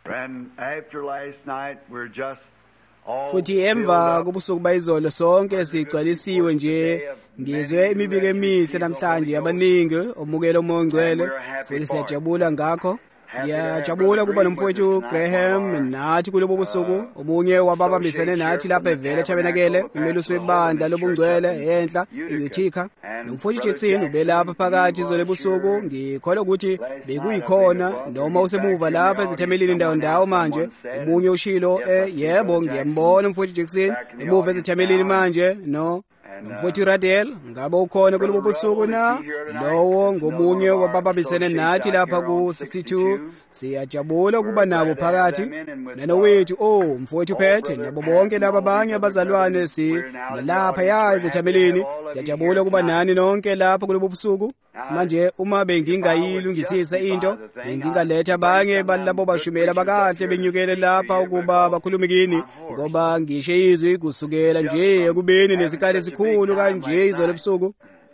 And after last night, we're just all futhi emva kobusuku bayizolo sonke sigcwalisiwe nje ngizwe imibiko emihle namhlanje abaningi omukela umoya ongcwele futhi siyajabula ngakho. Ngiyajabula kuba nomfowethu Graham nathi kulobo busuku, omunye wababambisene nathi lapha evele eTabernacle, umelusi webandla lobungcwele enhla eUtica. Nomfowethu Jackson ubelapha phakathi izolo ebusuku. Ngikholwa ukuthi bekuyikhona noma usemuva lapha ezithamelini ndawo manje. Omunye ushilo yebo ngiyambona umfowethu Jackson emuva ezithamelini manje nomfowethu Radel ngabe ukhona kulobo busuku na lowo ngomunye wababambisene nathi lapha ku62. Siyajabula kuba nabo phakathi nanowethu umfowethu Phethe nabo bonke laba abanye abazalwane nalapha ezithamelini. Siyajabula kuba nani nonke lapha kulobo busuku. Manje uma bengingayilungisisa into bengingaletha abanye balabo bashumela bakahle benyukele lapha ukuba bakhulume kini, ngoba ngishe izwi kusukela nje ekubeni nesikhathi esikhulu kanje izolo ebusuku.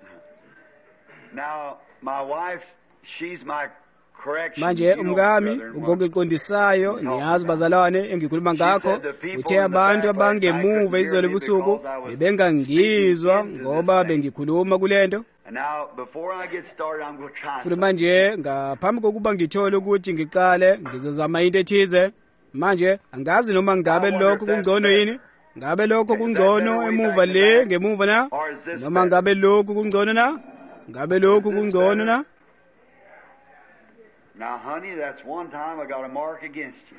Now my wife, she's my correction. Manje umkami ngokuqondisayo niyazi bazalwane engikhuluma ngakho, uthe abantu abangemuva izolo ebusuku bebengangizwa ngoba bengikhuluma kulento. And now before I get started, I'm going to try. Futhi manje ngaphambi kokuba ngithole ukuthi ngiqale ngizozama into ethize. Manje angazi noma ngabe lokho kungcono yini, ngabe lokho kungcono emuva le ngemuva na, noma ngabe lokho kungcono na, ngabe lokho kungcono na. Now honey, that's one time I got a mark against you.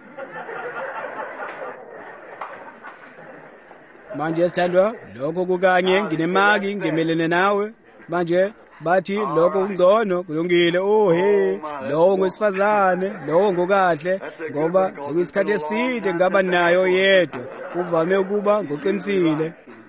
Manje sithandwa lokho kukanye nginemaki ngemelene nawe. Manje bathi lokho kungcono kulungile. Lowo ngwesifazane, lowo ngokahle, ngoba sekuyisikhathi eside ngaba nayo yedwa kuvame ukuba ngoqinisile.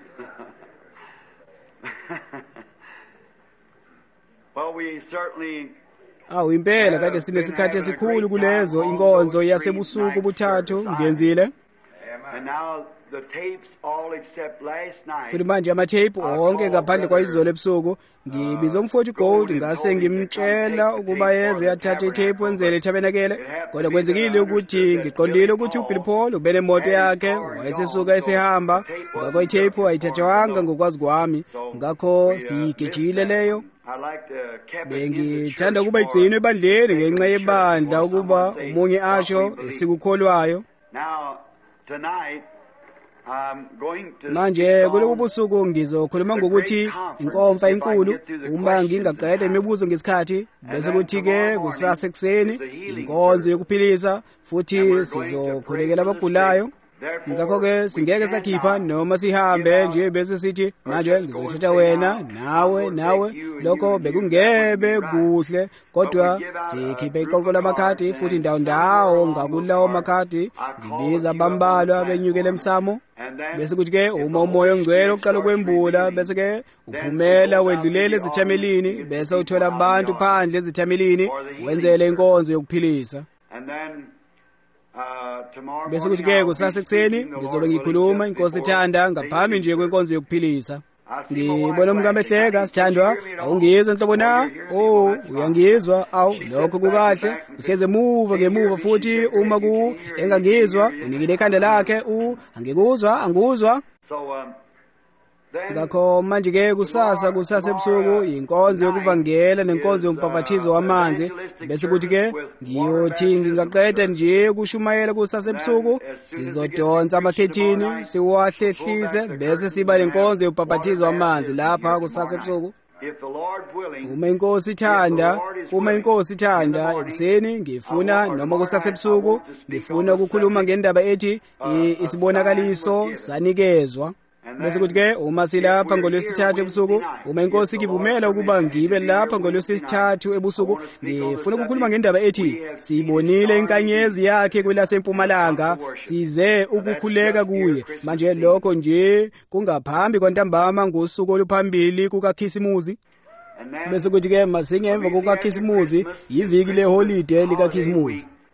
Well, we certainly Impela kade sinesikhathi esikhulu kulezo inkonzo yasebusuku buthathu ngenzile. And now the tapes all except last night. Futhi manje amathepu onke ngaphandle kwayizolo ebusuku ngibiza umfowethu Gold ngase ngimtshela ukuba yeze yathatha ithepu enzele eTabernacle, kodwa kwenzekile ukuthi ngiqondile ukuthi uBill Paul ubene imoto yakhe wayesesuka esehamba, ngakho ithepu ayithathwanga ngokwazi kwami, ngakho siyigejile leyo. Bengithanda ukuba igcinwe ebandleni ngenxa yebandla ukuba umunye asho esikukholwayo. Manje kulobu busuku ngizokhuluma ngokuthi inkomfa enkulu uma ngingaqeda imibuzo ngesikhathi, bese kuthi-ke kusasa ekuseni inkonzo yokuphilisa futhi sizokhulekela abagulayo. Ngakho-ke singeke sakhipha noma sihambe nje bese sithi manje ngizothatha wena nawe lokho bekungebe kuhle, kodwa sikhiphe iqoqo lamakhadi futhi ndawo ngakulawo makhadi ngibiza abambalwa benyukele emsamo. Bese kuthi-ke uma umoya ongcwele uqala ukwembula, bese-ke uphumela wedlulele ezithamelini, bese uthola abantu phandle ezithamelini wenzele inkonzo yokuphilisa. Bese kuthi-ke kusasa ekuseni ngizobe ngikhuluma inkosi ithanda ngaphambi nje kwenkonzo yokuphilisa. Ngibona umkamehleka, sithandwa awungizwa nhlobo na? Uyangizwa? Lokho kukahle, uhleze ngemuva futhi uma engangizwa unikile ikhanda lakhe angikuzwa. Ngakho manje-ke kusasa ebusuku inkonzo yokuvangela nenkonzo yompaphathizo wamanzi, bese kuthi-ke ngiyothi ngingaqeda nje ukushumayela kusasa ebusuku sizodonsa amakhethini siwahlehlise, bese siba nenkonzo yompaphathizo wamanzi lapha kusasa ebusuku. Uma inkosi ithanda ekuseni ngifuna noma kusasa ebusuku ngifuna ukukhuluma ngendaba ethi isibonakaliso sanikezwa. Bese kuthi-ke uma silapha ngolwesithathu ebusuku, uma inkosi ikivumela ukuba ngibe lapha ngolwesithathu ebusuku, ngifuna ukukhuluma ngendaba ethi sibonile inkanyezi yakhe kwelasempumalanga, size ukukhuleka kuye. Manje lokho nje kungaphambi kwantambama ngosuku oluphambili kukaKhisimusi. Bese kuthi-ke masingemva kukaKhisimusi yiviki leholide likaKhisimusi.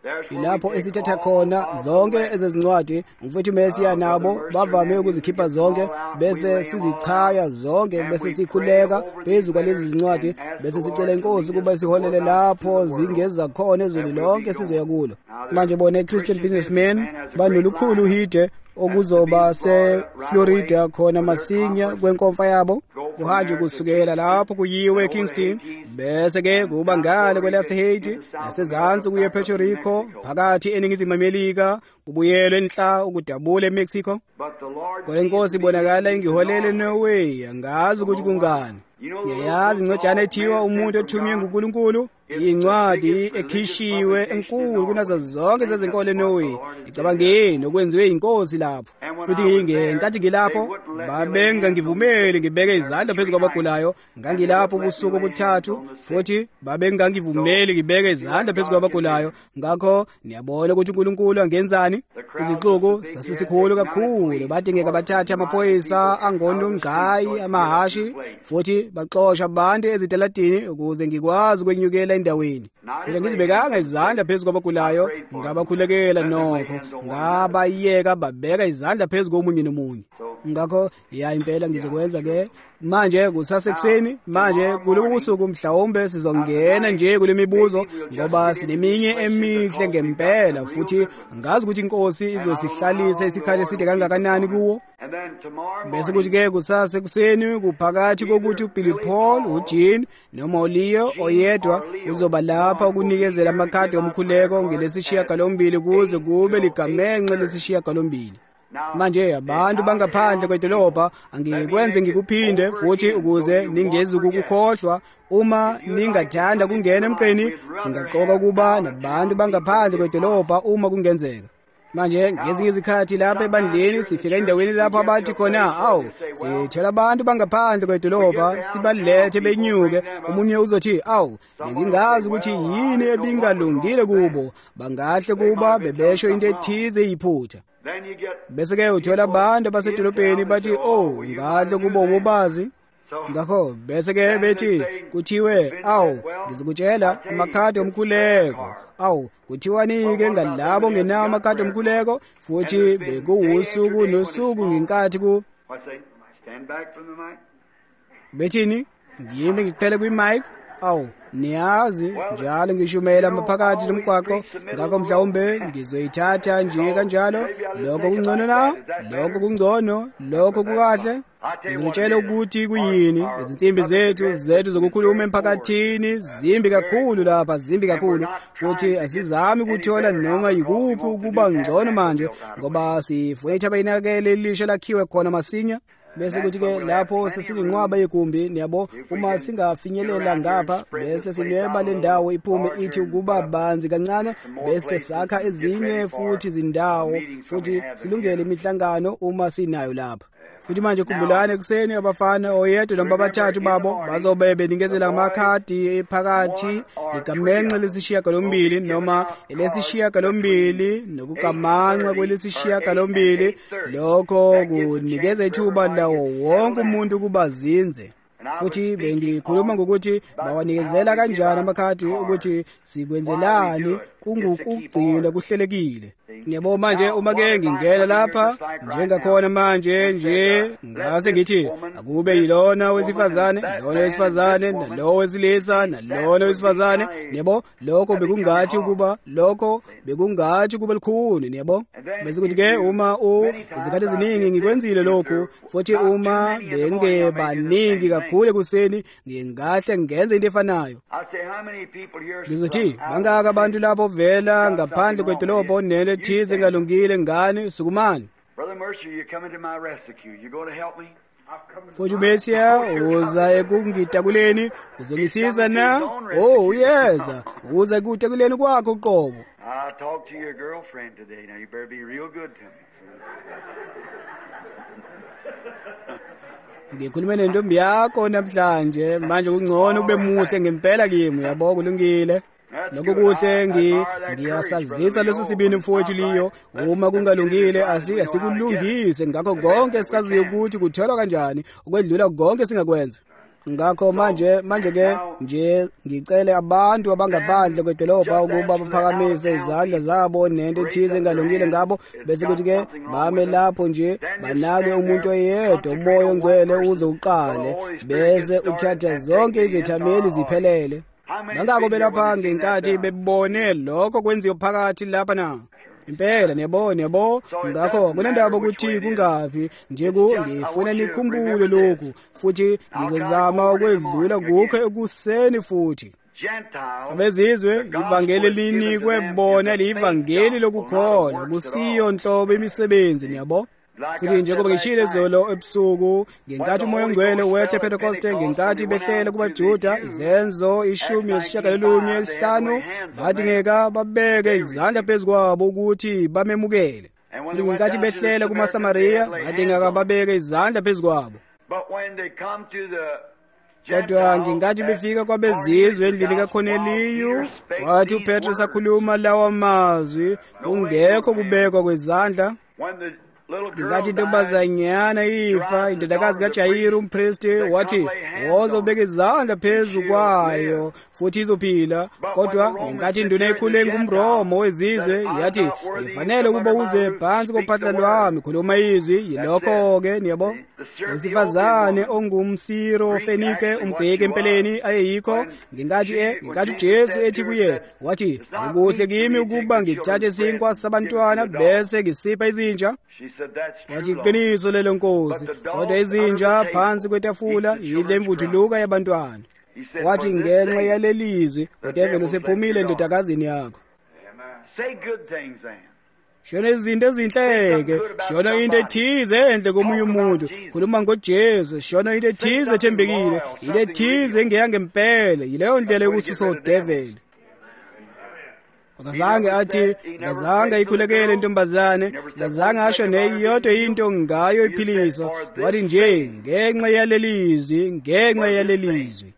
Ilapho esithatha khona zonke ezezincwadi umfowethu Mesiya nabo bavame ukuzikhipha zonke bese sizichaya zonke bese sikhuleka phezu kwalezi zincwadi bese sicela iNkosi ukuba siholele lapho zingeza khona ezweni lonke sizoya kulo. Manje bona Christian businessmen banolukhulu uhide okuzoba seFlorida khona masinya kwenkomfa yabo kuhanje kusukela lapho kuyiwe eKingston bese ke kuba ngale kwelaseHaiti nasezantsi kuye ePuerto Rico phakathi eningizimu Amerika kubuyelwe enhla ukudabula eMexico. Kodwa iNkosi ibonakala ingiholele Norway angazi ukuthi kungani. Ngiyazi incwajana ethiwa umuntu othunywe nguNkulunkulu incwadi ekhishiwe enkulu kunazo zonke zezinkolo eNorway. Icabangeni okwenziwe iNkosi lapho. Futhi ngenkathi ngilapho babenga ngivumeli ngibeke izandla phezu kwabagulayo ngangilapho ubusuku obuthathu futhi babenga ngivumeli ngibeke izandla phezu kwabagulayo. Ngakho niyabona ukuthi uNkulunkulu angenzani. Izixuku sasisikhulu kakhulu badingeka bathathe amaphoyisa angonongqayi amahashi futhi baxoxa abantu ezitaladini ukuze ngikwazi ukwenyukela endaweni. Futhi ngizibekanga izandla phezu kwabagulayo ngabakhulekela nokho ngabayeka babeka izandla phezu komunye nomunye. Ngakho impela ngizokwenza ke manje kusasekuseni manje kulobu busuku mhlawumbe sizongena nje kule mibuzo ngoba sineminye emihle ngempela futhi ngazi ukuthi iNkosi izosihlalisa isikhathi eside kangakanani kuwo. Bese kuthi ke kusasekuseni kuphakathi kokuthi uBilly Paul uJean noma uLeo oyedwa uzoba lapha ukunikezela amakhadi omkhuleko ngelesishiyagalombili kuze kube ligamenxe lesishiyagalombili. Manje abantu bangaphandle kwedolobha angikwenze ngikuphinde futhi ukuze ningezi ukukukhohlwa uma ningathanda kungena emqeni singaqoka kuba nabantu bangaphandle kwedolobha uma kungenzeka. Manje ngezinye izikhathi lapha ebandleni sifika endaweni lapho abathi khona sithola abantu bangaphandle kwedolobha sibalethe benyuke omunye uzothi bengingazi ukuthi yini ebingalungile kubo bangahle kuba bebesho into ethize iyiphutha. Bese ke uthola abantu basedolobheni bathi ngahle kubo ubazi. Ngakho bese ke bethi kuthiwe ngizokutshela amakhadi omkhuleko. Kuthiwani ke ngalabo ngenawo amakhadi omkhuleko futhi bekuwusuku nosuku ngenkathi ku bethini ngiyimi ngiqhele kwi-mic. Niyazi njalo ngishumela amaphakathi nomgwaqo ngakho mhlawumbe ngizoyithatha nje kanjalo. Lokho kungcono na lokho kungcono lokho kukahle. Ngizotshela ukuthi kuyini izinsimbi zethu zokukhuluma emphakathini zimbi kakhulu lapha zimbi kakhulu futhi asizami ukuthola noma yikuphi ukuba ngcono manje ngoba sifuna ithaba inakele elisha lakhiwe khona masinya. Bese kuthi ke lapho sesilinqwaba yegumbi niyabo uma singafinyelela ngapha bese sinweba le ndawo iphume ithi ukuba banzi kancane bese sakha ezinye futhi izindawo futhi silungele imihlangano uma sinayo lapha. Futhi manje khumbulani ekuseni abafana oyedwa noma abathathu babo bazobe benikezela amakhadi phakathi ligamenxe lesishiyagalombili noma elesishiyagalombili nokugamanxa kwelesishiyagalombili. Lokho kunikeza ithuba lawo wonke umuntu ukuba zinze. Futhi bengikhuluma ngokuthi bawanikezela kanjani amakhadi ukuthi sikwenzelani kungukugcina kuhlelekile. Niyabo manje uma ke ngingena lapha njengakhona manje nje ngase ngithi akube yilona wesifazane lona wesifazane nalowo wesilisa nalona wesifazane. Niyabo lokho bekungathi kuba likhuni. Niyabo bese kuthi ke uma izikhathi eziningi ngikwenzile lokho futhi uma bengebaningi kakhulu ekuseni ngingahle ngenze into efanayo. Ngizothi bangaka abantu lapho vela ngaphandle kwedolobha onene thize ngalungile ngani sukumani. Brother Mercer, you're coming to my rescue. You going to help me? Futhi Mesiya uza ekungitakuleni uzongisiza na? Uyeza uza ekutakuleni kwakho uqobo. I talked to your girlfriend today. Now you better be real good to me. Ngikhulume nentombi yakho namhlanje manje kungcono ube muhle ngempela kimi yabo kulungile. Lokho kuhle ngiyasazisa leso sibini mfowethu liyo uma kungalungile asikulungise ngakho konke saziyo ukuthi kuthola kanjani ukwedlula konke singakwenza. ngakho manje ke nje ngicele abantu abangaphandle kwedolobha ukuba baphakamise izandla zabo nento ethize engalungile ngabo, bese kuthi ke bame lapho nje banake umuntu oyedwa umoya ongcwele uze uqale, bese uthatha zonke izithameli ziphelele. Bangako belapha ngenkathi bebone lokho kwenziwa phakathi lapha na. Impela niyabo ngakho kunendaba ukuthi kungaphi nje ngifuna nikhumbule lokhu futhi ngizozama ukwedlula kukho ekuseni futhi. Abezizwe ivangeli linikwe bona livangeli lokukholwa kusiyo nhlobo imisebenzi niyabo. Futhi njengoba ngishilo izolo ebusuku ngenkathi umoya ongcwele wehle ePentecoste ngenkathi behlela kubaJuda izenzo 19:5 badingeka babeke izandla phezukwabo ukuthi bamemukele. Futhi ngenkathi behlela kumaSamariya badingeka babeke izandla phezukwabo. Kodwa ngenkathi befika kwabezizwe endlini kaKhoneliyu wathi uPetru sakhuluma lawa mazwi kungekho kubekwa kwezandla. Ngenkathi intombazanyana ifa indodakazi kaJayiri umpristi wathi wozobeka izandla phezu kwayo futhi izophila. Kodwa ngenkathi induna ekhule ngumromo wezizwe yathi ngifanele ukuba uze phansi kophahla lwami khuluma izwi. Yilokho-ke niyabo wesifazane ongumsiro Fenike umGreki empeleni ayeyikho ngenkathi uJesu ethi kuye wathi ukuhle kimi ukuba ngithathe isinkwa sabantwana bese ngisipha izinja. Wathi iqiniso lelo Nkosi, kodwa izinja phansi kwetafula yidle imvuthuluka yabantwana. Wathi ngenxa yalelizwi udevil usephumile endodakazini yakho. Shona izinto ezinhleke, shona into ethize enhle komunye umuntu, khuluma ngoJesu, shona into ethize ethembekile, into ethize engeyangempela, yileyo ndlela yokususa udevil. Akazange athi, akazange ikhulekele intombazane, akazange asho neyodwa into ngayo iphiliso. Wathi nje ngenxa yalelizwi.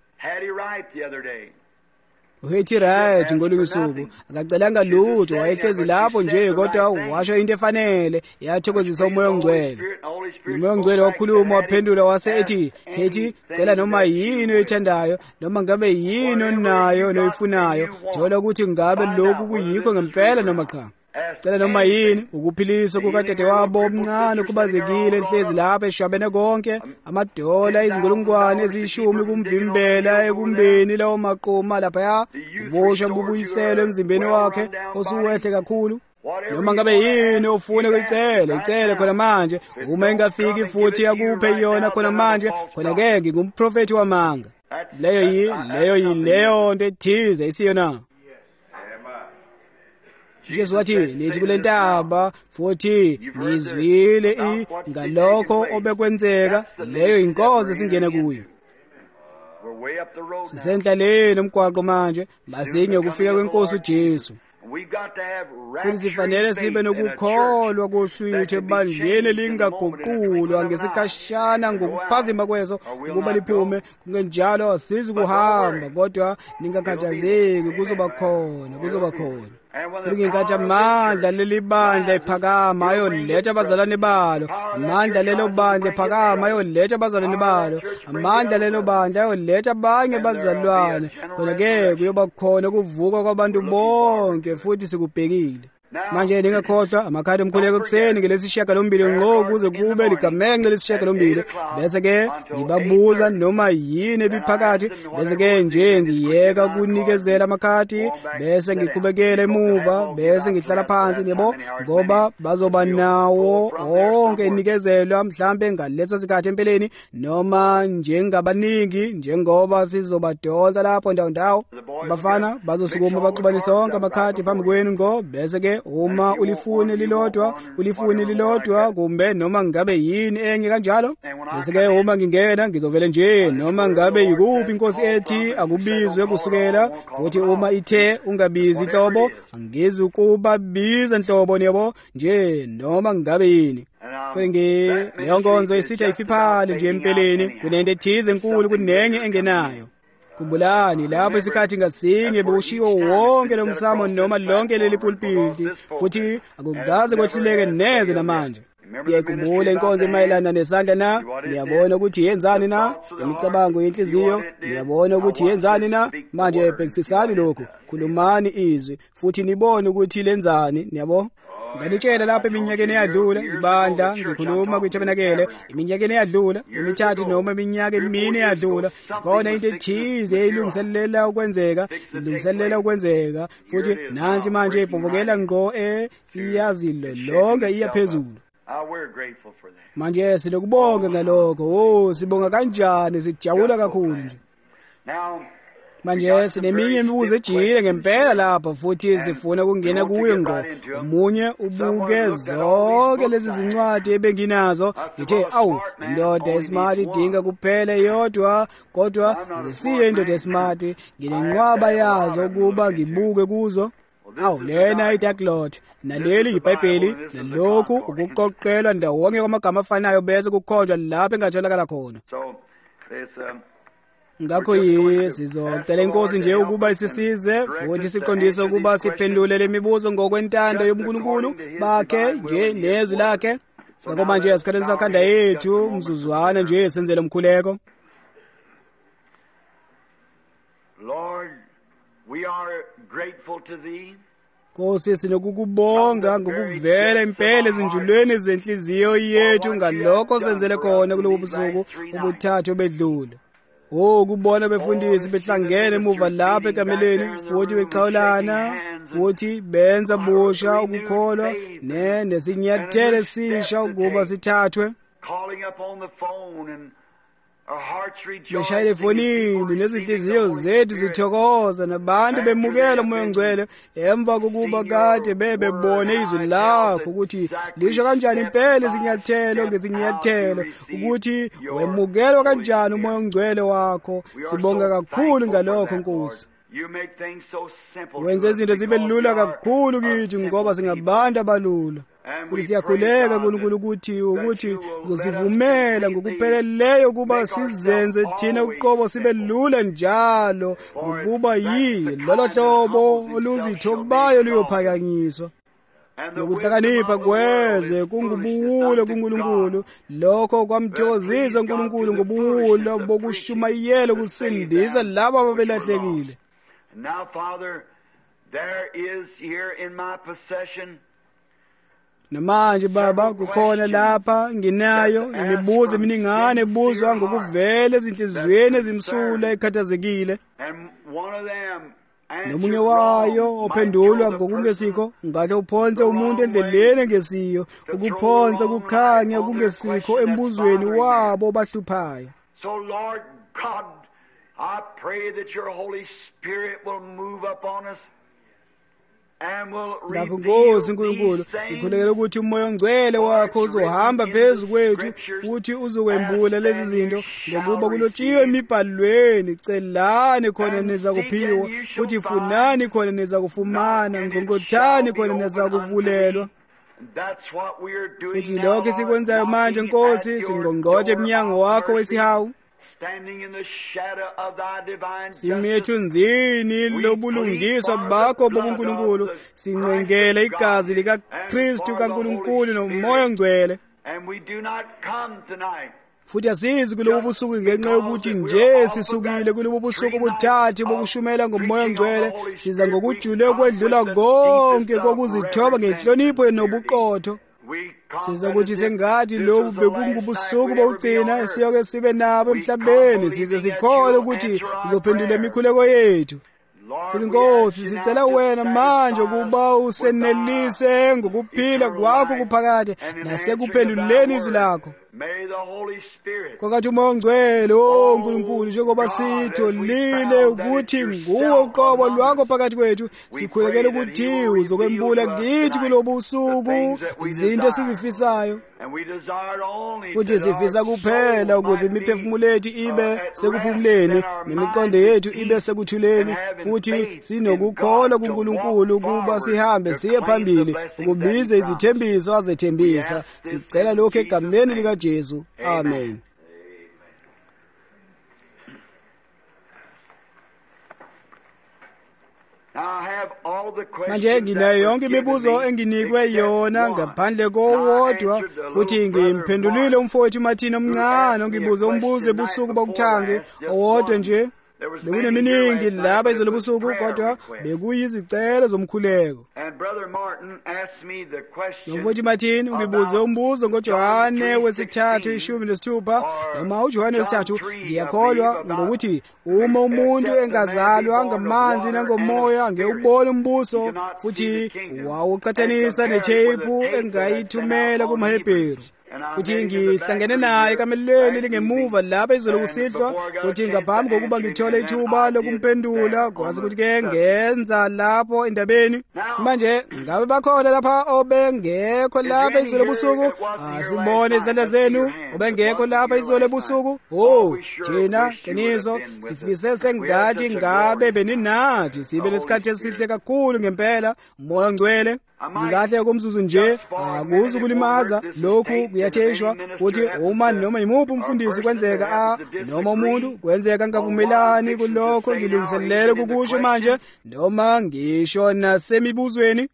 Uhethi right ngolungusuku akacelanga lutho, wayehlezi lapho nje kodwa washo into efanele yathokozisa umoya ongcwele. Umoya ongcwele wakhuluma waphendula wase ethi hethi cela noma yini oyithandayo noma ngabe yini onayo noyifunayo, thola ukuthi ngabe lokhu kuyikho ngempela noma cha. Cela noma yini ukuphilisa kukadade wabo omncane kubazekile ehlezi lapha eshwabene konke amadola izinkulungwane ezishumi kumvimbela ekumbeni lawo maqoma lapha ubusha bubuyiselwe emzimbeni wakhe osuwehle kakhulu. Noma ngabe yini ofuna ukuyicela icele khona manje, uma ingafiki futhi yakuphe yona khona manje, khona ke ngingumprofeti wamanga. Leyo nto ethize isiyona. Jesu wathi nithi kule ntaba futhi nizwile ngalokho obekwenzeka, leyo inkonzo esingena kuyo. Sisendlaleni umgwaqo manje masinye ukufika kwenkosi uJesu. Futhi sifanele sibe nokukholwa kohlwitho ebandleni lingaguqulwa ngesikhashana ngokuphazima kweso ukuba liphume. Kungenjalo asizi kuhamba kodwa ningakhathazeki, kuzoba khona. Futhi ngenkathi amandla leli bandla ephakama ayoletha abazalwane balo, amandla lelo bandla ephakama ayoletha abazalwane balo, amandla lelo bandla ayoletha abanye abazalwane, khona-ke kuyoba khona ukuvuka kwabantu bonke futhi sikubhekile. Manje ningakhohlwa amakhadi omkhuleko kuseni ngelesishiyagalombili ngqo kuze kube ligamenxe lesishiyagalombili, bese ke ngibabuza noma yini ebiphakathi, bese ke nje ngiyeka kunikezela amakhadi, bese ngiqhubekela emuva, bese ngihlala phansi yebo, ngoba bazoba nawo onke enikezelwa mhlambe ngaleso sikhathi empeleni noma njengabaningi njengoba sizobadonsa lapho ndawo. Abafana bazosukuma baxubanise onke amakhadi phambi kwenu ngqo, bese ke uma ulifune lilodwa kumbe noma ngabe yini enye kanjalo, bese ke uma ngingena ngizovela nje noma ngabe yikuphi inkosi ethi akubizwe kusukela, futhi uma ithe ungabizi inhlobo angizukuba biza inhlobo yebo nje noma ngabe yini. Futhi leyo nkonzo isithi ayifiphali nje empeleni, kunento ethize enkulu kunenye engenayo. Kumbulani lapho isikhathi ngasinye bekushiwo wonke lo msamo noma lonke leli pulpiti, futhi akukaze kwehluleke neze namanje. Ngiyakhumbula inkonzo emayelana nesandla na, ngiyabona ukuthi yenzani na, imicabango yenhliziyo, ngiyabona ukuthi yenzani na. Manje bhekisisani lokhu, khulumani izwi futhi nibone ukuthi lenzani, niyabo. Nganitshela lapha eminyakeni eyadlula ibandla ngikhuluma kwithabenakele iminyakeni eyadlula emithathu noma iminyaka emine eyadlula khona into ethize ilungiselela ukwenzeka futhi nansi manje ibhobokela ngqo iyazilo lonke iyaphezulu. Manje silokubonga ngalokho. Sibonga kanjani, sijabula kakhulu nje. Manje sineminye imibuzo ejile ngempela lapha futhi sifuna ukungena kuyo ngqo. Umunye ubuke zonke lezi zincwadi ebenginazo ngithe awu indoda esmart idinga kuphela yodwa kodwa ngisiye indoda esmart nginenqwaba yazo kuba ngibuke kuzo. Awu lena iDarklot naleli iBhayibheli nalokhu ukuqoqelwa ndawonke kwamagama afanayo bese kukhonjwa lapho engatholakala khona. Ngakho sizocela inkosi nje ukuba isisize futhi siqondise ukuba siphendule lemibuzo ngokwentando yobuNkulunkulu bakhe nje nezwi lakhe. Ngakho manje asikhatheni sakhanda yethu mzuzwana nje senzele umkhuleko. Lord, we are grateful to thee. Nkosi sinokukubonga ngokuvela impela ezinjulweni zenhliziyo yethu ngalokho senzele khona kulobu busuku obuthathu obedlula. Kubona befundisi behlangene emuva lapha ekameleni futhi bexhawulana futhi benza busha ukukholwa nesinyathelo esisha ukuba sithathwe. Beshayela efonini nezinhliziyo zethu zithokoza nabantu bemukela umoya ngcwele emva kokuba kade bebebone izwi lakho ukuthi lisho kanjani impela izinyathelo ngezinyathelo ukuthi wemukelwa kanjani umoya ngcwele wakho. Sibonga kakhulu ngalokho Nkosi. Wenza izinto zibe lula kakhulu kithi ngoba singabantu abalula. Futhi siyakhuleka uNkulunkulu ukuthi uzosivumela ngokupheleleyo ukuba sizenze thina uqobo sibe lula njalo ngokuba lolo hlobo oluzithobayo luyophakanyiswa. Nokuhlakanipha kweze kungubuwulo kuNkulunkulu lokho kwamthokozisa uNkulunkulu ngobuwulo bokushumayela ukusindisa labo ababelahlekile. Now Father, there is here in my possession namanje Baba kukhona lapha nginayo imibuzo eminingane ebuzwa ngokuvela ezinhliziyweni ezimsula ekhathazekile. Nomunye wayo ophendulwa ngokungesikho ngahle uphonse umuntu endleleni engesiyo ukuphonsa kukhanya kungesikho embuzweni wabo bahluphayo. So Lord God, I pray that your Holy Spirit will move upon us. Ngakho Nkosi Nkulunkulu ngikhulekela ukuthi umoya ongcwele wakho uzohamba phezu kwethu futhi uzokwembula lezi zinto ngokuba kulotshiwe emibhalweni. Celani khona niza kuphiwa futhi funani khona niza kufumana, ngqongqothani khona niza kuvulelwa. Futhi lokho sikwenzayo manje Nkosi singqongqothe emnyango wakho wesihawu. Simethu nzini lobulungiswa bakho bobuNkulunkulu sincengele igazi likaKristu kaNkulunkulu nomoya ongcwele. Futhi asizi kulobu busuku ngenxa yokuthi nje sisukile kulobu busuku obuthathu bokushumela ngomoya ongcwele siza ngokujule okwedlula konke kokuzithoba ngenhlonipho nobuqotho. Siza kuthi sengathi lobu bekungubusuku bokugcina siyoke sibe nabo emhlabeni size sikhole ukuthi uzophendula imikhuleko yethu. Futhi Nkosi sicela wena manje ukuba usenelise ngokuphila kwakho kuphakade nasekuphenduleni izwi lakho. Kwakathi umoya ongcwele Nkulunkulu njengoba sitholile ukuthi nguwe uqobo lwakho phakathi kwethu sikhulekela ukuthi uzokwembula kithi kulobu busuku izinto esizifisayo. Futhi sifisa kuphela ukuze imiphefumulo yethu ibe sekuphumuleni nemiqondo yethu ibe sekuthuleni futhi sinokukholwa kuNkulunkulu ukuba sihambe siye phambili ukubiza izithembiso azethembisa. Sicela lokho egameni likaJesu. Amen. manje nginayo yonke imibuzo enginikwe yona ngaphandle kowodwa, futhi ngimphendulile umfowethu Martin omncane ongibuze umbuzo ebusuku bokuthange owodwa nje. Bekuneminingi laba izolo busuku, kodwa bekuyizicelo zomkhuleko. Nomfowethu Martin ungibuze umbuzo ngoJohane wesithathu 16, noma uJohane wesithathu. Ngiyakholwa ngokuthi uma umuntu engazalwa ngamanzi nangomoya angewubona umbuso, futhi wawuqhathanisa nethephu engayithumela kumaHebheru. Futhi ngihlangene naye ekamelweni lingemuva lapha izolo kusihlwa, futhi ngaphambi kokuba ngithole ithuba lokumphendula, kwazi ukuthi-ke ngenza lapho endabeni. Manje ngabe bakhona lapha obengekho lapha izolo ebusuku? Asibone izandla zenu. Obengekho lapha izolo ebusuku? Thina qiniso sifise sengathi ngabe beninathi sibe lesikhathi esihle kakhulu ngempela. Umoya Ngcwele ngikahle kumzuzu nje, akuzi ukulimaza. Lokhu kuyatheshwa, futhi uma noma yimuphi umfundisi kwenzeka noma umuntu kwenzeka ngavumelani kulokho ngilungiselele kukusho manje, noma ngisho nasemibuzweni.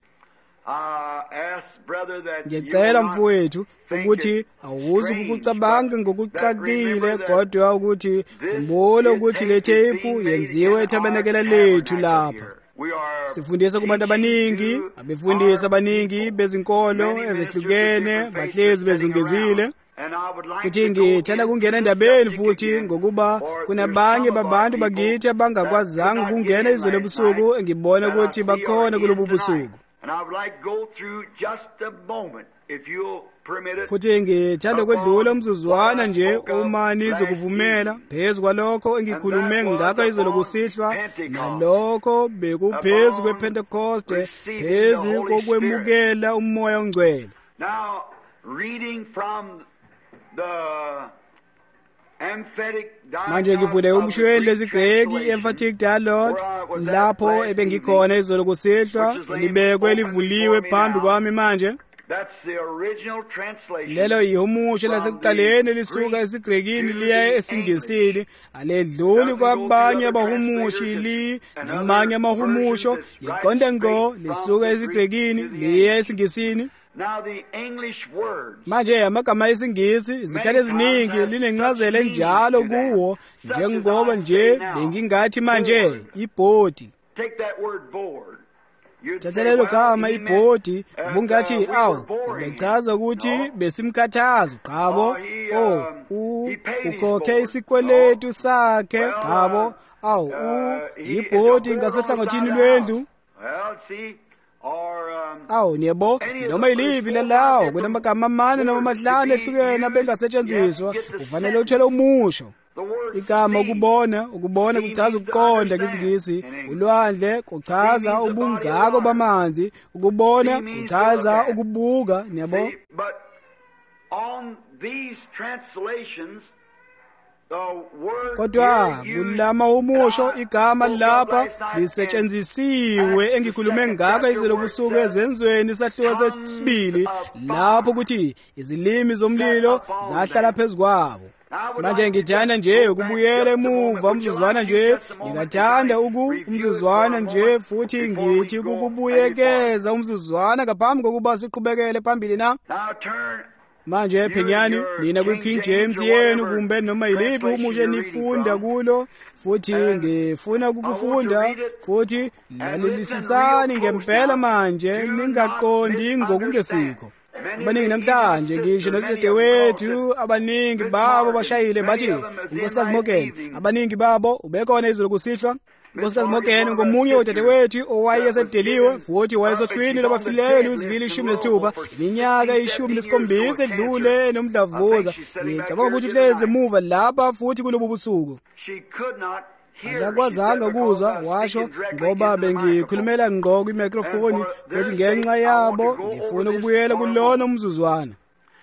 Ngicela mfowethu ukuthi awuzi ukucabanga ngokucakile, kodwa ukuthi khumbula ukuthi le thephu yenziwe ethabanekela lethu lapha. Sifundisa kubantu abaningi, abefundisi abaningi bezinkolo ezehlukene bahlezi bezungezile. Futhi ngithanda kungena endabeni futhi ngokuba kunabanye babantu bakithi abangakwazanga ukungena izolo ebusuku, engibona ukuthi bakhona kulobu busuku. Futhi ngithanda kwedlula umzuzwana nje uma nizokuvumela phezu kwalokho engikhulume ngakho izolo kusihlwa, nalokho bekuphezu kwePentecoste, phezu kokwemukela umoya ongcwele. Manje ngifunde umshweni lesiGreki emphatic dialogue, lapho ebengikhona izolo kusihlwa, libekwe livuliwe phambi kwami manje. Lelo yihumusho lasekuqaleni lisuka esiGrekini liya esiNgisini, aledluli kwabanye abahumushi namanye amahumusho liqonda ngqo lisuka esiGrekini liya esiNgisini. Manje amagama esiNgisi zikhali eziningi linencazelo enjalo kuwo, njengoba nje bengingathi manje ibhodi. Thathelelo gama ibhodi, ubungathi bechaza ukuthi besimkhathazo qabo. Ukhokhe isikweletu sakhe qabo. Ibhodi ngasohlangothini lwendlu. Niyabo, noma iliphi lalawo kunamagama amane noma amahlanu ehlukene abengasetshenziswa, ufanele uthole umusho. Igama ukubona kuchaza ukuqonda ngesiNgisi. Ulwandle kuchaza ubungako bamanzi. Ukubona kuchaza ukubuka, niyabo. Kodwa kulama umusho igama lapha lisetshenzisiwe engikhulume ngakho izolo busuku ezenzweni sahluko sesibili, lapho kuthi izilimi zomlilo zahlala phezu kwabo. Manje ngithanda nje ukubuyela emuva umzuzwana nje, ngingathanda umzuzwana nje, futhi ngithi ukubuyekeza umzuzwana ngaphambi kokuba siqhubekele phambili na. Manje phenyani nina ku-King James yenu kumbe noma yiliphi umusho enifunda kulo, futhi ngifuna ukukufunda, futhi lalelisisani ngempela manje ningaqondi ngokungesikho. Abaningi namhlanje ngisho nodadewethu abaningi babo bashayile bathi unkosikazi Morgan, abaningi babo ubekhona izolo kusihlwa. Unkosikazi Morgan ngomunye udadewethu owayesedeliwe, futhi wayesohlwini lwabafileyo luzivile 16 iminyaka 17 edlule nomdlavuza. Ngicabanga ukuthi uhlezi emuva lapha futhi kulobu busuku. Akakwazanga ukuzwa, washo, ngoba bengikhulumela ngqo kwimicrophone, futhi ngenxa yabo ngifuna ukubuyela kulona umzuzwana.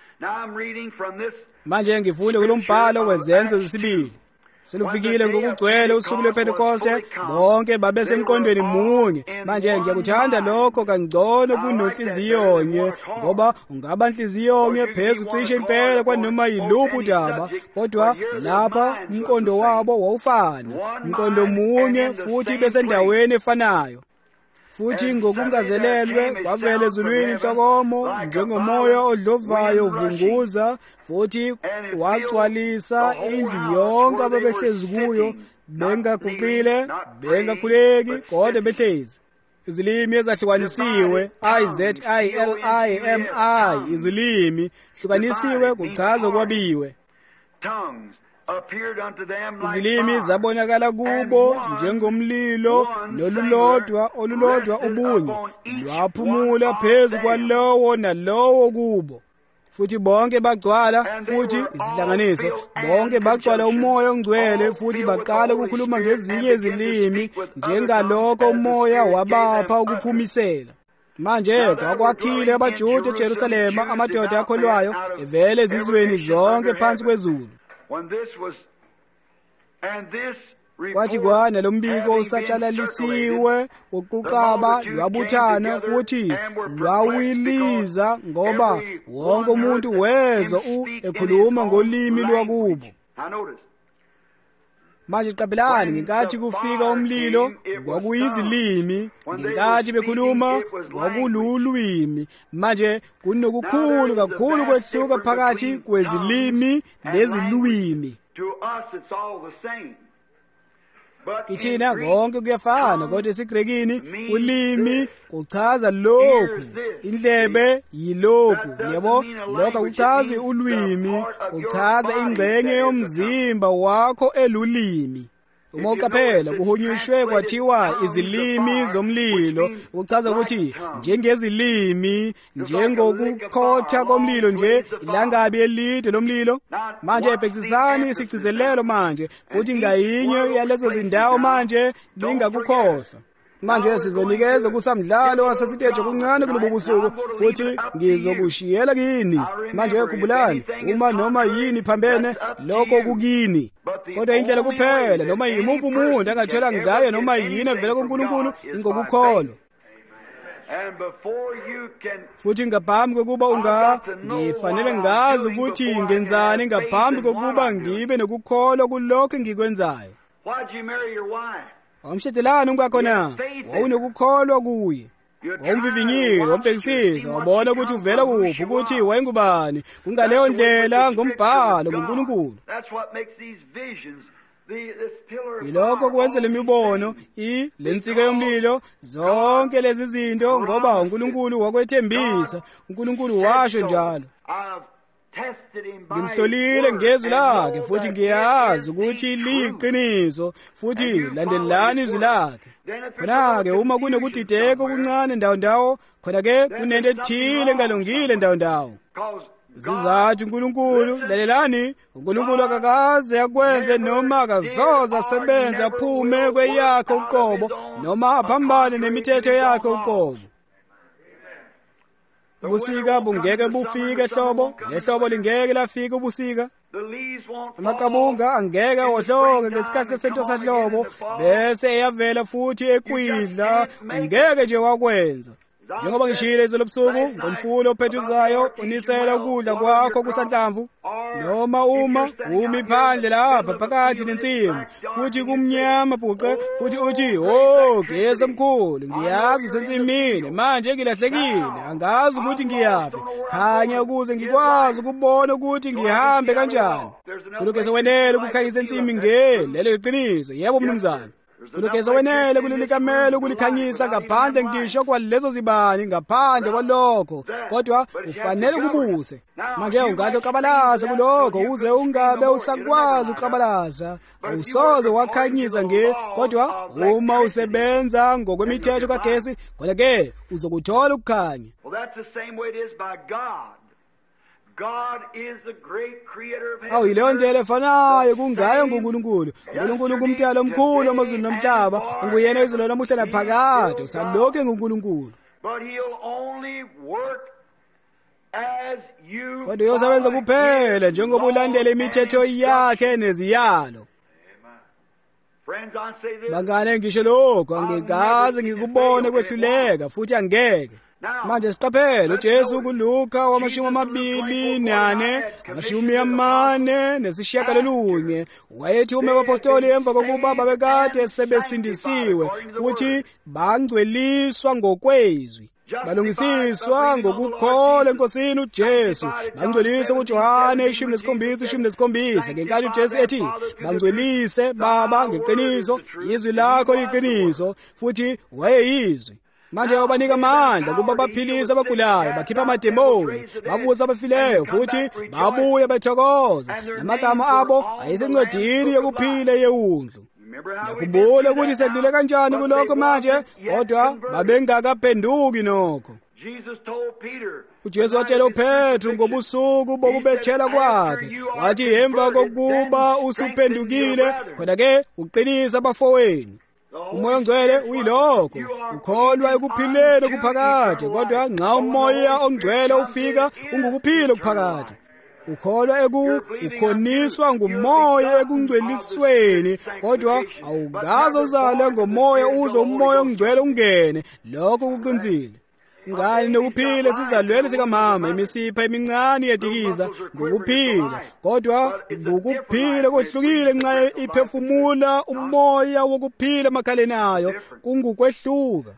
Manje ngifunda kulombhalo wezenzo zesibili. Selufikile ngokugcwele usuku lwePentecoste, bonke babe semqondweni munye. Manje ngiyakuthanda lokho kangcono kunonhliziyonye, ngoba ungaba inhliziyonye phezu cishe impela kwanoma yiluphi udaba, kodwa lapha umqondo wabo wawufana, umqondo munye futhi besendaweni efanayo. futhi ngokungazelelwe kwavela ezulwini inhlokomo njengomoya odlovayo uvunguza futhi wagcwalisa indlu yonke ababehlezi kuyo, bengaguqile, bengakhuleki, kodwa behlezi. Izilimi ezahlukanisiwe, IZILIMI, izilimi hlukanisiwe kuchaza kwabiwe. Izilimi zabonakala kubo njengomlilo olulodwa ubunye, lwaphumula phezu kwalowo nalowo kubo. Futhi bonke bagcwala, futhi isihlanganiso, bonke bagcwala umoya ongcwele, futhi baqala ukukhuluma ngezinye izilimi njengalokho umoya wabapha ukuphumisela. Manje kwakwakhile abaJuda eJerusalema amadoda akholwayo evele ezizweni zonke phansi kwezulu. Kwathi kwana lo mbiko usatshalalisiwe, uquqaba lwabuthana futhi lwawiliza ngoba wonke umuntu wezwa ekhuluma ngolimi lwakubo. Manje qabelani, ngenkathi kufika umlilo kwakuyizilimi, ngenkathi bekhuluma kwakululwimi. Manje kunokukhulu kakhulu kwehluka phakathi kwezilimi lezilwimi. Kithina konke kuyafana, kodwa esiGrekini ulimi kuchaza lokhu, indlebe yilokhu, yabo, lokho kuchazi ulwimi, kuchaza ingxenye yomzimba wakho elulimi. Uma uqaphela kuhunyushwe kwathiwa izilimi zomlilo, ukuchaza ukuthi njengezilimi, njengokukhotha komlilo nje, ilangabi elide lomlilo. Manje ebhekisisani isigcizelelo manje, futhi ngayinye yalezo zindawo manje lingakukhohlwa. Manje sizonikeza kusamdlalo wasesiteje kuncane kulobu busuku, futhi ngizokushiyela kini. Manje khumbulani, uma noma yini phambene lokho kukini. Kodwa indlela kuphela noma yimuphi umuntu angathola ngayo noma yini evela kuNkulunkulu ingokukholwa. Futhi ngaphambi kokuba ngifanele ngazi ukuthi ngenzani ngaphambi kokuba ngibe nokukholwa kulokho ngikwenzayo. Wamshedelani umkakho na? Wawunokukholwa kuye. Wamvivinyile, wambhekisisa, wabona ukuthi uvela kuphi, ukuthi wayengubani. Kungaleyo ndlela ngombhalo ngoNkulunkulu. Yilokho kwenza lemibono, lensika yomlilo, zonke lezi zinto ngoba uNkulunkulu wakwethembisa. uNkulunkulu washo njalo. Ngimhlolile ngezwi lakhe, futhi ngiyazi ukuthi liqiniso, futhi landelelani izwi lakhe. Khona-ke uma kunokudideka okuncane ndawo, khona-ke kunento ethile engalungile ndawo. Zizathu uNkulunkulu, lalelani, uNkulunkulu akakaze akwenze noma akazoze asebenze aphume kweyakhe uqobo noma aphambane nemithetho yakhe uqobo. Ubusika bungeke bufike ehlobo, nehlobo lingeke lafika ubusika. Amaqabunga angeke wohloke ngesikhathi sesentwasahlobo bese eyavela futhi ekwidla, ngeke nje wakwenza. Njengoba ngishilo izolo ebusuku, ngomfulo ophethuzayo unisela ukudla kwakho kusanhlamvu, noma uma umi phandle lapha phakathi nensimu, futhi kumnyama bhuqe, futhi uthi, geza mkhulu, ngiyazi usensimini, manje ngilahlekile, angazi ukuthi ngiyaphi, khanya ukuze ngikwazi ukubona ukuthi ngihambe kanjani. Kulokho wenele ukukhanyisa insimi lelo iqiniso, yebo mnumzane. Kulokho wenele kulilikamela ukulikhanyisa ngaphandle ngisho kwalezo zibani, ngaphandle kwalokho, kodwa ufanele ukubuse. Manje ungahle uqabalaza kulokho uze ungabe usakwazi uqabalaza, awusoze wakhanyisa kodwa uma usebenza ngokwemithetho kagesi, kodwa-ke uzokuthola ukukhanya. Yileyo ndlela efanayo kungayo nguNkulunkulu. uNkulunkulu kumdala omkhulu amazulu nomhlaba, unguyena izolo namuhla naphakade, usalokhu nguNkulunkulu. Kodwa uyosebenza kuphela njengoba ulandela imithetho yakhe neziyalo. Bangane ngisho lokho, angikaze ngikubone kwehluleka, futhi angeke. manje siqaphele uJesu kuLuka wamashumi 24 amashumi 4 wayethume abapostoli emva kokuba babekade sebesindisiwe futhi bangcweliswa ngokwezwi, balungisiswa ngokukholwa enkosini uJesu, bangcweliswa kuJohane 17:17 ngenkathi uJesu ethi bangcwelise Baba ngeqiniso, izwi lakho liqiniso, futhi wayeyizwi. Manje wabanika amandla kuba baphilisa abagulayo, bakhipha amademoni, bavusa abafileyo, futhi babuye bethokoza. Namagama abo ayesencwadini yokuphila yewundlu. Yakhumbula ukuthi sedlule kanjani kulokho manje, kodwa babengakaphenduki nokho. uJesu watshela uPetru ngobusuku bokubethela kwakhe, wathi emva kokuba usuphendukile, khona-ke uqinisa abafowenu. Umoya Ongcwele uyilokho, ukholwa ekuphileni okuphakade, kodwa nxa umoya Ongcwele ufika ungukuphila okuphakade. Ukholwa ukhoniswa ngumoya ekungcwelisweni, kodwa awukaze uzale ngomoya uze umoya Ongcwele ungene, lokho kuqinzile. Ngani nokuphila sizalweni sikamama, imisipha emincane yedikiza ngokuphila, kodwa ngokuphila kohlukile nxa iphefumula umoya wokuphila emakhaleni ayo, kungukwehluka.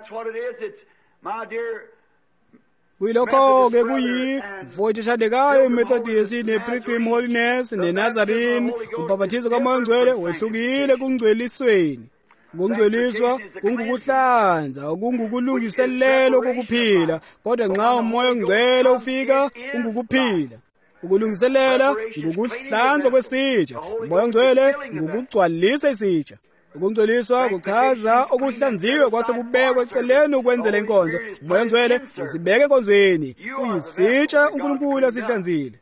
Kuyilokho-ke mfowethu eshandekayo, iMethodist, ne-Pilgrim Holiness, ne-Nazarene, umbhaphathizo kaMoya Ongcwele wehlukile kungcwelisweni. Ukungcweliswa kungukuhlanza, kungukulungiselelo kokuphila, kodwa nxa umoya Ongcwele ufika kungukuphila. Ukulungiselela ngukuhlanzwa kwesitsha, umoya Ongcwele ngukugcwalisa isitsha. Ukungcweliswa kuchaza okuhlanziwe kwase kubekwa eceleni ukwenzela inkonzo. Umoya Ongcwele usibeke enkonzweni, uyisitsha uNkulunkulu asihlanzile.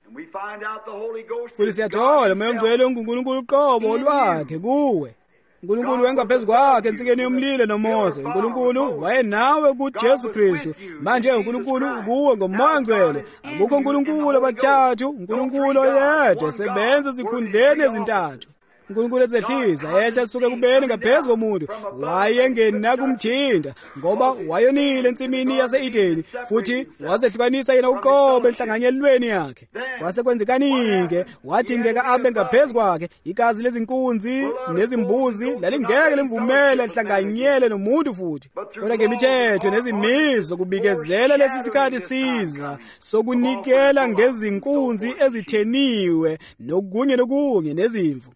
Futhi siyathola umoya Ongcwele unguNkulunkulu uqobo lwakhe kuwe. uNkulunkulu wengaphezu kwakhe ensikeni yomlilo noMose. uNkulunkulu wayenawe kuJesu Kristu. Manje uNkulunkulu kuwe ngoMoya Ongcwele. Akukho uNkulunkulu abathathu, uNkulunkulu oyedwa esebenza ezikhundleni ezintathu. uNkulunkulu ezehliza ehla esuke kubeni ngaphezu komuntu, wayengena kumthinda ngoba wayonile ensimini yase-Edeni, futhi wazehlukanisa yena uqobo enhlanganyelweni yakhe. Kwasekwenzekani-ke wadingeka abe ngaphezu kwakhe. Igazi lezinkunzi nezimbuzi lalingeke limvumele lihlanganyele nomuntu futhi, kodwa ngemithetho nezimiso kubikezela lesi sikhathi siza sokunikela ngezinkunzi ezitheniwe nokunye nezimvu.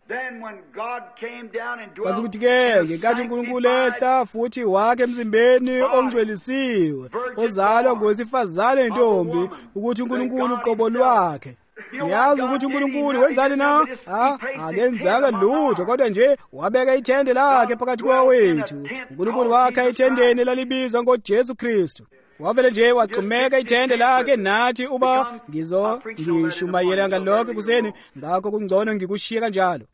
Kwasekuthi-ke ngenkathi uNkulunkulu ehla futhi wakhe emzimbeni ongcwelisiwe, ozalwa ngowesifazane nentombi, ukuthi uNkulunkulu uqobo lwakhe. Niyazi ukuthi uNkulunkulu wenzani na? Akenzanga lutho, kodwa nje wabeka ithende lakhe phakathi kwawethu. uNkulunkulu wakhe ithendeni elalibizwa ngoJesu Kristu. Wavele nje wagxumeka ithende lakhe, nathi uba ngishumayela ngalokho kuseni, ngakho kungcono ngikushiye kanjalo.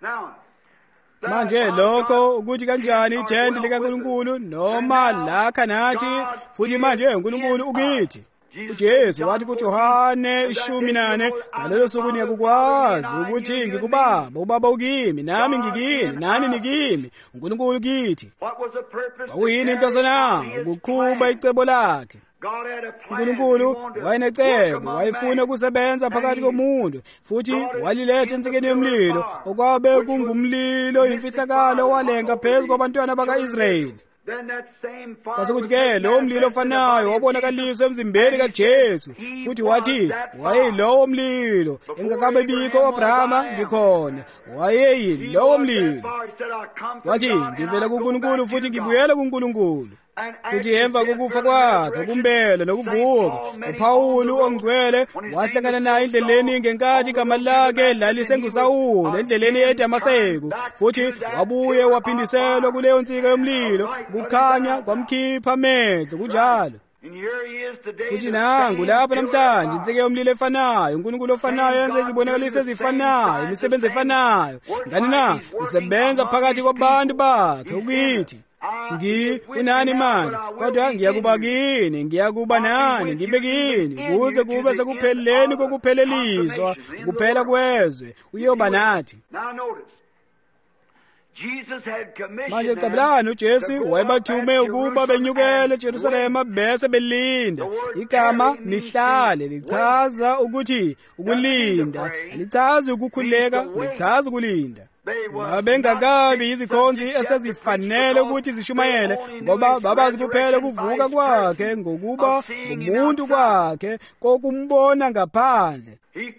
Manje lokho ukuthi kanjani ithende likaNkulunkulu noma lakha nathi, futhi manje uNkulunkulu ukithi. uJesu wathi kuJohane 14, ngalelo suku niyakukwazi ukuthi ngikuBaba, uBaba ukimi, nami ngikini, nani nikimi. uNkulunkulu kithi. Kwakuyini inhloso na? Ukuqhuba icebo lakhe. uNkulunkulu wayenecebo, wayefuna ukusebenza phakathi komuntu, futhi waliletha ensikeni yomlilo, okwabe kungumlilo imfihlakalo walenga phezu kwabantwana baka-Israyeli. Kwasekuthi-ke lowo mlilo ofanayo wabonakaliswa emzimbeni kaJesu, futhi wathi wayeyilowo mlilo. Engakabe bikho u-Abrahama ngikhona, wayeyilowo mlilo. Wathi ngivela kuNkulunkulu futhi ngibuyela kuNkulunkulu. Futhi emva kokufa kwakhe, kumbela nokuvuka, uPawulu Ongcwele wahlangana naye endleleni ngenkathi igama lakhe lalisenguSawuli endleleni eDamaseko, futhi wabuye waphindiselwa kuleyo nsika yomlilo, kukhanya kwamkhipha amehlo kunjalo. Futhi nangu lapha namhlanje insike yomlilo efanayo, uNkulunkulu ofanayo yenza izibonakaliso ezifanayo, imisebenzi efanayo. Ngani na? Usebenza phakathi kwabantu bakhe ukithi. Unani manje, kodwa ngiyakuba kini, ngiyakuba nani, ngibe kini, kuze kube sekupheleni kokupheleliswa, ukuphela kwezwe, uyoba nathi. Manje qabelani uJesu wayebathume ukuba benyukele eJerusalema bese belinda. Igama nihlale lichaza ukuthi ukulinda, lichaza ukukhuleka, lichaza ukulinda. Babengakabi izikhonzi esezifanele ukuthi zishumayele, ngoba babazi kuphela kuvuka kwakhe ngokuba ngumuntu kwakhe kokumbona ngaphandle.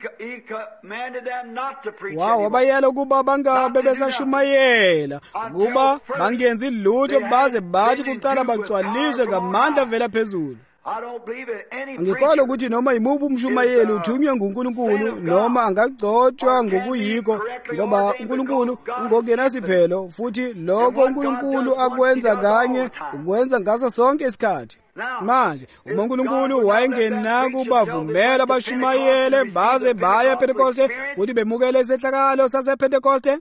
Wabayela ukuba bangabe besashumayela, ukuba bangenzi lutho baze bathi kuqala bagcwaliswe ngamandla vela phezulu. Ngikholwa ukuthi noma yimuphi umshumayeli uthunywe nguNkulunkulu noma angagcotshwa ngokuyiko, ngoba uNkulunkulu ungokenasiphelo, futhi lokho uNkulunkulu akwenza kanye ukwenza ngaso sonke isikhathi. Manje uma uNkulunkulu wayengenakubavumela bashumayele baze baya ePentekoste futhi bemukele isehlakalo sasePentekoste,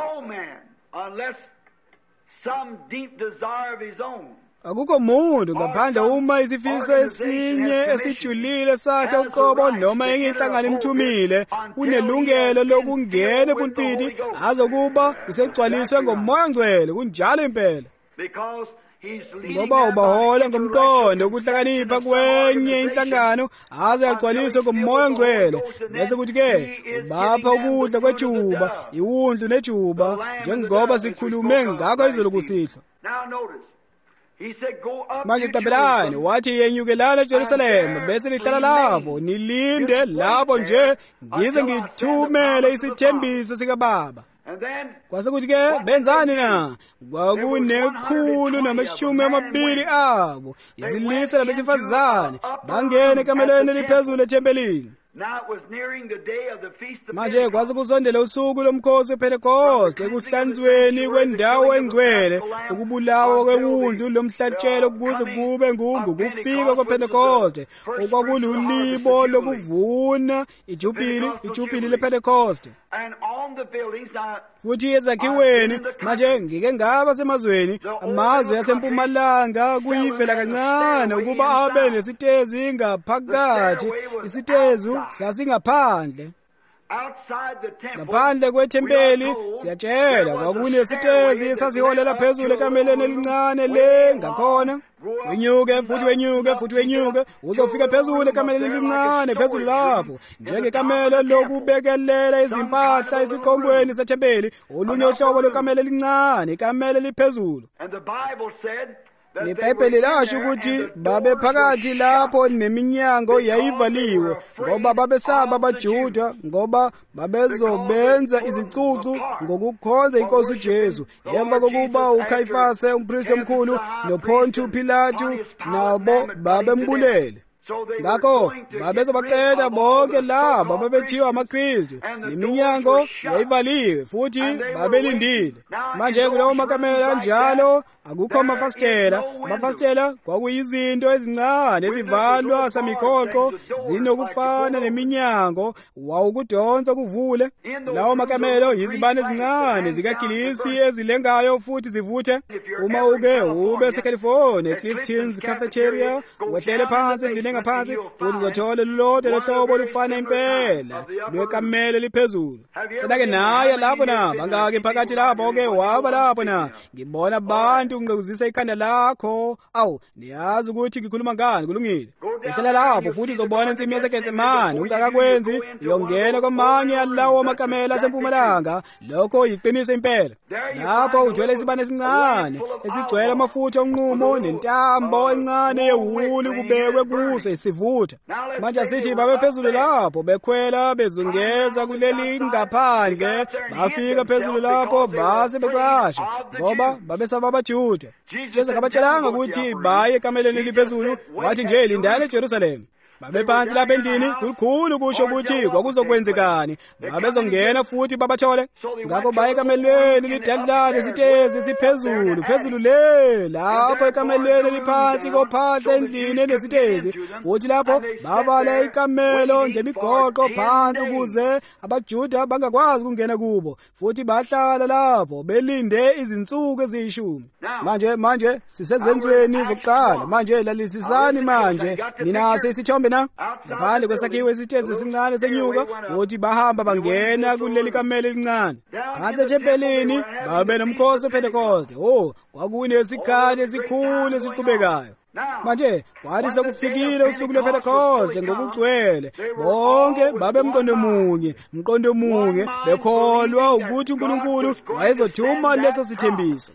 akukho muntu ngaphandle uma isifiso esinye esijulile sakhe uqobo noma enye inhlangano imthumile unelungelo lokungena epulpiti azokuba kusegcwaliswe ngoMoya Ngcwele. Kunjalo impela, ngoba ubahola ngomqondo ukuhlakanipha kwenye inhlangano aze agcwaliswe ngoMoya Ngcwele. Bese kuthi-ke ubapha ukudla kwejuba, iwundlu nejuba, njengoba sikhulume ngakho izolo kusihlwa. Manje qabelani, wathi yenyukelana eJerusalema bese lihlala lapho nilinde lapho nje ngize ngithumele isithembiso sikaBaba. Kwase kuthi-ke benzani na? Kwakunekhulu abo, izilisa labesifazane, bangene ekamelweni eliphezulu ethempelini. Manje kwase kusondela usuku lomkhosi wePentekoste, ekuhlanzweni kwendawo engcwele, ukubulawa kwewundlu lomhlatshelo kuze kube ngukufika kwePentekoste, okwakulilibo lokuvuna ijubhili lePentekoste. Futhi ezakhiweni, manje ngike ngaba semazweni, amazwe asempumalanga kuyivela kancane ukuba abe nesitezi ngaphakathi, isitezu sasingaphandle. Ngaphandle kwethempeli siyatshela kwakunesitezi esasiholela phezulu ekameleni elincane le ngakhona. Wenyuke futhi wenyuke futhi wenyuke uzofika phezulu ekameleni elincane phezulu lapho, njengekamelo lokubekelela izimpahla esiqongweni sethempeli, olunye uhlobo lwekamelo elincane, ikamelo eliphezulu. IBhayibheli lasho ukuthi babe phakathi lapho neminyango yayivaliwe, ngoba babesaba abaJuda, ngoba babezobenza izicucu ngokukhonza inkosi uJesu. Emva kokuba uKhayifase umpristi omkhulu noPontius Pilato nabo babembulele, ngakho babezobaqeda bonke labo babethiwa amaKristu, neminyango yayivaliwe futhi babelindile. Manje kulawo makamela anjalo akukho amafasitela. Amafasitela kwakuyizinto ezincane ezivalwa samigoqo, zinokufana neminyango wawukudonsa kuvule. Lawo makamelo yizibane ezincane zikagilisi ezilengayo futhi zivuthe. Uma ube seCalifornia, Clifton's Cafeteria, wehlele phansi endlini engaphansi, futhi uzothola lulodwa lohlobo olufana impela lwekamelo eliphezulu. Sedake naye lapho na, bangake phakathi lapho-ke waba lapho na, ngibona abantu unqekuzisa ikhanda lakho. Awu, niyazi ukuthi ngikhuluma ngani, kulungile. Ihlala lapho futhi uzobona insimi yaseGetsemane, ungakakwenzi uyongena kwamanye alawo makamela asempumalanga. Lokho yiqiniso impela. Lapho uthola isibane esincane esigcwele amafutha onqumo nentambo encane yewuli kubekwe kuso isivutha. Manje asithi babe phezulu lapho bekhwela bezungeza kuleli ngaphandle, bafika phezulu lapho base beqasha, ngoba babesaba abaJuda. Jesu akabatshelanga ukuthi baye ekameleni eliphezulu, wathi nje lindani eJerusalema. Babephansi lapha endlini, kukhulu kusho ukuthi kwakuzokwenzekani. Babezongena futhi babathole, ngakho baye ekamelweni elidadlana isitezi siphezulu, phezulu le, lapho ekamelweni eliphansi kophahla endlini enesitezi. Futhi lapho bavala ikamelo ngemigoqo phansi ukuze abaJuda bangakwazi ukungena kubo, futhi bahlala lapho belinde izinsuku eziyishumi. Manje sisezenzweni zokuqala. Manje lalisisani manje, ninaso isithombe bahambe na ngaphandle kwesakhiwo esithenze esincane senyuka, futhi bahamba bangena kuleli kamelo elincane. Phansi ethempelini babe nomkhosi wePentecoste. Kwakunesikhathi esikhulu esiqhubekayo. Manje kwathi sekufikile usuku lwePentecoste ngokugcwele, bonke babe mqondo munye, bekholwa ukuthi uNkulunkulu wayezothuma leso sithembiso.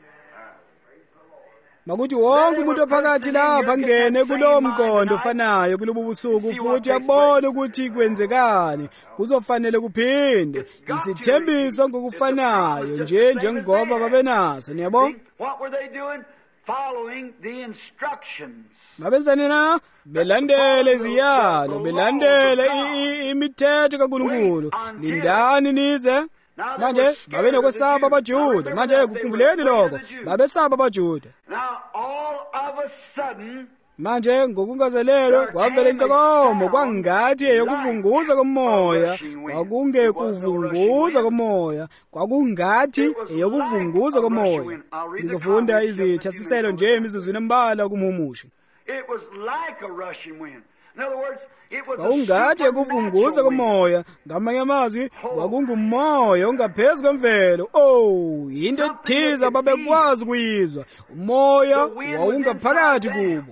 Makuthi wonke umuntu ophakathi lapha ngene kulowo mqondo ofanayo kulobu busuku, futhi abone ukuthi kwenzekani, kuzofanele kuphinde isithembiso ngokufanayo njengoba babenaso. Niyabona? Following the instructions. Babenzani na? Belandele iziyalo, belandele imithetho kaNkulunkulu. Lindani nize. Manje babe nokwesaba abaJuda. Manje kukhumbuleni lokho. Babesaba abaJuda. Now all of a sudden manje ngokungazelelwe kwavela inhlokomo kwangathi eyokuvunguza komoya, kwakungekuvunguza komoya, kwakungathi eyokuvunguza komoya. Ngizofunda izithasiselo nje emizuzwini embalwa kumhumusho. It was like a rushing wind. In other words, it was kwakungathi eyokuvunguza komoya, ngamanye amazwi kwakungumoya ongaphezu kwemvelo. Into ethize ababekwazi ukuyizwa, umoya wawungaphakathi kubo.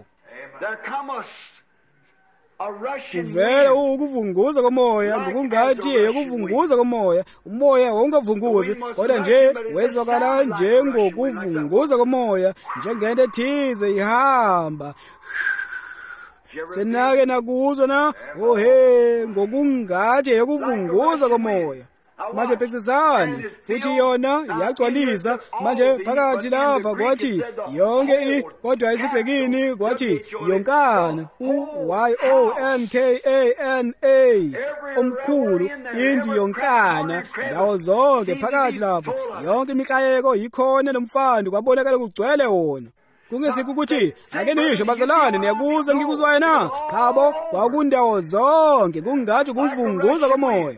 Kuvela ukuvunguza komoya, ngokungathi eyokuvunguza komoya. Umoya wawungavunguzi, kodwa nje wezwakala njengokuvunguza komoya, njengento ethize ihamba. Senake nakuzwa na, ngokungathi eyokuvunguza komoya. Manje phekisani futhi yona yagcwalisa. Manje phakathi lapha kwathi yonke kodwa isiGrekini kwathi yonkana, YONKANA, omkhulu, indlu yonkana, ndawo zonke phakathi lapha. Yonke imikayeko ikhona nomfando kwabonakala kugcwele wona. Kungesiko ukuthi ake nisho bazalwane niyakuzwa ngikuzwayo na? Chabo kwakundawo zonke kungathi kuvunguza komoya.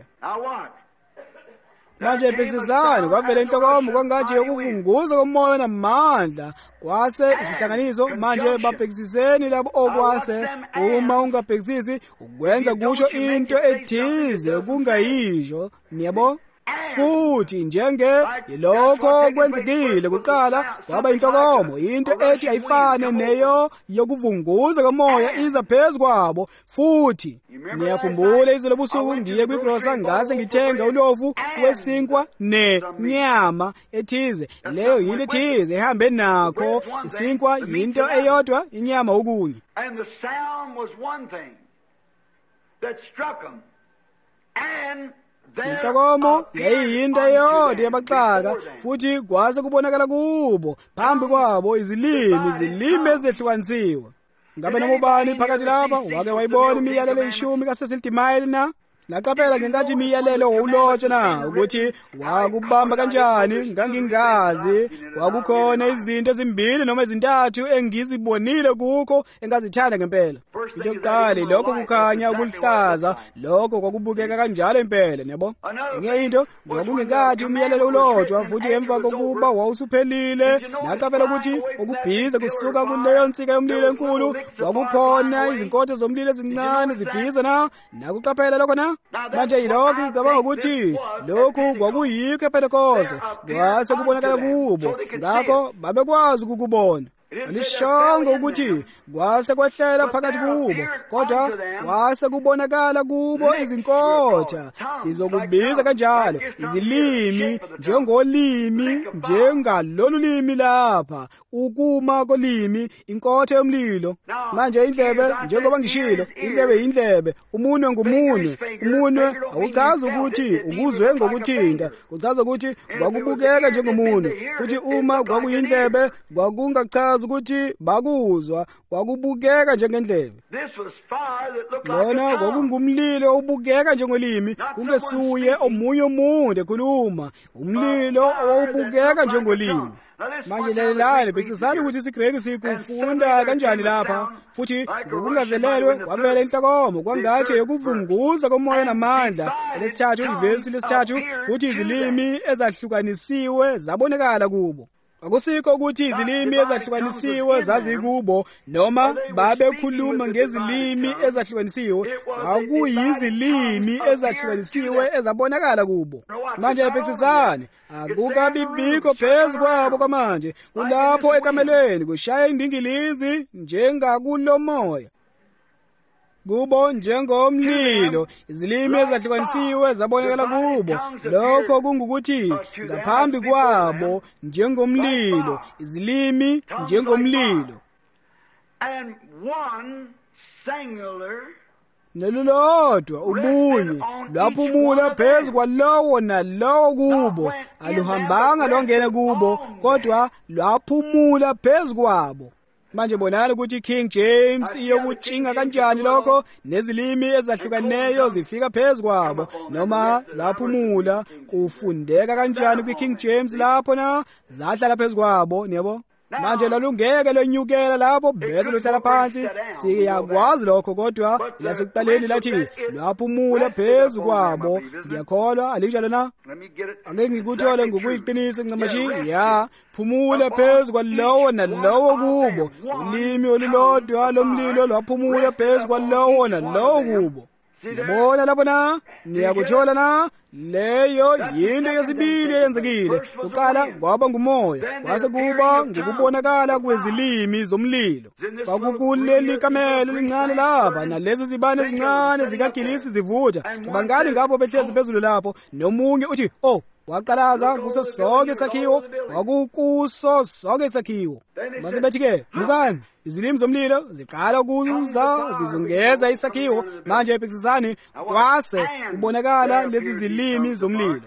Manje phekisani kwavela inhlokomo kwangathi yokuvunguza komoya namandla. Kwase isihlanganiso manje baphekisiseni labo okwase. Uma ungaphekisisi ukwenza kusho into ethize kungayisho. Niyabona? Futhi njenge yilokho kwenzekile kuqala kwaba inhlokomo, into ethi ayifane neyo yokuvunguza komoya iza phezu kwabo. Futhi niyakhumbula izolo busuku ngiye kwigrosa ngase ngithenga ulofu wesinkwa nenyama ethize. Leyo yinto ethize ehambe nakho, isinkwa yinto eyodwa, inyama okunye. And the sound was one thing that struck them. And inhlokomo yayiyinto eyodwa yabaxaka, futhi kwase kubonakala kubo phambi kwabo izilimi ezehlukanisiwe. Ngabe nomubani phakathi lapha wake wayibona imiyalelo 10 kaSesitimayeli na? Laqaphela ngenkathi imiyalelo wawulotshwa na ukuthi wakubamba kanjani? Ngangingazi. Kwakukhona izinto ezimbili noma ezintathu engizibonile kukho engazithanda ngempela. Into yokuqala lokho kukhanya okuluhlaza, lokho kwakubukeka kanjalo impela, niyabo. Enye into kwakungenkathi umyalelo ulotshwa, futhi emva kokuba wawusuphelile laqaphela ukuthi ukubhiza kusuka kuleyo nsika yomlilo enkulu kwakukhona izinkotho zomlilo ezincane zibhiza na. Nakuqaphela lokho na? Manje yilokho ngicabanga ukuthi lokhu kwakuyikho ePentecoste, kwase kubonakala kubo, ngakho babekwazi ukukubona. Alishongo ukuthi kwase kwahlela phakathi kubo, kodwa kwase kubonakala kubo izinkotha. Sizokubiza kanjalo izilimi, njengalolu limi lapha, ukuma kolimi, inkotha yomlilo. Manje indlebe, njengoba ngishilo, indlebe yindlebe, umunwe ngumunwe. Umunwe awuchazi ukuthi ukuzwe ngokuthinta, kuchaza ukuthi kwakubukeka njengomunwe. Futhi uma kwakuyindlebe kwakungachazi ukuthi bakuzwa, kwakubukeka njengendlebe. Lona kwakungumlilo obukeka njengolimi, kungesuye omunye umuntu ekhuluma, umlilo owubukeka njengolimi. Manje lelelani besizana ukuthi isiGreki sikufunda kanjani lapha, futhi ngokungazelelwe kwavela inhlokomo kwangathi yokuvunguza komoya namandla. Lesithathu ivesi lesithathu, futhi izilimi ezahlukanisiwe zabonakala kubo. Akusikho ukuthi izilimi ezahlukanisiwe zazikubo noma babekhuluma ngezilimi ezahlukanisiwe, akuyizilimi ezahlukanisiwe ezabonakala kubo. Manje ebhekisisane, akukabibikho phezu kwabo kwamanje, kulapho ekamelweni kushaya indingilizi njengakulo moya. Kubo njengomlilo, izilimi ezahlukanisiwe zabonakala kubo. Lokho kungukuthi ngaphambi kwabo njengomlilo, izilimi njengomlilo. And one singular Nelulodwa ubunye lwaphumula phezu kwalowo nalowo kubo, aluhambanga lwangena kubo, kodwa lwaphumula phezu kwabo. Manje bonani ukuthi King James iyokutshinga kanjani lokho, nezilimi ezahlukaneyo zifika phezu kwabo noma zaphumula, kufundeka kanjani kwi-King James lapho na zahlala phezu kwabo, yebo. Manje lalungeke lonyukela lapho bese luhlala phansi, siyakwazi lokho, kodwa lasekuqaleni lathi lwaphumula phezu kwabo. Ngiyakholwa alinjalo na? Ake ngikuthole ngokuyiqiniso ncamashi, ya phumula phezu kwalowo nalowo kubo. Ulimi olulodwa lomlilo lwaphumula phezu kwalowo nalowo kubo. Ngibona lapho na, niyakuthola na? Leyo yinto yesibili eyenzekile. Kuqala kwaba ngumoya, kwase kuba ngokubonakala kwezilimi zomlilo. Kwakukuleli kamelo lincane lapha, nalezi zibane ezincane zikagilisi zivutha. Cabangani ngapho behlezi phezulu lapho, nomunye uthi, oh, waqalaza kuso sonke isakhiwo, kwakukuso sonke isakhiwo. Base bethi-ke, bukani, izilimi zomlilo ziqala ukuza zizungeza isakhiwo. Manje ebhekisisani, kwase kubonakala lezi zilimi zomlilo.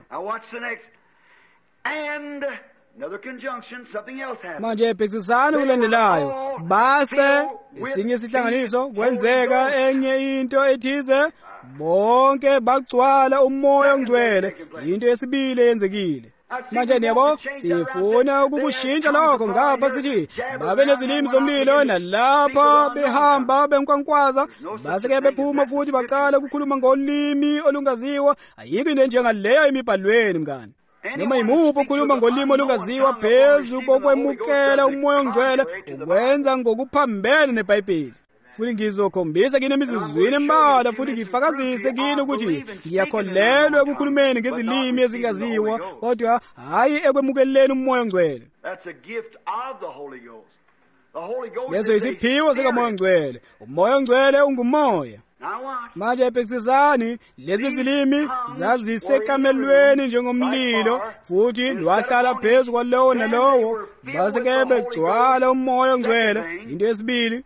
Manje ebhekisisani ulandelayo, base esinye isihlanganiso kwenzeka enye into ethize, bonke bagcwala umoya ongcwele. Into yesibili eyenzekile. Manje niyabo, sifuna ukukushintsha lokho ngapha sithi babe nezilimi zomlilo, nalapha behamba benkwankwaza, base-ke bephuma futhi baqala ukukhuluma ngolimi olungaziwa. Ayikho into enjengaleyo emibhalweni mngani. Noma imuphi ukhuluma ngolimi olungaziwa phezu kokwemukela umoya ongcwele, ukwenza ngokuphambene neBhayibheli. Futhi ngizokhombisa kini emizuzwini embalwa, futhi ngifakazise kini ukuthi ngiyakholelwa ekukhulumeni ngezilimi ezingaziwa, kodwa hayi ekwemukeleni umoya ongcwele. Leso isiphiwo sikamoya ongcwele. Umoya ongcwele ungumoya. Manje ebhekisisani, lezi zilimi zazisekamelweni njengomlilo, futhi lwahlala phezu kwalowo nalowo, base-ke begcwala umoya ongcwele. Into yesibili,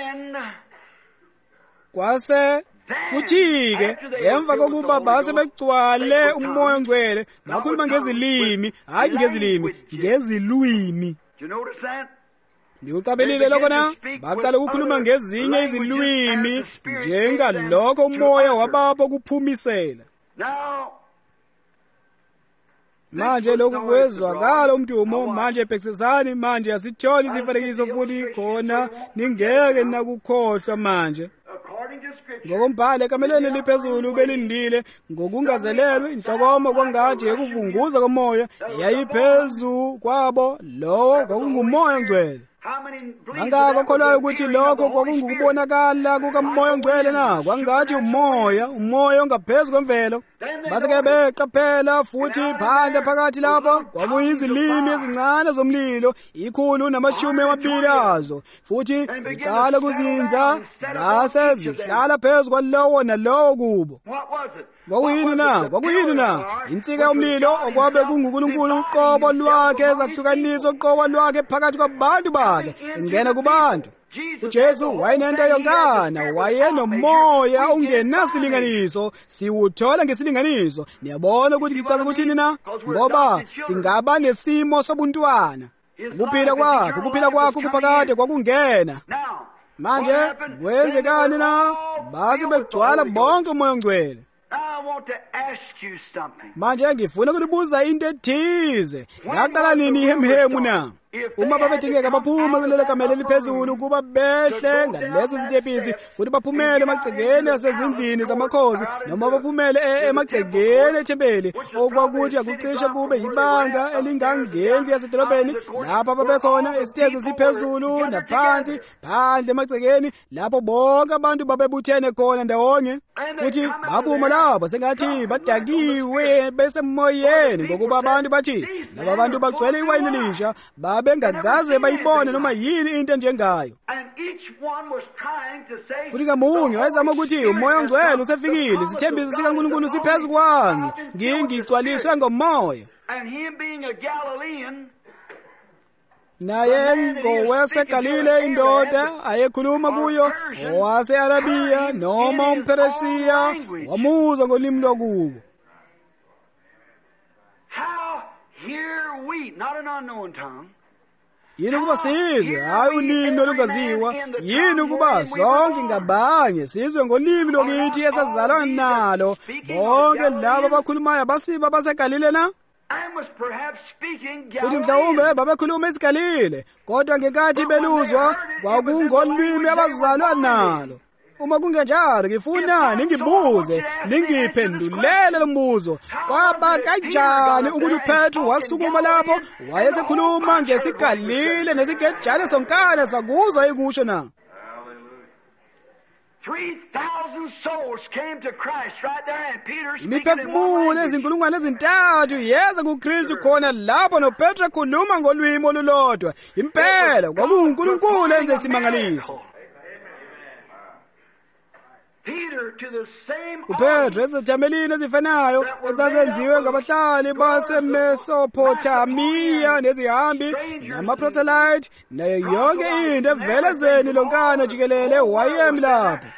kwase kuthi-ke emva kokuba base begcwale umoya ongcwele, bakhuluma ngezilimi, hayi ngezilimi, ngezilwimi. Ndikuqabelile lokho na? Baqala ukukhuluma ngezinye izilwimi njengalokho umoya wabapho kuphumisela. Manje lokhu kwezwakala umdumo. Manje ebhekisisani, manje asitholi isifanekiso futhi khona ningeke nakukhohlwa manje. Ngokombhalo ekamelweni liphezulu belindile ngokungazelelwe, inhlokoma kwangathi ekuvunguza komoya yayiphezu kwabo. Lowo kwakungumoya ongcwele. Mangako kholwayo ukuthi lokho kwakungukubonakala kukamoya ongcwele na? Kwangathi umoya ongaphezu kwemvelo. Base-ke beqaphela futhi phandle phakathi lapho kwakuyizilimi ezincane zomlilo, 120 azo, futhi ziqala kuzinza, zase zihlala phezu kwalowo nalowo kubo. Kwakuyini na? Insika yomlilo okwabe kunguNkulunkulu uqobo lwakhe ezahlukanisa uqobo lwakhe phakathi kwabantu bakhe, ingena kubantu. uJesu wayenento yonkana, wayenomoya ungenasilinganiso, siwuthola ngesilinganiso. Niyabona ukuthi ngichaza ukuthini na? Ngoba singaba nesimo sobuntwana. Ukuphila kwakho kuphakade kwakungena. Manje kwenzekani na? Base begcwala bonke umoya ongcwele. Manje ngifuna ukulibuza into ethize. Yaqala nini ihemhemu na? uma babedingeka baphuma kulelo kamelo eliphezulu ukuba behle ngalezo zitebhisi futhi baphumele emagcekeni asezindlini zamakhosi noma baphumele emagcekeni ethempeli okwakuthi akucishe kube yibanga elingangendlu yasedolobheni lapho babekhona esitezi siphezulu naphansi phandle emagcekeni lapho bonke abantu babebuthene khona ndawonye futhi baphuma lapho sengathi badakiwe besemoyeni ngokuba abantu bathi laba bantu bagcwele iwayini elisha babengakaze bayibone noma yini into enjengayo futhi ngamunye wayezama ukuthi umoya ongcwele usefikile isithembiso sikaNkulunkulu siphezu kwami ngigcwaliswe ngomoya naye ngowaseGalile indoda ayekhuluma kuyo owase-Arabiya noma umPheresiya wamuzwa ngolimi lwakubo. Yini ukuba sizwe hayi ulimi olungaziwa, yini ukuba sonke ngabanye sizwe ngolimi lokithi esazalwa nalo bonke labo abakhulumayo basiba baseGalile na? Futhi mhlawumbe babekhuluma isiGalile kodwa ngenkathi beluzwa kwakungolwimi abazalwa nalo. Uma kungenjalo ngifuna ningibuze ningiphendulele lo mbuzo, kwaba kanjani ukuthi uPetru wasukuma lapho wayesekhuluma ngesiGalile nesigejane sonkana sakuzwa ikusho na? 3,000 souls came to Christ right there, and Peter speaking in imiphefumulo ezinkulungwane ezintathu yeza kuKristu khona lapho noPetru ekhuluma ngolwimi olulodwa. Impela kwakuNkulunkulu enze isimangaliso. uPetru ezithamelini ezifanayo ezazenziwe ngabahlali baseMesopotamiya nezihambi namaproselyte nayo yonke into evela ezweni lonkana jikelele wayemi lapho.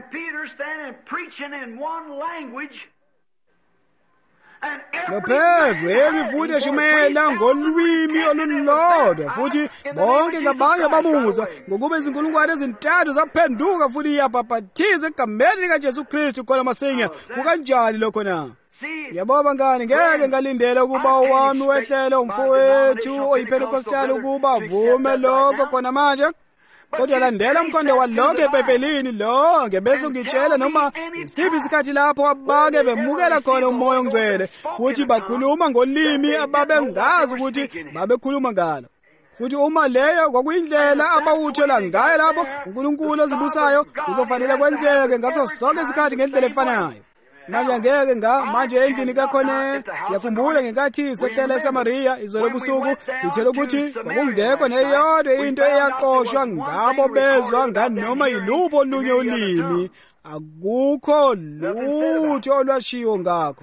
noPetru emi eshumayela ngolwimi olulodwa futhi bonke ngabanye bamuzwa ngokuba izinkulungwane ezintathu zaphenduka futhi yapaphathiza egameni likaJesu Kristu khona masinya. Kukanjani lokho na? Yabona ngani ngeke ngalindela ukuba owami wehlele umfowethu oyiPentecostal ukuba avume lokho khona manje. Kodwa landela umkhondo walokho ePhephelini lonke bese ngitshela noma isiphi isikhathi lapho abake bemukela khona umoya ongcwele futhi bakhuluma ngolimi ababengazi ukuthi babekhuluma ngalo. Futhi uma leyo kwakuyindlela abawuthola ngayo lapho uNkulunkulu ozibusayo kuzofanele kwenzeke ngaso sonke isikhathi ngendlela efanayo. Manje ngeke manje endlini kakhona siyakhumbula ngenkathi sehlela eSamariya izolo busuku sithele ukuthi kwakungekho neyodwa into eyaqoshwa ngabo bezwa nganoma yilupho olunye ulimi, akukho lutho olwashiwo ngakho.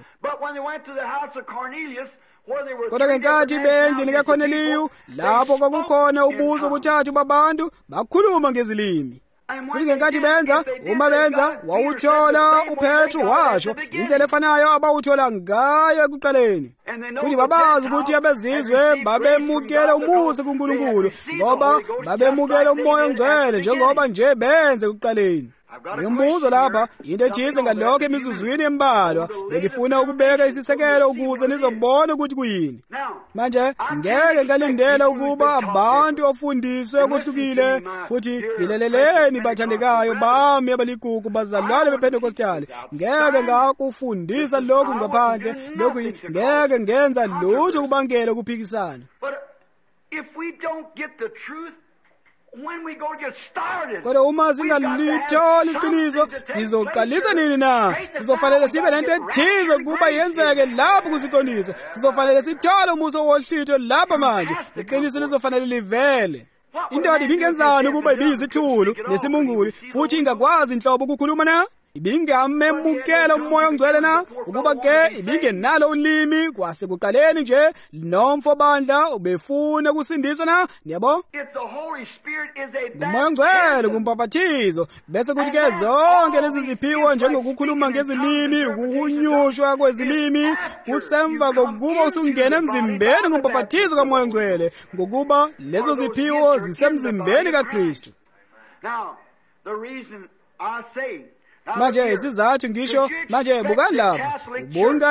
Kodwa ngenkathi bendlini kaKhoneliyu lapho kwakukhona ubuzo buthathu babantu bakhuluma ngezilimi. Futhi ngenkathi uma benza wawuthola uPetru washo indlela efanayo abawuthola ngayo ekuqaleni. Futhi babazi ukuthi abezizwe babemukela umusa kuNkulunkulu ngoba babemukela umoya ongcwele njengoba nje benze ekuqaleni. Ngimbuzo lapha into ethize ngalokho emizuzwini embalwa bengifuna ukubeka isisekelo ukuze nizobona ukuthi kuyini. Manje ngeke ngalindela ukuba abantu ofundiswe okuhlukile futhi ngileleleni bathandekayo bami abaligugu bazalwane bePentecostal. Ngeke ngakufundisa lokhu ngaphandle lokhu ngeke ngenza lutho kubangela ukuphikisana. Kodwa uma singalitholi iqiniso sizoqalisa nini na? Sizofanele sibe nento ethize ukuba yenzeke lapho kusiqondisa. Sizofanele sithole umuso wohlitho lapha manje. Iqiniso lizofanele livele. Indoda ibingenzani ukuba ibiyizithulu nesimungulu futhi ingakwazi inhlobo ukukhuluma na? Ibingamemukela umoya ongcwele na? Ukuba ke ibingenalo ulimi kwasekuqaleni nje nomfo bandla ubefuna kusindiswa na? Niyabo? Umoya ongcwele kumpaphathizo bese kuthi ke zonke lezi ziphiwo njengokukhuluma ngezilimi, ukuhunyushwa kwezilimi kusemva kokuba usungena emzimbeni ngompaphathizo kamoya ongcwele ngokuba lezo ziphiwo zisemzimbeni kaKristu. Now, the reason I say manje isizathu ngisho manje buka lapha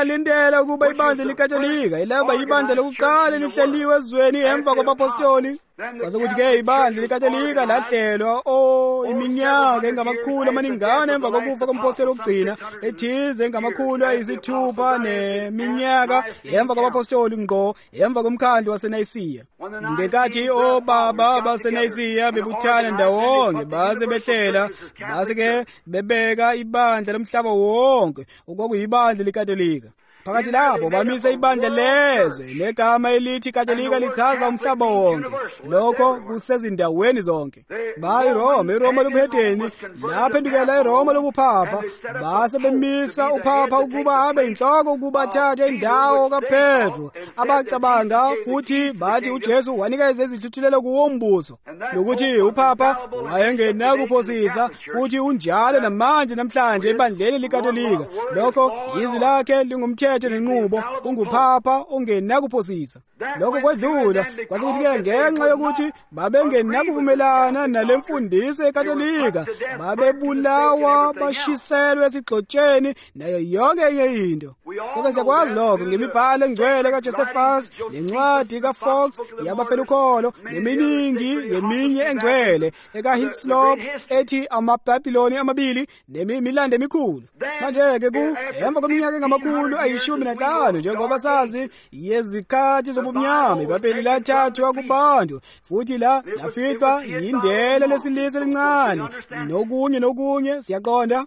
ubungalindela ukuba ibandla likaTolika ilaba ibandla lokuqala lihleliwe ezweni emva kwabapostoli. Kwasekuthi-ke ibandla likatolika lahlelwa iminyaka engamakhulu amaningana emva kokufa kompostoli wokugcina ethize engamakhulu ayisithupha neminyaka emva kwabapostoli ngqo emva komkhandlu waseNayisiya. Ngekathi obaba baseNayisiya bebuthana ndawonye base behlela base-ke bebeka ibandla lomhlaba wonke okwakuyibandla likatolika. Phakathi lapho bamise ibandla lezwe negama elithi katolika lichaza umhlaba wonke. Lokho kusezindaweni zonke. IRoma lobuhedeni laphendukela iRoma lobuphapha base bemisa uphapha ukuba abe inhloko ukuba athathe indawo kaPetro. Abacabanga futhi bathi uJesu wanikeza izihluthulelo kuwo umbuso nokuthi uphapha wayengenakuphosisa futhi unjalo namanje namhlanje ebandleni likatolika. Lokho izwi lakhe lingumthetho nenqubo unguphapha ongenakuphosisa. Lokho kwedlula kwasekuthi-ke ngenxa yokuthi babengenakuvumelana nale mfundiso ekatolika babebulawa bashiselwe esigxotsheni nayo yonke enye into. Sonke siyakwazi lokho ngemibhalo engcwele kaJosephus nencwadi kaFox yabafelukholo neminingi yeminye engcwele ekaHislop ethi amabhabhiloni amabili nemilando emikhulu. Manje-ke emva kweminyaka engamakhulu ayishumi-5 njengoba sazi yezikhathi zobumnyama iBhabheli lathathwa kubantu futhi lafihlwa yindela lesilisa elincane nokunye siyaqonda.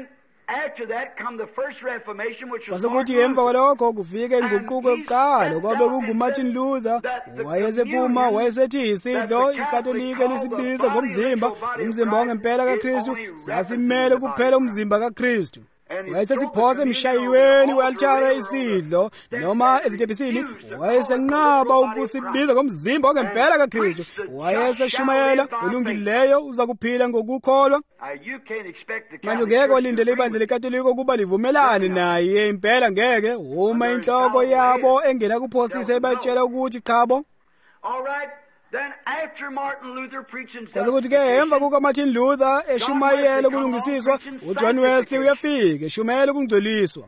Kwasekuthi emva kwalokho kufika inguquko yokuqala kwabe kunguMartin Luther wayesephuma wayesethi isidlo ikatolika lisibiza ngomzimba umzimba wangempela kaKristu sasimele kuphela umzimba kaKristu. Wayesesiphosa emshayiweni we-altare isidlo noma ezitebhisini wayesenqaba ukusibiza ngomzimba wangempela kaKristu. Wayeseshumayela olungileyo uza kuphila ngokukholwa. Manje ngeke walindele ibandla likatolika ukuba livumelane naye impela, ngeke uma inhloko yabo engenakuphosisa ebatshela ukuthi qhabo. Kwasekuthi-ke emva kukaMartin Luther eshumayela ukulungisiswa uJohn Wesley uyafika eshumayela ukungcweliswa.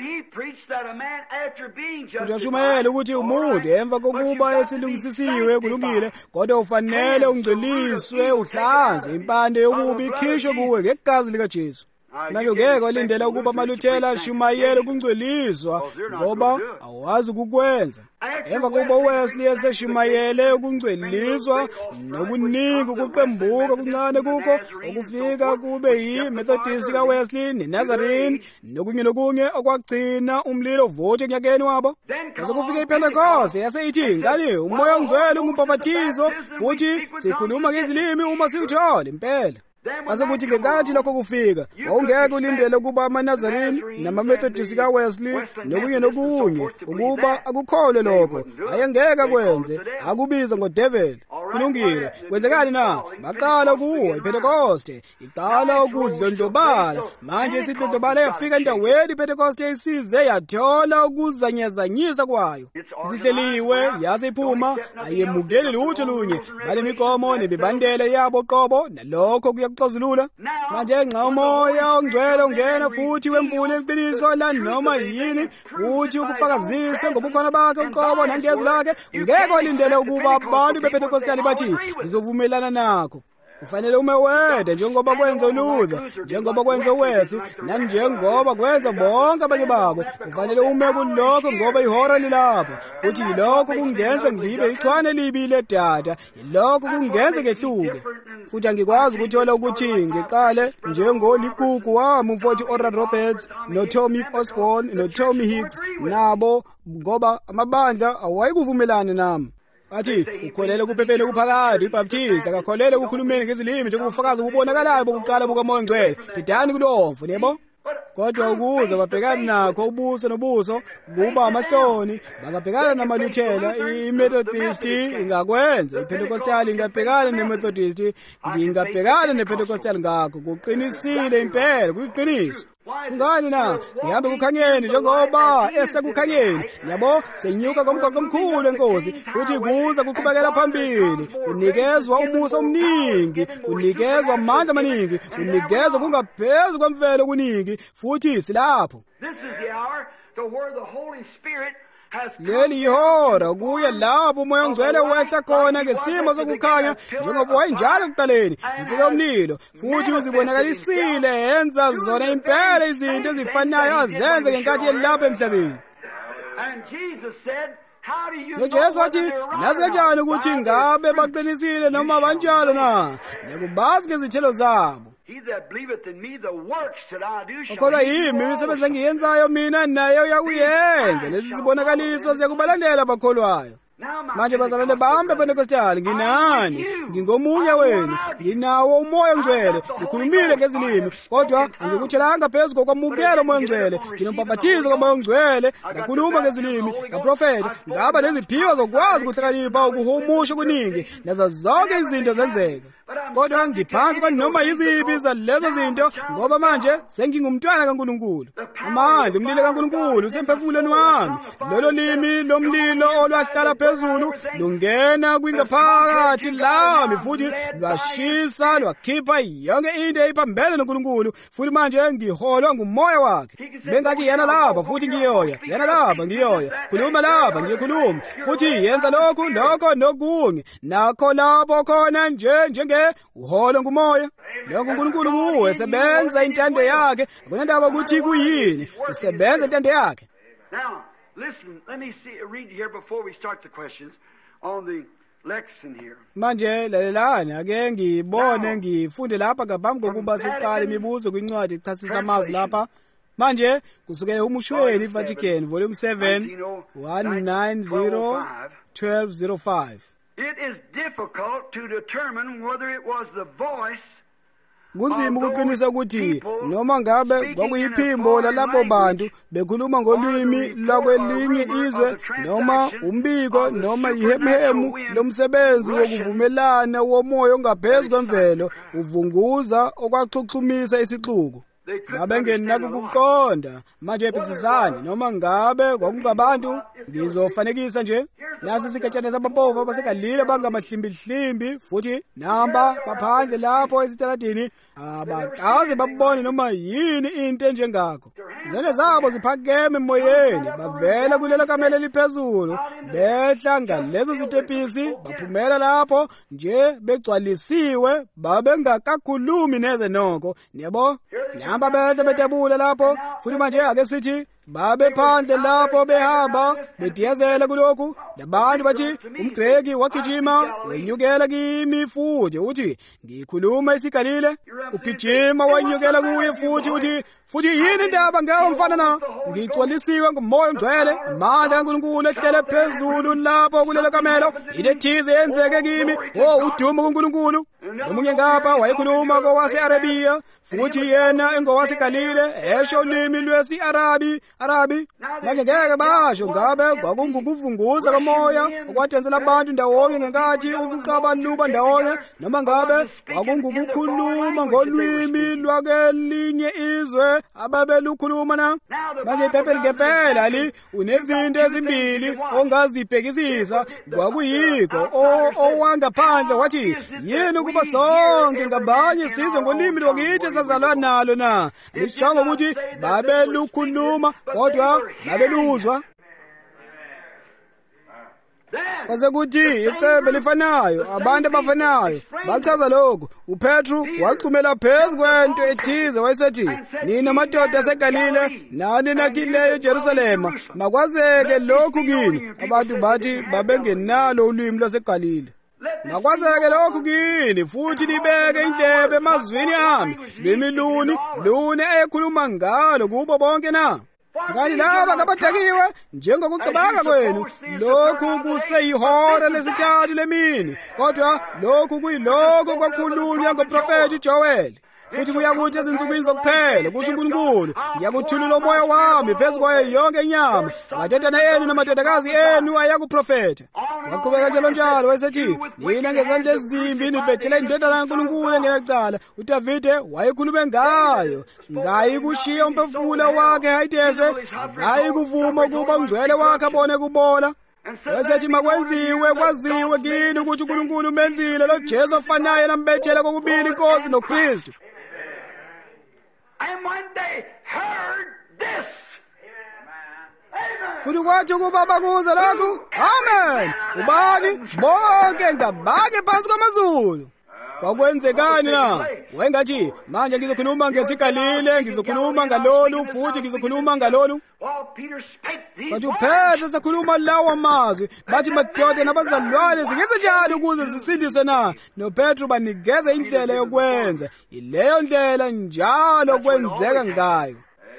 Futhi ashumayela ukuthi umuntu emva kokuba esilungisisiwe kulungile kodwa ufanele ungcweliswe uhlanze impande yokubi ikhishwe kuwe ngegazi likaJesu. Manje ngeke walindela ukuba amaLuthela ashumayele ukungcweliswa ngoba awazi ukukwenza. Emva kokuba uWesley eseshumayele ukungcweliswa nokuningi ukuqembuka kuncane kukho okufika kube yiMethodist kaWesley neNazarene nokunye okwagcina umlilo vote enyakeni wabo. Bese kufika iPentecost yaseyithi ngani umoya ongcwele ungumbhaphathizo futhi sikhuluma ngezilimi uma siwuthola impela. Kwasekuthi ngenkathi lokho kufika wawungeke ulindele ukuba amaNazarene namaMethodist kaWesley nokunye ukuba akukholwe lokho ayengeke akwenze akubiza ngoDevil. Kulungile kwenzekani na? Baqala kuwo iPentecost iqala ukudlondlobala. Manje isidlondlobala yafika endaweni iPentecost isize yathola ukuzanyazanyisa kwayo. Isihleliwe yaze iphuma ayemukeli lutho lunye bale migomo nebibandele yabo qobo nalokho kuyakuxazulula. Manje nxa umoya ongcwele ungena futhi wembule iqiniso la noma yini futhi ukufakazise ngobukhona bakhe uqobo nangezwi lakhe ungeke walindele ukuba abantu bePentecost bathi ngizovumelana nakho. Kufanele ume wedwa njengoba kwenza uLuther, njengoba kwenza uWesley, nanjengoba kwenza bonke abanye babo. Kufanele ume kulokho ngoba ihora lilapho. Futhi lokho kungenza ngibe ichwane libi ledada. Lokho kungenza ngehluke. Futhi angikwazi ukuthola ukuthi ngiqale njengoligugu wami umfowethu Oral Roberts noTommy Osborne noTommy Hicks nabo ngoba amabandla awayikuvumelana nami. Athi ukholele kuphepheni kuphakade iBaptist akakholele ukukhulumeni ngezilimi njengobufakazi obubonakalayo bokuqala bukaMoya Ngcwele. Didani kulomfo yebo. Kodwa ukuze babhekane nakho ubuso nobuso kuba amahloni bangabhekana namaLuthela. iMethodist ingakwenza, iPentecostal ingabhekana neMethodist, ngingabhekana nePentecostal. Ngakho kuqinisile impela kuyiqiniso. Ngani na sihambe kukhanyeni njengoba esekukhanyeni. Yabo senyuka komgwaqo omkhulu enkosi futhi kuza kuqhubekela phambili. Unikezwa umusa omningi, unikezwa amandla amaningi, unikezwa kungaphezulu kwemvelo kuningi futhi silapho. This is the hour to where the Holy Spirit leli ihora kuye lapho umoya ongcwele wehla khona ngesimo sokukhanya njengoba wayenjalo ekuqaleni insika yomlilo futhi uzibonakalisile yenza zona impela izinto ezifanayo azenze ngenkathi yelapha emhlabeni. noJesu wathi nazi kanjani ukuthi ngabe baqinisile noma banjalo na? Nekubazi ngezithelo zabo. Okholwa yimi imisebenzi engiyenzayo mina naye uyakuyenza. Lezi zibonakaliso ziyakubalandela abakholwayo. Manje bazalwane bami bePentekostali, nginani? Ngingomunye wenu. Nginawo umoya ongcwele. Ngikhulumile ngezilimi, kodwa angikutshelanga phezu kokwamukela umoya ongcwele. Nginombhabhatizo kamoya ongcwele, ngakhuluma ngezilimi, ngaprofeta, ngaba neziphiwo zokwazi ukuhlakanipha, ukuhumusha okuningi, nazo zonke izinto zenzeka. Kodwa ngiphansi kwanoma yiziphi zalezo zinto, ngoba manje sengingumntwana kaNkulunkulu. Amandla umlilo kaNkulunkulu usemphefumulweni wami. Lolo limi lomlilo olwahlala phezulu lungena kwingaphakathi lami futhi lwashisa lwakhipha yonke into eyiphambene noNkulunkulu, futhi manje ngiholwa ngumoya wakhe. Bengathi yena lapha futhi ngiyoya, yena lapha ngiyoya, khuluma lapha ngikhuluma, futhi yenza lokho nokunye, nakho lapho khona njenge uholwa ngumoya. Lokho uNkulunkulu kuwe sebenza intando yakhe, akunandaba ukuthi kuyini, usebenza intando yakhe. Now, listen, let me read here before we start the questions on the lesson here. Manje lalelani ake ngibone ngifunde lapha ngaphambi kokuba siqale imibuzo kwincwadi echasisa amazwi lapha. Manje kusukela eHumushweni iVatican volume 7 190 1205. It is difficult to determine whether it was the voice kunzima ukuqinisa ukuthi noma ngabe kwakuyiphimbo lalabo bantu bekhuluma ngolwimi lwakwelinye izwe noma umbiko noma ihemhemu lomsebenzi wokuvumelana womoya ongaphezulu kwemvelo uvunguza okwaxhuxhumisa isixuku. Ngabe ngenakho ukuqonda manje ephikisana noma ngabe kwakungabantu, ngizofanekisa nje nasi sigatshana sabampofu abaseGalile bangamahlimbi futhi namba baphandle lapho esitaladini abaqaze babone noma yini into enjengakho. Izandla zabo ziphakeme emoyeni, bavela kulelo kamelo eliphezulu, behla ngalezo zitepisi, baphumela lapho nje begcwalisiwe, babengakakhulumi neze nokho. Niyabo? Namba behla betebula lapho, futhi manje ake sithi babe phandle lapho behamba bediyazela kulokhu. Labantu bathi umGreki wagijima wenyukela kimi futhi uthi ngikhuluma isiGalile. Ugijima wanyukela kuye futhi uthi futhi yini indaba ngawo mfana na? Ngigcwalisiwe ngumoya ongcwele, amandla kaNkulunkulu ehlele phezulu lapho kulelo kamelo. Into ethize yenzeke kimi, udumo kuNkulunkulu. Nomunye ngapha wayekhuluma kowase-Arabiya futhi yena engowaseGalile esho ulimi lwesi-Arabi. Manje ngeke basho ngabe kwakungukuvunguza komoya okwatshenzela abantu ndawonye ngenkathi ukuqabaluba ndawonye, noma ngabe kwakungukukhuluma ngolwimi lwakelinye izwe ababelukhuluma na. Manje iphepha ngempela unezinto ezimbili ongazibhekisisa. Kwakuyikho owangaphandle wathi yini ukuba sonke ngabanye sizwe ngolimi lwakithi esazalwa nalo na. Lisho ukuthi babelukhuluma kodwa babeluzwa. Kwase kuthi icebe lifanayo, abantu abafanayo bachaza lokhu. uPetru wachumela phezu kwento ethize wayesethi, nina madoda aseGalile nani nakhileyo eJerusalema, makwazeke lokhu kini. Abantu bathi babengenalo ulwimi lwaseGalile. Makwazeke lokhu kini futhi libeke indlebe emazwini ami. Lwimi luni ekhuluma ngalo kubo bonke na? Ngani laba ngabadakiwe njengokucabanga kwenu? Lokhu kuseyihora lesithathu lemini, kodwa lokhu kuyilokho kwakhulunywa ngoprofeti Joel. Futhi kuyakuthi ezinsukwini zokuphela, kusho uNkulunkulu, ngiyakuthulula umoya wami phezu kwayo yonke inyama. Amadodana enu namadodakazi enu ayakuprofetha. Waqhubeka njalo wayesethi, nina ngezandla ezimbi nibethela indodana kaNkulunkulu engeyacala. UDavide wayekhulume ngayo, ngayikushiya umphefumulo wakhe hayitese, ngayikuvuma ukuba ungcwele wakhe abone kubola. Wayesethi makwenziwe kwaziwe kini ukuthi uNkulunkulu umenzile lo Jesu ofanayo nambethela kokubili iNkosi noKristu. And when they heard this, futhi kwathi ukuba bakuza lokhu, amen. Ubani bonke ngabake phansi kwamazulu. Kwakwenzekani na? Wengathi manje ngizokhuluma ngesiGalile, ngizokhuluma ngalolu futhi ngizokhuluma ngalolu. Kwathi uPetro sakhuluma lawo mazwi, bathi madoda nabazalwane singenze njani ukuze sisindiswe na? NoPetro banikeza indlela yokwenza, ileyo ndlela njalo kwenzeka ngayo.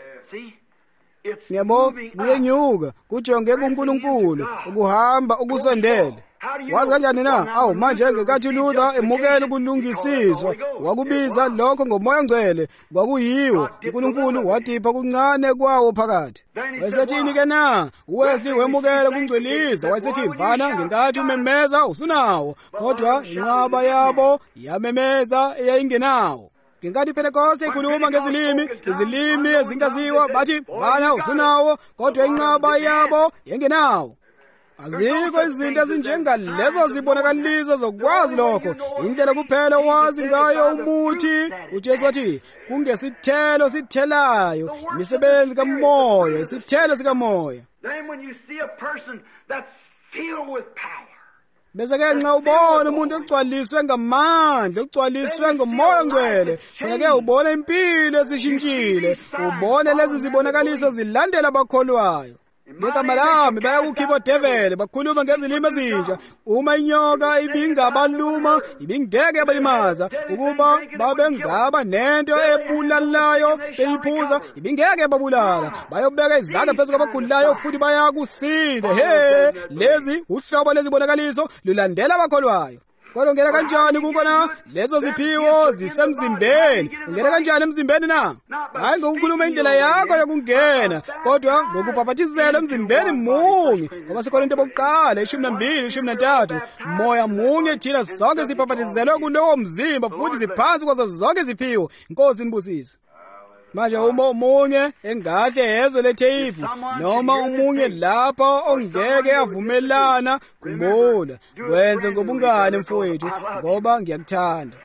Yabo, kuyenyuka kujonge kuNkulunkulu, ukuhamba ukusondela. Wazi kanjani na? Awu manje ngekathi uLuther emukela ukulungisiswa, wakubiza lokho ngoMoya Ngcwele, kwakuyiwo uNkulunkulu wadipha kuncane kwawo phakathi. Wayesethini ke na? uWesley wemukela kungcwelisa, wayesethi mfana ngenkathi umemeza usunawo, kodwa inqaba yabo yamemeza eyayingenawo. Ngenkathi iPentecoste ikhuluma ngezilimi, izilimi ezingaziwa, bathi mfana usunawo, kodwa inqaba yabo yengenawo. Azikho izinto ezinjengalezo zibonakaliso zokwazi lokho. Indlela kuphela wazi ngayo umuthi. uJesu wathi kungesithelo sithelayo, imisebenzi kaMoya, isithelo sikaMoya. Then when you see a person that's filled with power, bese ke nxa ubona umuntu ogcwaliswe ngamandla, ogcwaliswe ngoMoya Ngcwele, khona ke ubona impilo esishintshile, ubone lezi zibonakaliso zilandela abakholwayo. Ngegama lami bayakukhipha odevele, bakhuluma ngezilimi ezintsha. Uma inyoka ibingabaluma, ibingeke yabalimaza. Ukuba babengaba nento ebulalayo beyiphuza, ibingeke babulala. Bayobeka izandla phezu kwabagulayo futhi bayakusila. Lezi uhlobo lezibonakaliso lulandela abakholwayo. Kodwa ungena kanjani kubona lezo ziphiwo zisemzimbeni? Ungena kanjani emzimbeni na? Hayi ngokukhuluma indlela yakho yokungena, kodwa ngokubhaphathizela emzimbeni munye. Ngoba seKorinte bokuqala 12:13, moya munye thina sonke sibhaphathizelwe kulowo mzimba futhi ziphansi kwazo zonke iziphiwo. Inkosi inibusise. Manje uma umunye engahle yezwe letheyiphu noma umunye lapha ongeke avumelana, khumbula wenze ngobungane mfowethu ngoba ngiyakuthanda.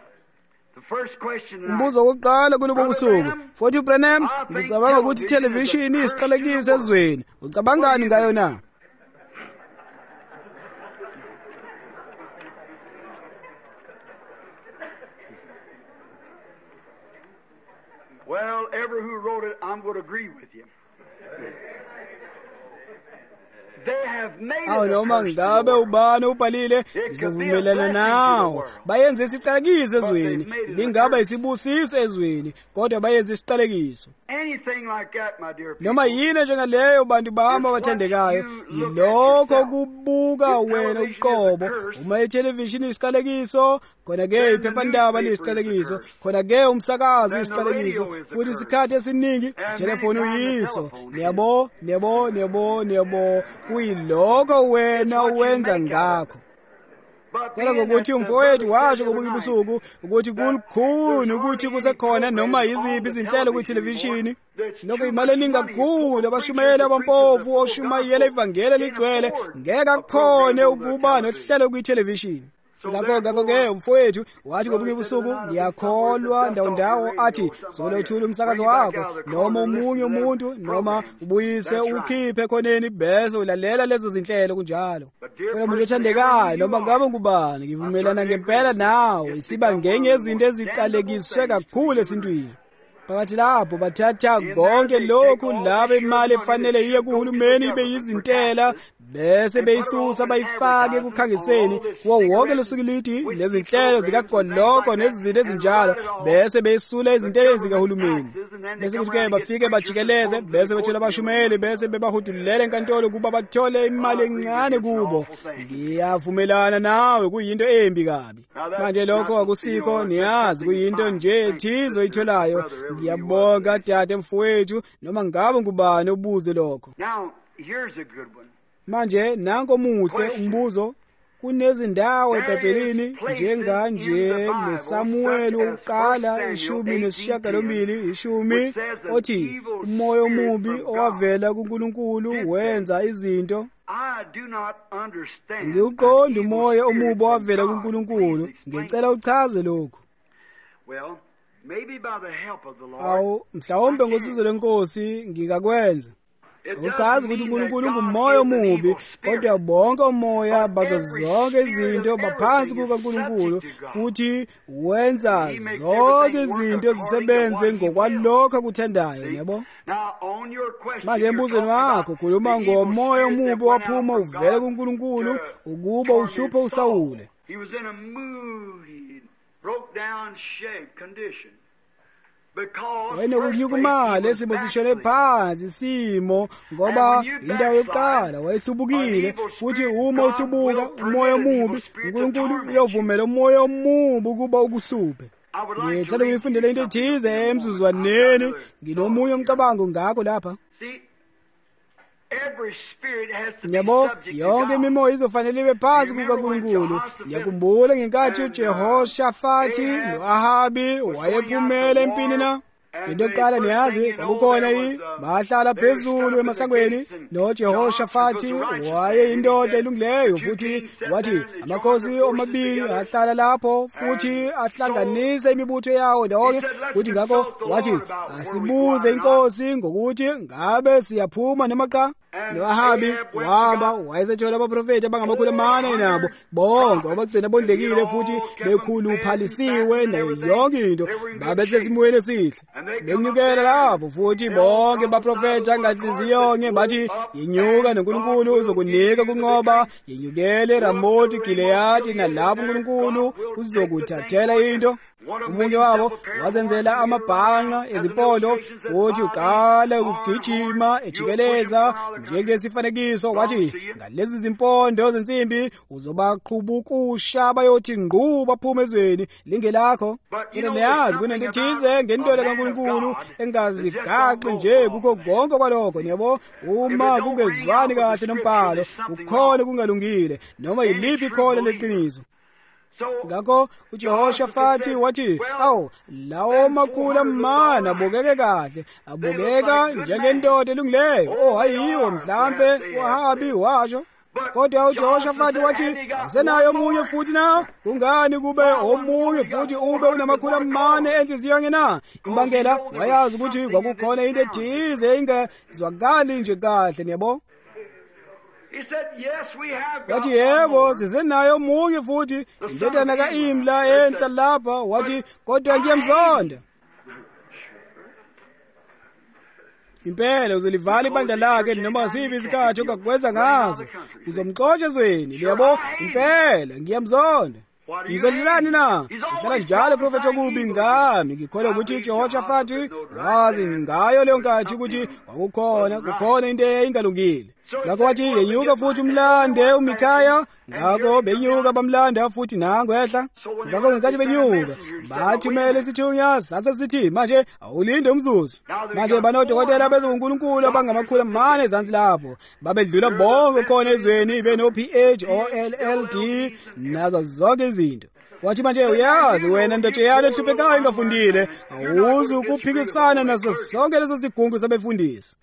Umbuzo wokuqala kulobo busuku, futhi Branham, ngicabanga ukuthi television isiqalekiso ezweni. Ucabangani ngayo na? well, every who wrote it, I'm going to agree with you. They have made Awu noma ngabe ubani ubhalile, ngizovumelana nawo. Bayenze isiqalekiso ezweni, ibingaba isibusiso ezweni, kodwa bayenze isiqalekiso. anything like that, my dear people. Noma yini njengaleyo bantu bami abathandekayo, yilokho kubuka wena uqobo. Uma ithelevishini isiqalekiso, khona ke iphephandaba lisiqalekiso, khona ke umsakazo isiqalekiso, futhi isikhathi esiningi telefoni uyiso. Niyabo kuyilokho wena uwenza ngakho. Kodwa ngokuthi umfowethu washo ngobuye ubusuku ukuthi kulukhuni ukuthi kusekhona noma yiziphi izinhlelo kwi-television, lokho imali eningi kakhulu, abashumayeli abampofu oshumayela ivangeli eligcwele ngeke akukhone ukuba nohlelo kwi-television. Ngakho-ke umfowethu wathi ngobuye ubusuku, ngiyakholwa ndawo athi solothula umsakazo wakho noma omunye umuntu noma ubuyise ukhiphe khoneni bese ulalela lezo zinhlelo kunjalo. Kodwa umuntu othandekayo noma ngabe ngubani, ngivumelana ngempela nawe, isiba ngenye yezinto eziqalekiswe kakhulu esintwini. Phakathi lapho bathatha konke lokhu laba imali efanele iye kuhulumeni ibe yizintela, bese beyisusa bayifake kukhangiseni kuwo wonke losukuliti lezinhlelo zikagoloko nezinto ezinjalo, bese beyisula izintelo zikahulumeni. Bese kuthi-ke bafike bajikeleze, bese betshela abashumeli, bese bebahudulele enkantolo kuba bathole imali encane kubo. Ngiyavumelana nawe, kuyinto embi kabi. Manje lokho akusikho, niyazi kuyinto nje ethize oyitholayo. Ngiyabonga dade mfowethu, noma ngabe ngubani ubuze lokho. Now, here's a good one. Manje nanko muhle umbuzo. Kunezindawo eBhayibhelini njenganje neSamueli wokuqala 10:8 othi umoya omubi owavela kuNkulunkulu wenza izinto. I do not understand. Ngiuqonda umoya omubi owavela kuNkulunkulu. Ngicela uchaze lokho. Well, maybe by the help of the Lord. Awu mhlawumbe ngosizo lenkosi ngikakwenza. Uchaza ukuthi uNkulunkulu ungumoya omubi, kodwa bonke umoya bazo zonke izinto baphansi kukaNkulunkulu, futhi wenza zonke izinto zisebenze ngokwalokho akuthandayo, yabo. Manje embuzweni wakho khuluma ngomoya omubi waphuma uvele kuNkulunkulu ukuba uhluphe uSawule. He was in a moody, broke down shape condition. Wena unyukumale esimo sishone phansi isimo ngoba indawo yokuqala wayehlubukile, futhi uma uhlubuka umoya omubi uNkulunkulu uyovumela umoya omubi ukuba ukuhluphe. Ngithanda ukufundela into ethize emzuzwaneni, nginomunye umcabango ngakho lapha. Yabo, yonke imimoya izofanele ibe phansi kukaNkulunkulu. Ngiyakhumbula ngenkathi uJehoshafati no-Ahabi wayephumela empini na. Into yokuqala niyazi, kwakukhona bahlala phezulu emasangweni, noJehoshafati wayeyindoda elungileyo, futhi wathi amakhosi omabili ahlala lapho, futhi ahlanganise imibutho yawo ndawonye, futhi ngakho wathi asibuze inkosi ngokuthi ngabe siyaphuma noma cha. No-Ahabi wayesethola abaprofeti abangama400 nabo bonke abagcina bondlekile futhi bekhuluphalisiwe nayo yonke into, babesesimweni esihle. Benyukela lapho futhi bonke baprofeta nganhliziyonye bathi yenyuka noNkulunkulu uzokunika kunqoba, yenyukele eRamoti Gileyadi nalapho uNkulunkulu uzokuthathela into. Umunye wabo wazenzela amabhanqa ezipolo, futhi uqala ukugijima ejikeleza njengesifanekiso, wathi ngalezi zimpondo zensimbi uzobaqhubukusha bayothi ngqu baphume ezweni lingelakho. Kodwa niyazi kunento ethize ngendoda kaNkulunkulu engazigaxi nje kukho konke kwalokho, yabo. Uma kungezwani kahle nombhalo, kukhona kungalungile noma yiliphi ikhola leqiniso. Ngakho uJehoshafati wathi, lawo makhulu amana abukeke kahle, abukeka njengendoda elungileyo. Hayiwo mhlambe uAhabi washo. Kodwa uJehoshafati wathi, asenayo omunye futhi na? Kungani kube omunye futhi ube unamakhulu amane enhliziyonye na? Imbangela wayazi ukuthi kwakukhona into ethize ingezwakali nje kahle, yabo. Wathi yebo, sisenayo omunye futhi indodana kaImla enhla lapha. Wathi kodwa ngiyamzonda. Impela uzolivala ibandla lakhe noma siphi isikhathi ongakwenza ngazo, uzomxotsha ezweni, yabo. Impela ngiyamzonda. Ngizolelani na? Uhlala njalo profeti okubi ngami. Ngikholwa ukuthi uJehoshafati wazi ngayo leyo nkathi ukuthi kukhona into engalungile. Ngakho wathi yenyuka futhi umlande uMikhaya. Ngakho benyuka bamlanda futhi nango ehla. Ngakho ngenkathi benyuka bathumela isithunywa sasesithi, manje awulinde umzuzu. Manje banodokotela bezoNkulunkulu abangamakhulu amane ezansi lapho, babedlula bonke khona ezweni, beno-PH OLLD nazo zonke izinto. Wathi manje uyazi wena ndoda yalo ehluphekayo engafundile, awuzi ukuphikisana nazo zonke lezo zigungu zabefundisi.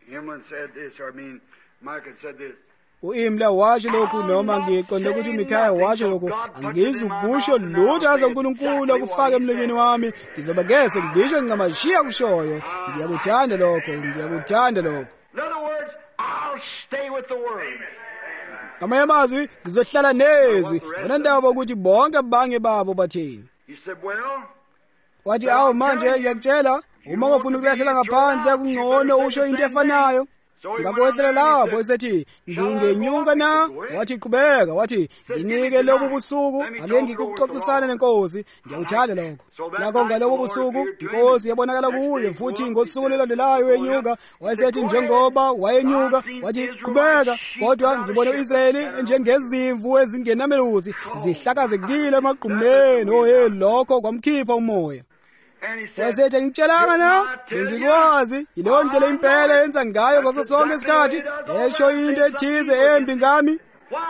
uImla washo lokhu, noma ngiqonde ukuthi uMikhaya washo lokhu. Angizukusho lutho aze uNkulunkulu akufake emlonyeni wami, ngizoba ngeze ngisho ngicamashiya kushoyo. Ngiyakuthanda lokho. In other words, I'll stay with the word. Ngamanye amazwi ngizohlala nezwi. Wona ndaba ukuthi bonke abange babo bathini. He said, well, wathi manje ngiyakutshela, uma ungafuna ukulahlela ngaphandle kungcono usho into efanayo. Ngakwehlela lapho esethi ngingenyuka na. Wathi qhubeka, wathi nginike lobu busuku ake ngikuxoxisana nenkosi. Ngiyawuthanda lokho. Ngakho ngalobo busuku inkosi yabonakala kuye, futhi ngosuku elandelayo enyuka. Wayesethi njengoba wayenyuka, wathi qhubeka, kodwa ngibona uIsrayeli njengezimvu ezingenamelusi zihlakazekile emagqumeni. Lokho kwamkhipha umoya. Wayesethi ngitshelanga na, bengikwazi yileyo ndlela impela yenza ngayo ngaso sonke isikhathi, esho into ethize embi ngami.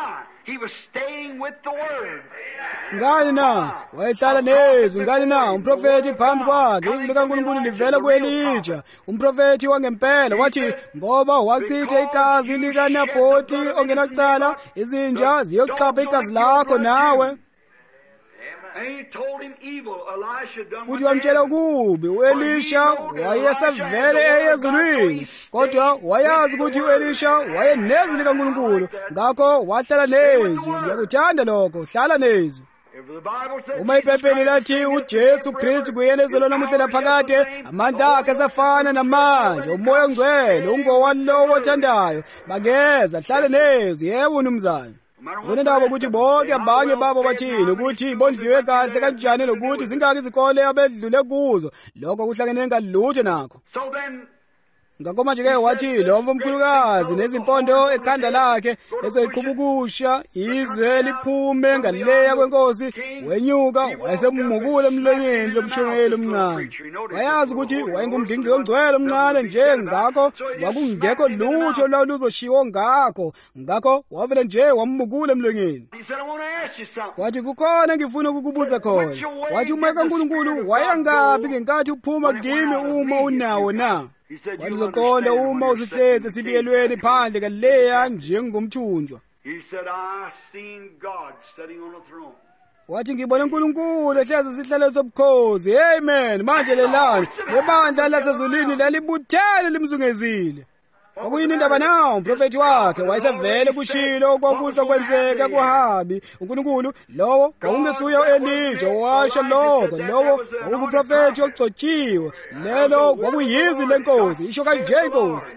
Ngani na? Wayehlala nezwi. Ngani na? Umprofeti phambi kwakhe, izwi likaNkulunkulu livela kuElija, umprofeti wangempela. Wathi ngoba wachitha igazi likaNabhothi ongenacala, izinja ziyoxhapha igazi lakho nawe. futhi wamtshela kubi u-Elisha wayesevele eyezulwini, kodwa wayazi ukuthi u-Elisha wayenezwi likaNkulunkulu, ngakho wahlala nezwi. Ngiyakuthanda lokho, hlala nezwi. Uma iBhayibheli lathi uJesu Kristu kuyena ezelo namuhla laphakade, amandla akhe asafana namanje, umoya ongcwele ungowalowo othandayo, bageza, hlale nezwi. Yebo mnumzane, kunendaba ukuthi bonke abanye babo bathini, ukuthi bondliwe kahle kanjani, lokuthi zingaki izikole abedlule kuzo, lokho kuhlangene ngalutho nakho. Ngakho manje-ke wathi lowo mkhulukazi nezimpondo ekhanda lakhe ezoyiqhubukusha izwe liphume ngaleya kwenkosi, wenyuka wayesemumukule emlonyeni lomshongeli omncane. Wayazi ukuthi wayengumdingili omngcwele omncane nje, ngakho kwakungekho lutho lwaluzoshiwo ngakho wavele nje wamumukula emlonyeni. Wathi kukhona ngifuna ukukubuza khona. Wathi umoya kaNkulunkulu wayangaphi ngenkathi uphuma kimi uma unawo na? Wathi uzoqonda uma usuhlezi esibiyelweni phandle Galileya njengomthunjwa. Wathi ngibona uNkulunkulu ehlezi esihlalweni sobukhosi. Amen. Manje lelani lebandla lasezulwini lalibuthene limzungezile. Kwakuyini indaba nawo? Umprofethi wakhe wayesevele kushilo okwakuzokwenzeka kuHabi. uNkulunkulu lowo kwakungesuye u-Elija owasho lokho. Lowo kwakunguprofethi ogcotshiwe. Lelo kwakuyizwi lenkosi, isho kanje inkosi.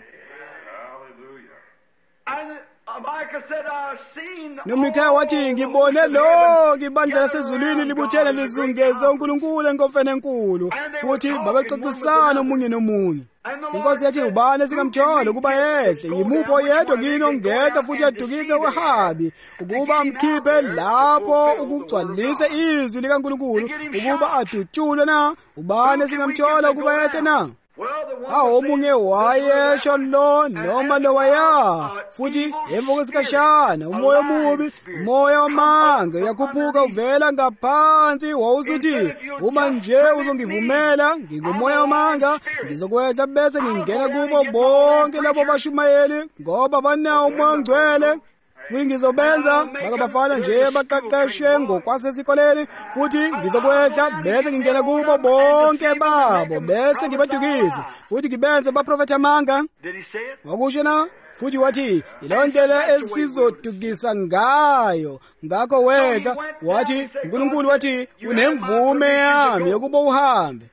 noMikhaya wathi ngibone lonke ibandla lasezulwini libuthene lizungeze uNkulunkulu enkofeni enkulu, futhi babexoxisana omunye nomunye. Inkosi yathi ubani esingamthola ukuba yehle? Yimuphi oyedwa kini ongehla futhi adukise uHabi ukuba amkhiphe lapho ukugcwalisa izwi likaNkulunkulu, ukuba adutshulwe na? Ubani esingamthola ukuba yehle na? Omunye wayesho lo noma lowaya, futhi emva kwesikhashana umoya omubi, umoya wamanga yakhuphuka uvela ngaphansi, wawusuthi uma nje uzongivumela ngingumoya wamanga, ngizokwehla bese ngingena kubo bonke labo bashumayeli, ngoba banawo umoya ongcwele. Futhi ngizobenza bakabafana nje baqeqeshwe ngokwasesikoleni, futhi ngizokwehla bese ngingena kubo bonke babo bese ngibadukise, futhi ngibenze baprofetha amanga. Wakusho na? Futhi wathi yileyo ndlela esizodukisa ngayo. Ngakho wehla, wathi uNkulunkulu wathi unemvume yami yokuba uhambe.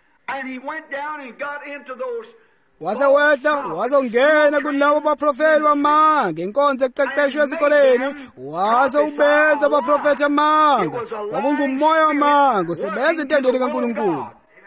Wasewehla wazongena kulabo baprofeti bamanga, inkonzo eqeqeshwe esikoleni, wasewubenza abaprofeti amanga. Kwakungumoya wamanga usebenza entendweni kaNkulunkulu.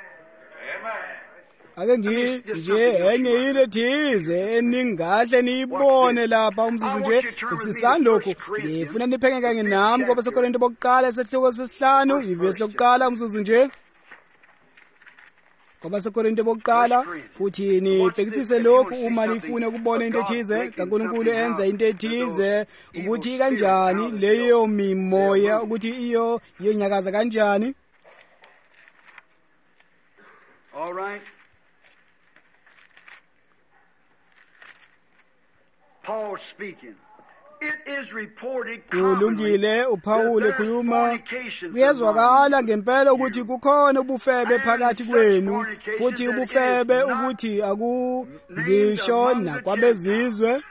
Ake nje enye into ethize eningahle niyibone lapha umzuzu nje besisani lokhu. Ngifuna niphenge kanye nami kwabaseKorinte bokuqala esehluko sesihlanu ivesi lokuqala umzuzu nje. KwabaseKorinte bokuqala, futhi nibhekisise lokhu uma nifuna ukubona into ethize kaNkulunkulu enza into ethize, ukuthi kanjani leyo mimoya, ukuthi iyo nyakaza kanjani. All right. Paul speaking. Kulungile uPawulu ekhuluma, kuyezwakala ngempela ukuthi kukhona ubufebe phakathi kwenu, futhi ubufebe ukuthi akungisho nakwabezizwe.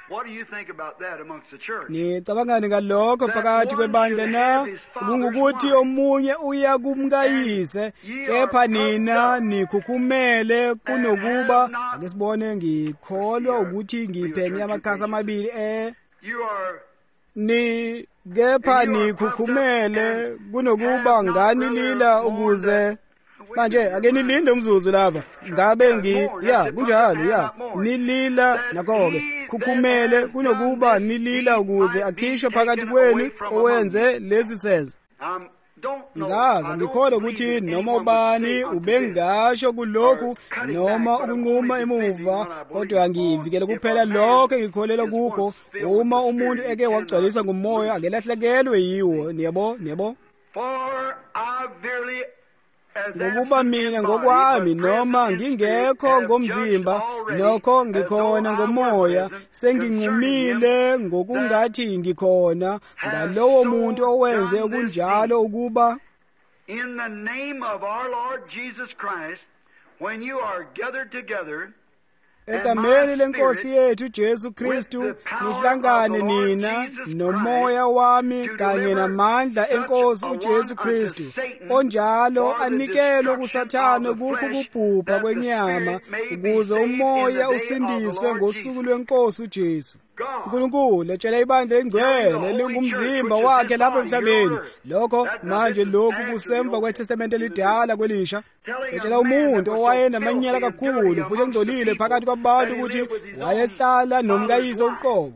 Nicabangani ngalokho phakathi kwebandla na? Kungukuthi omunye uya kumkayise, kepha nina nikhukhumele kunokuba, ake sibone, ngikholwa ukuthi ngiphenye amakhasi amabili ni kepha nikhukhumele kunokuba ngani lila ukuze manje ake nilinde umzuzu lapha ngabe kunjalo nilila nakho-ke khukhumele kunokuba nilila ukuze akhishwe phakathi kwenu owenze lezi senzo. Ngaza ngikholwa ukuthi noma ubani ubengasho kulokhu noma ukunquma emuva, kodwa ngivikele kuphela lokho engikholela kukho. Uma umuntu eke wagcwalisa ngumoya akelahlekelwe yiwo. Niyabo ngokuba mina ngokwami noma ngingekho ngomzimba, nokho ngikhona ngomoya, senginqumile ngokungathi ngikhona ngalowo muntu owenze okunjalo, ukuba in the name of our Lord Jesus Christ, when you are gathered together, egameni lenkosi yethu Jesu Kristu nihlangane nina nomoya wami kanye namandla enkosi uJesu Kristu onjalo anikelwe kuSathane kukho kubhubha kwenyama ukuze umoya usindiswe ngosuku lwenkosi uJesu. uNkulunkulu etshela ibandla engcwele lingumzimba wakhe lapha emhlabeni. Lokho manje lokhu kusemva kweTestamente elidala kwelisha. Etshela umuntu owayenamanyala kakhulu futhi engcolile phakathi kwabantu ukuthi wayehlala nomkayise uqobo.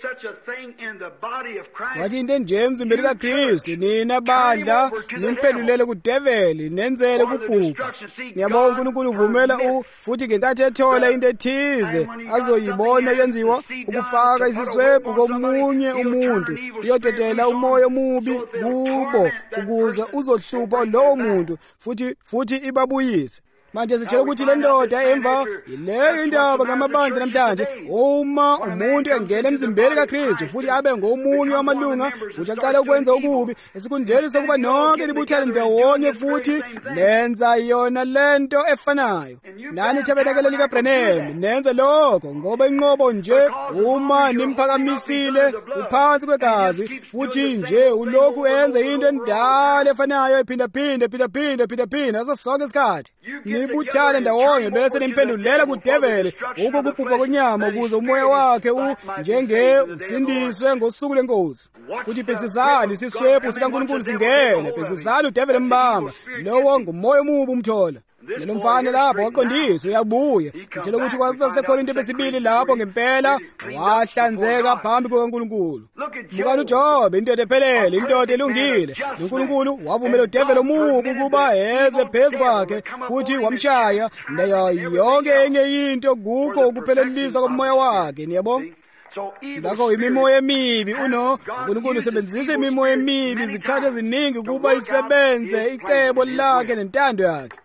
Wathi into enje emzimbeni kaKristu nina bandla nimphendulele kudeveli nenzele kubhubha. Ngiyabonga uNkulunkulu uvumela futhi ngenkathi ethola into ethize azoyibona yenziwa ukufaka isiswebhu komunye umuntu iyodedela umoya omubi kubo ukuze uzohlupha lowo muntu futhi ibabuyise. Manje sitshela ukuthi le ndoda emva ileyo indaba ngamabandla namhlanje. Uma umuntu engena emzimbeni kaKristu futhi abe ngomunye wamalunga futhi aqala ukwenza ukubi esikhundleni sokuba nonke libuthane ndawonye futhi lenza yona lento efanayo. Nani ithabenakele likaBrenham nenze lokho ngoba inqobo nje uma nimphakamisile uphansi kwegazi futhi nje ulokhu enze into endala efanayo iphinda aso sonke isikhathi. Nibuthane ndawonye bese nimphendulela kudevele ukho kubhubha kwenyama ukuze umoya wakhe njenge usindiswe ngosuku lenkosi. Futhi phetsisani isiswebhu sikaNkulunkulu singene, phetsisani udevele mbamba. Lowo ngumoya omubi umthola. Lelo mfana lapho waqondiswa uyabuya. Sitshela ukuthi kwaseKorinte besibili lapho ngempela wahlanzeka phambi kukaNkulunkulu. Bukani uJobe indoda ephelele, indoda elungile. uNkulunkulu wavumela udevele omubi ukuba eze phezu kwakhe futhi wamshaya nayo yonke enye into kukho ukupheleliswa komoya wakhe. Niyabona? Ngakho imimoya emibi uNkulunkulu usebenzisa imimoya emibi izikhathi eziningi kuba isebenze icebo lakhe nentando yakhe.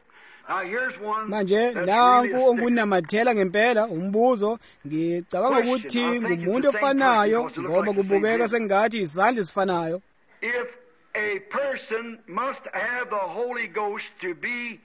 Manje nanku ongunamathela ngempela umbuzo. Ngicabanga ukuthi ngumuntu ofanayo ngoba kubukeka sengathi izandla sifanayo. If a person must have the Holy Ghost to be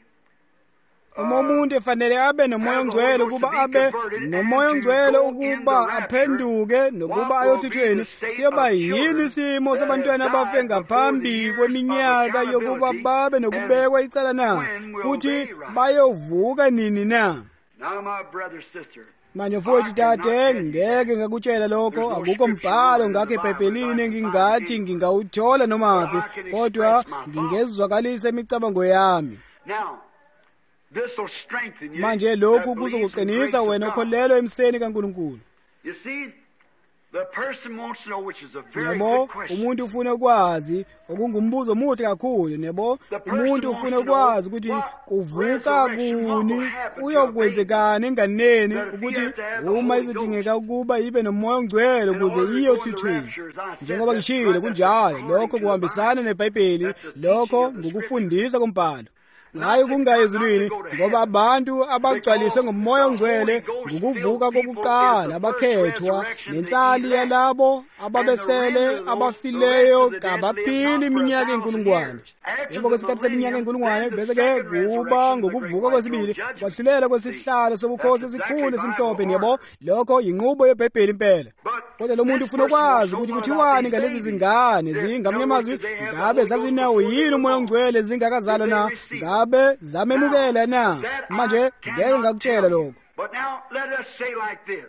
umuntu efanele abe nomoya ongcwele ukuba abe nomoya ongcwele ukuba aphenduke nokuba ayohlithweni, siyoba yini isimo sabantwana abafe ngaphambi kweminyaka yokuba babe nokubekwa icala na futhi bayovuka nini na? Now my brother, sister, manje futhi tate ngeke ngakutshela lokho. Akukho mbhalo ngakho eBhayibhelini ngingathi ngingawuthola nomaphi, kodwa ngingezwakalisa imicabango yami. Now this will strengthen you. Manje lokhu kuzokuqinisa wena okholelwa emseni kaNkulunkulu. You see, the person wants to know, which is a very Yebo, good question. umuntu ufuna ukwazi okungumbuzo omuhle kakhulu. Yebo, umuntu ufuna ukwazi ukuthi kuvuka kuni kuyokwenzekani enganeni ukuthi uma izidingeka ukuba ibe nomoya ongcwele ukuze iyohlithweni. Njengoba ngishilo kunjalo, lokho kuhambisana neBhayibheli, lokho ngokufundisa kombhalo. Hayi kungayezulwini ngoba abantu abagcwaliswe ngomoya ongcwele ngokuvuka kokuqala abakhethwa nensali yalabo ababesele abafileyo kabaphili iminyaka enkulungwane. Emva kwesikhathi seminyaka enkulungwane bese ke kuba ngokuvuka kwesibili kwahlulela kwesihlalo sobukhosi esikhulu esimhlophe. Yebo, lokho yinqubo yeBhayibheli impela. Kodwa lo muntu ufuna ukwazi ukuthi kuthiwani ngalezi zingane zingamnye amazwi, ngabe zazinawo yini umoya ongcwele zingakazalwa na? Ngabe zamemukela na? Manje ngeke ngakutshela lokho. But now let us say like this.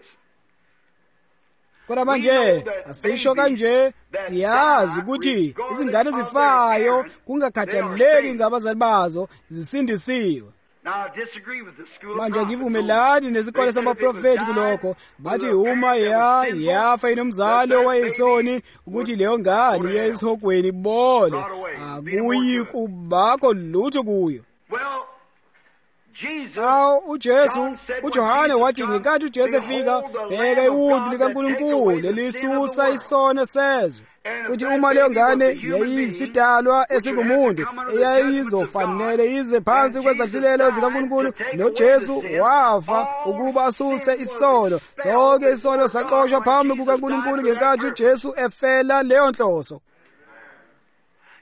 Kodwa manje asisho kanje, siyazi ukuthi izingane zifayo kungakhathaleki ngabazali bazo zisindisiwe. Now I disagree with the school of Manje prophets. ngivumelani nesikole sabaprofeti kulokho. Bathi uma yafa inomzali owayisoni ukuthi leyo ngane iye esihogweni ibole, akuyi kubakho lutho kuyo. Well, Jesus, uJesu, uJohane wathi ngenkathi uJesu efika, bheka iwundlu likaNkulunkulu elisusa isono sezwe. Futhi uma leyo ngane yayiyisidalwa esikumuntu eyayizofanele ize phansi kwezahlulelo zikaNkulunkulu, noJesu wafa ukuba asuse isono. Sonke isono saxoshwa phambi kukaNkulunkulu ngenkathi uJesu efela leyo nhloso.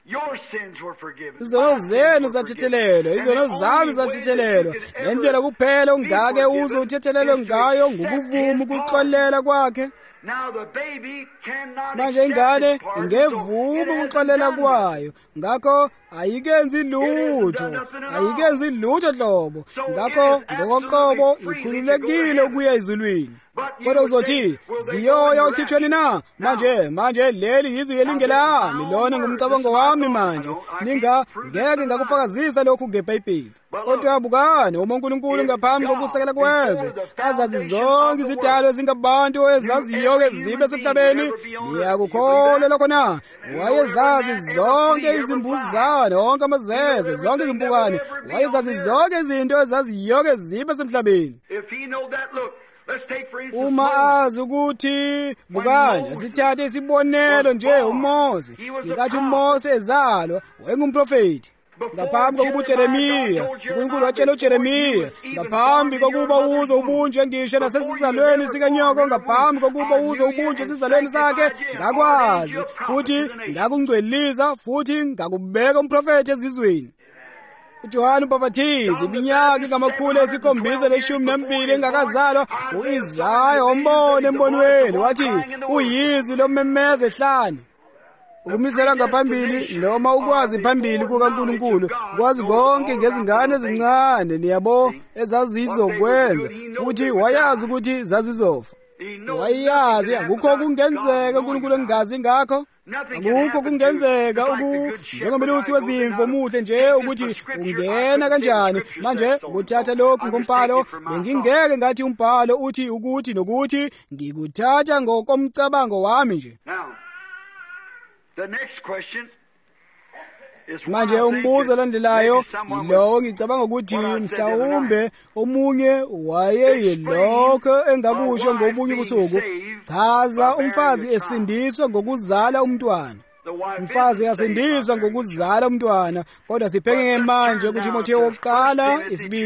Your sins were forgiven. izono zenu zathethelelwa, izono zami zathethelelwa. Ngendlela kuphela ungake uze uthethelelwe ngayo ngokuvuma ukuxolela kwakhe. Now the baby cannot Manje ingane accept his part, so ingevuma it hasn't ukuxolela done kwayo, ngakho ayikenzi lutho, ayikenzi lutho hlobo. Ngakho ngokoqobo ikhululekile ukuya ezulwini. Kodwa uzothi ziyoya ohlithweni na? Manje leli yizwi elingelami, lona ngumcabango wami manje. Ngeke ngakufakazisa lokhu ngeBhayibheli. Kodwa bukani, uma uNkulunkulu ngaphambi kokusekela kwezwe azazi zonke izidalwa ezingabantu ezaziyo zibe semhlabeni, niyakukholwa lokho na? Wayezazi zonke izimbuzane, onke amazeze, zonke izimpukane. Wayezazi zonke izinto ezaziyo zibe semhlabeni. If he know that, look, let's take for instance Uma Moses. azi ukuthi bukani asithathe isibonelo nje uMose. Nikathi uMose ezalwa wayengumprofeti. Ngaphambi kokuba uJeremiya, uNkulunkulu watshela uJeremiya, ngaphambi kokuba uze ubunjwe ngisho nasesizalweni sikanyoko, ngaphambi kokuba uze ubunjwe esizalweni sakhe, ngakwazi futhi ngakungcwelisa futhi ngakubeka umprofeti ezizweni. uJohane uMbhaphathizi iminyaka ingamakhulu 712 engakazalwa, uIsaya ombone embonweni wathi uyizwi lomemeza ehlane. Ukumisela ngaphambili noma ukwazi phambili kukaNkulunkulu, kwazi konke ngezingane ezincane niyabo ezazizokwenza, futhi wayazi ukuthi zazizofa. Wayazi akukho okungenzeka uNkulunkulu engazi ngakho. Akukho kungenzeka njengomelusi wezimvu omuhle nje ukuthi ungena kanjani. Manje ukuthatha lokhu ngompalo, bengingeke ngathi umbhalo uthi ukuthi nokuthi, ngikuthatha ngokomcabango wami nje. Now, the next question is Manje umbuzo olandelayo yilowo ngicabanga ukuthi mhlawumbe omunye wayeyilokho engakusho ngobunye ubusuku. Chaza umfazi esindiswa ngokuzala umntwana. Umfazi yasindiswa ngokuzala umntwana, kodwa siphenge manje ukuthi uTimotheo wokuqala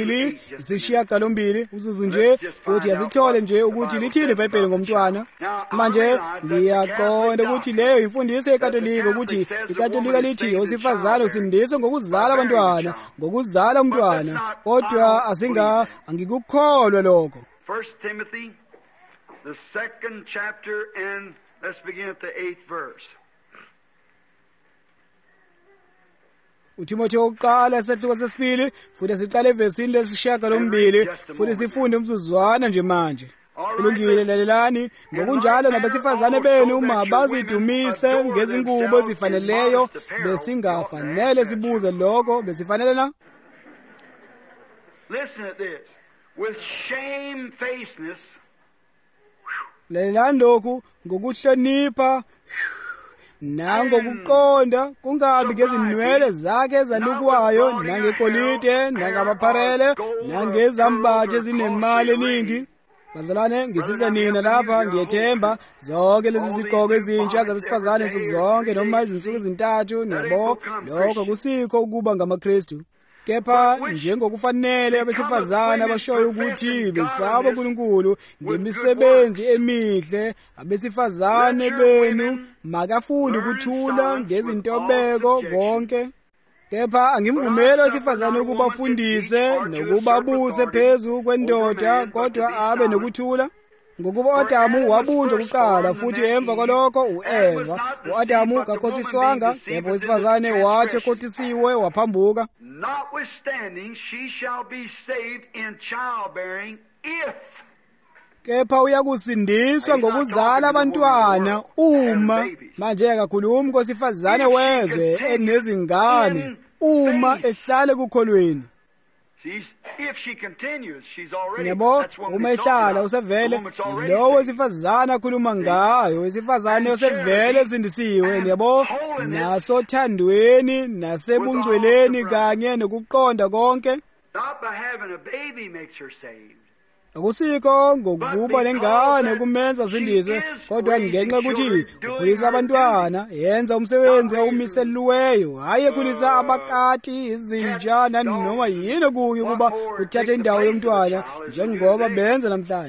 2:8 uzuzu nje, futhi yasithole nje ukuthi lithini iBhayibheli ngomntwana. Manje ngiyaqonda ukuthi leyo imfundiso yeKatolika, ukuthi iKatolika lithi owesifazane usindiswa ngokuzala abantwana, ngokuzala umntwana, kodwa angikukholwa lokho. 1 Timothy, the 2nd chapter, and let's begin at the 8th verse. uTimotheo wokuqala isahluko sesibili, futhi siqale evesini lesi-8, futhi sifunde umzuzwana nje manje. Kulungile, lalelani. Ngokunjalo nabesifazane benu uma bazidumise ngezingubo ezifaneleyo, besingafanele sibuze lokho, besifanele na? Listen at this. With shamefacedness, Lalelani lokhu, ngokuhlonipha nangokuqonda, kungabi ngezinwele zakhe ezalukwayo, nangegolide, nangabapharele, nangezambatho ezinemali eningi. Bazalwane, ngisiza nina lapha, ngiyethemba zonke lezi zigqoko ezintsha zabesifazane insuku zonke, noma izinsuku ezintathu, nabo lokho kusikho ukuba ngamaKristu. Kepha njengokufanele abesifazane abashoyo ukuthi besaba uNkulunkulu ngemisebenzi emihle, abesifazane benu makafunde ukuthula ngezintobeko konke. Kepha angimvumeli owesifazane ukuba afundise nokubabuse phezu kwendoda, kodwa abe nokuthula. Ngokuba uAdamu wabunjwa kuqala, futhi emva kwalokho uEva. uAdamu kakhotsiswanga, kepha owesifazane wathi ekhotsisiwe waphambuka. notwithstanding, she shall be saved in childbearing if. Kepha uyakusindiswa ngokuzala abantwana uma. Manje akakhulumi ngosifazane wezwe enezingane, uma ehlale kukholweni. If she continues, she's already. Yebo, That's what uma we ehlala talk usevele about. The woman's lowo already wesifazane akhuluma ngayo, wesifazane osevele sindisiwe, yebo, nasothandweni, nasebungcweleni kanye nokuqonda konke. not by having a baby makes her saved. Akusikho ngokuba nengane kumenza sindiswe, kodwa ngenxa yokuthi ukhulisa abantwana, yenza umsebenzi awumiseliweyo, hayi ekhulisa abakati, izinja, noma yini kunye ukuba kuthathe indawo yomntwana, njengoba benza namhlanje.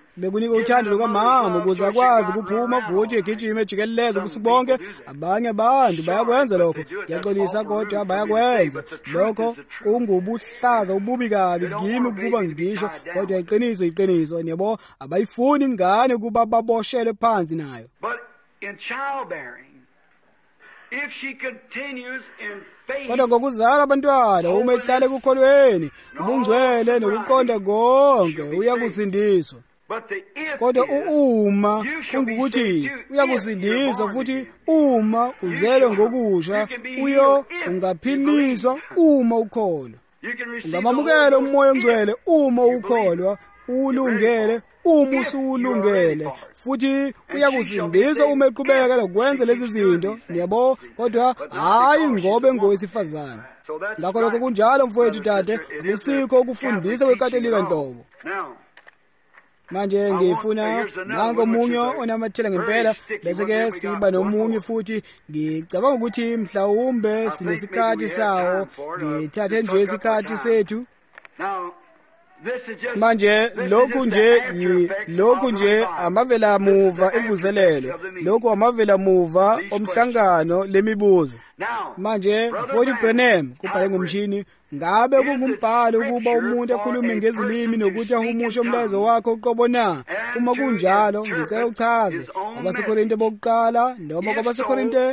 bekunika uthando lukamama ukuze akwazi ukuphuma futhi egijime ejikeleze ubusuku bonke. Abanye abantu bayakwenza lokho, ngiyaxolisa kodwa bayakwenza lokho. Kungubuhlaza ububi kabi kimi ukuba ngidisho, kodwa iqiniso niyabo, abayifuni ingane ukuba baboshelwe phansi nayo. But in childbearing, if she continues in faith, kodwa ngokuzala abantwana uma ehlale ekukholweni, ubungcwele nokuqonda konke uyakusindiswa. but the if Kodwa is, uma you shall be kungukuthi saved too, if uyakusindiswa you're born futhi again. uma uzelwe ngokusha, uyo ungaphiliswa uma ukholwa. You can receive Ungamamukela umoya ongcwele uma ukholwa, ulungele uma usulungele, futhi uyakusindisa uma eqhubeka lokwenza lezi zinto, niyabo, kodwa hayi ngoba engowesifazane. Ngakho lokho kunjalo mfowethu tate, akusikho ukufundisa kwekatolika nhlobo. Now, Manje ngifuna nango omunye onamathela ngempela, bese-ke siba nomunye futhi. Ngicabanga ukuthi mhlawumbe sinesikhathi sawo, ngithathe nje isikhathi sethu. now, this is just Manje lokhu nje amavela muva evuzelelo, lokhu amavela muva omhlangano lemibuzo. now. Manje mfowethu Branham kubhale ngomshini, ngabe kungumbhalo ukuba umuntu akhulume ngezilimi nokuthi ahumushe umlayezo wakhe uqobo na? Uma kunjalo ngicela uchaze kwabaseKorinte bokuqala noma kwabaseKorinte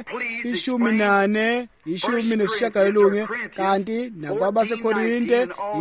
14:19, kanti nakwabaseKorinte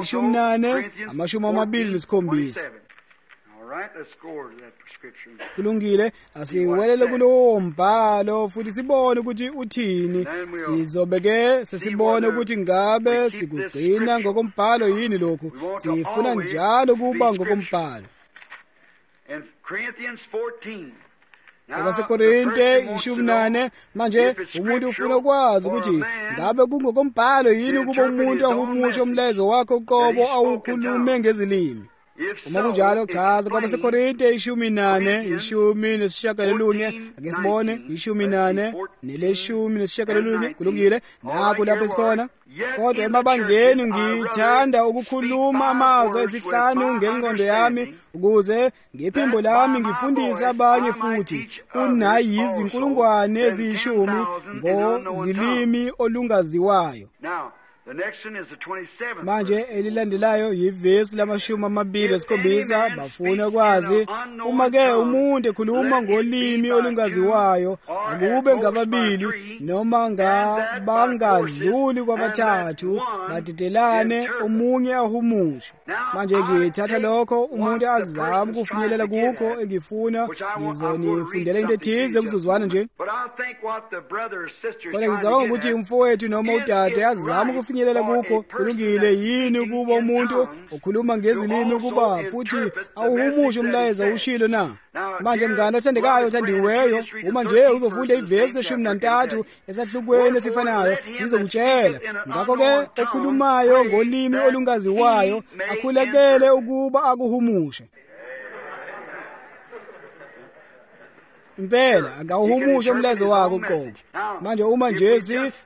14:27. All right, let's go to that prescription. Kulungile, asiwelele kulowo mbhalo futhi sibone ukuthi uthini. Sizobeke sesibone ukuthi ngabe sikugcina ngokombhalo yini lokhu. Sifuna njalo kuba ngokombhalo. In Corinthians 14. kwabaseKorinte 14. Manje umuntu ufuna ukwazi ukuthi ngabe kungokombhalo yini ukuba umuntu ahumushe umlayezo wakhe uqobo awukhulume ngezilimi. Uma kunjalo chaza kwabaseKorinte 14:19, ake sibone 14:19, kulungile. Nakho lapho esikhona. Kodwa emabandleni ngithanda ukukhuluma amazwi esihlanu ngengqondo yami ukuze ngephimbo lami ngifundise abanye futhi. Kunayizinkulungwane eziyishumi ngozilimi olungaziwayo. Now, the next one is the 27th. Manje elilandelayo yivesi lamashumi 27. Bafuna kwazi, uma-ke umuntu ekhuluma ngolimi olungaziwayo, akube ngababili noma ngabangadluli kwabathathu, badedelane omunye ahumushe. Manje ngithatha lokho umuntu azama ukufinyelela kukho engifuna ngizonifundela into ethize umzuzwana nje. But I think what the brother or sister is Kodwa trying ngicabanga to ukuthi get at, umfowethu noma udade azama ukufinyelela kukho. Kulungile yini ukuba umuntu ukhuluma ngezilimi ukuba futhi awuhumushe umlayezo awushilo na? Manje mngane othandekayo othandiweyo, uma nje uzofunda ivesi 13 esahlukweni esifanayo, ngizokutshela. Ngakho-ke okhulumayo ngolimi olungaziwayo akhulekele ukuba akuhumushe. Impela akawuhumushe umlayezo wakhe uqobo. Manje uma nje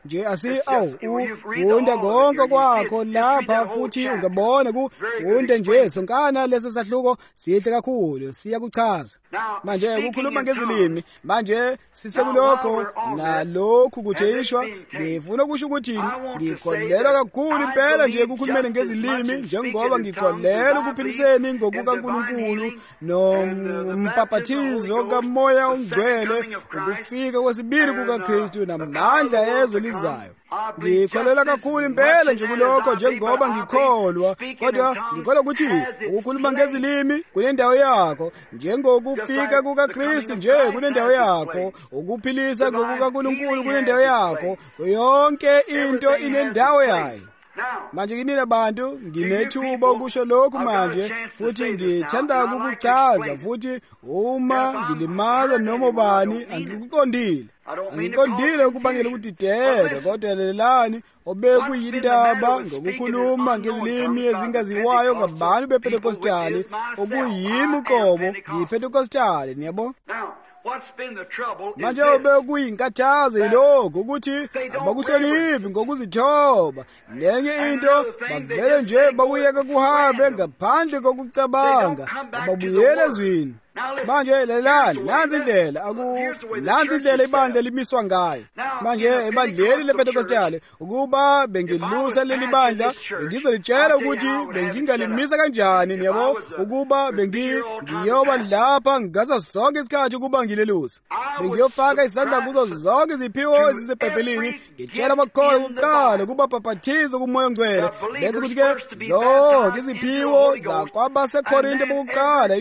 ufunda konke kwakho lapha futhi ungabona kufunde nje sonkana leso sahluko sihle kakhulu siyakuchaza. Manje ukukhuluma ngezilimi, manje sisekulokho nalokhu kutheshwa. Ngifuna ukusho ukuthi ngikholelwa kakhulu impela nje ukukhulumeni ngezilimi, njengoba ngikholelwa ukuphiliseni ngokukaNkulunkulu nompaphathizo kaMoya ongcwele, ukufika kwesibili kukaKristu namandla ezwe lizayo. Ngikholelwa kakhulu impela nje kulokho, njengoba ngikholwa. Kodwa ngikholwa ukuthi ukukhuluma ngezilimi kunendawo yakho, njengokufika kukaKristu nje kunendawo yakho, ukuphilisa ngokukaNkulunkulu kunendawo yakho. Yonke into inendawo yayo. Manje kinina bantu nginethuba ukusho lokhu manje, futhi ngithanda ukukuchaza futhi uma ngilimaza noma bani angikuqondile. Angiqondile ukubangela ukudideka, kodwa lelani obekuyindaba ngokukhuluma ngezilimi ezingaziwayo ngabantu bePentekostali, okuyimi uqobo ngiyiPentekostali, niyabo. manje bekuyinkathazelo yilokho ukuthi abakuhloniphi ngokuzithoba. Nenye into bavele nje bakuyeka kuhambe ngaphandle kokucabanga, ababuyele ezwini. Manje lelani, nansi indlela ibandla limiswa ngayo. Manje ebandleni lePentecostali ukuba bengilusa leli bandla, bengizolitshela ukuthi bengingalimisa kanjani, niyabo, ukuba bengiyoba lapha ngazo zonke isikhathi ukuba ngilelusa. Bengiyofaka isandla kuzo zonke iziphiwo ezisebhayibhelini, ngitshela amakholwa kuqala ukuba baphathize kuMoya oNgcwele, bese kuthi-ke zonke iziphiwo zakwabaseKorinte bokuqala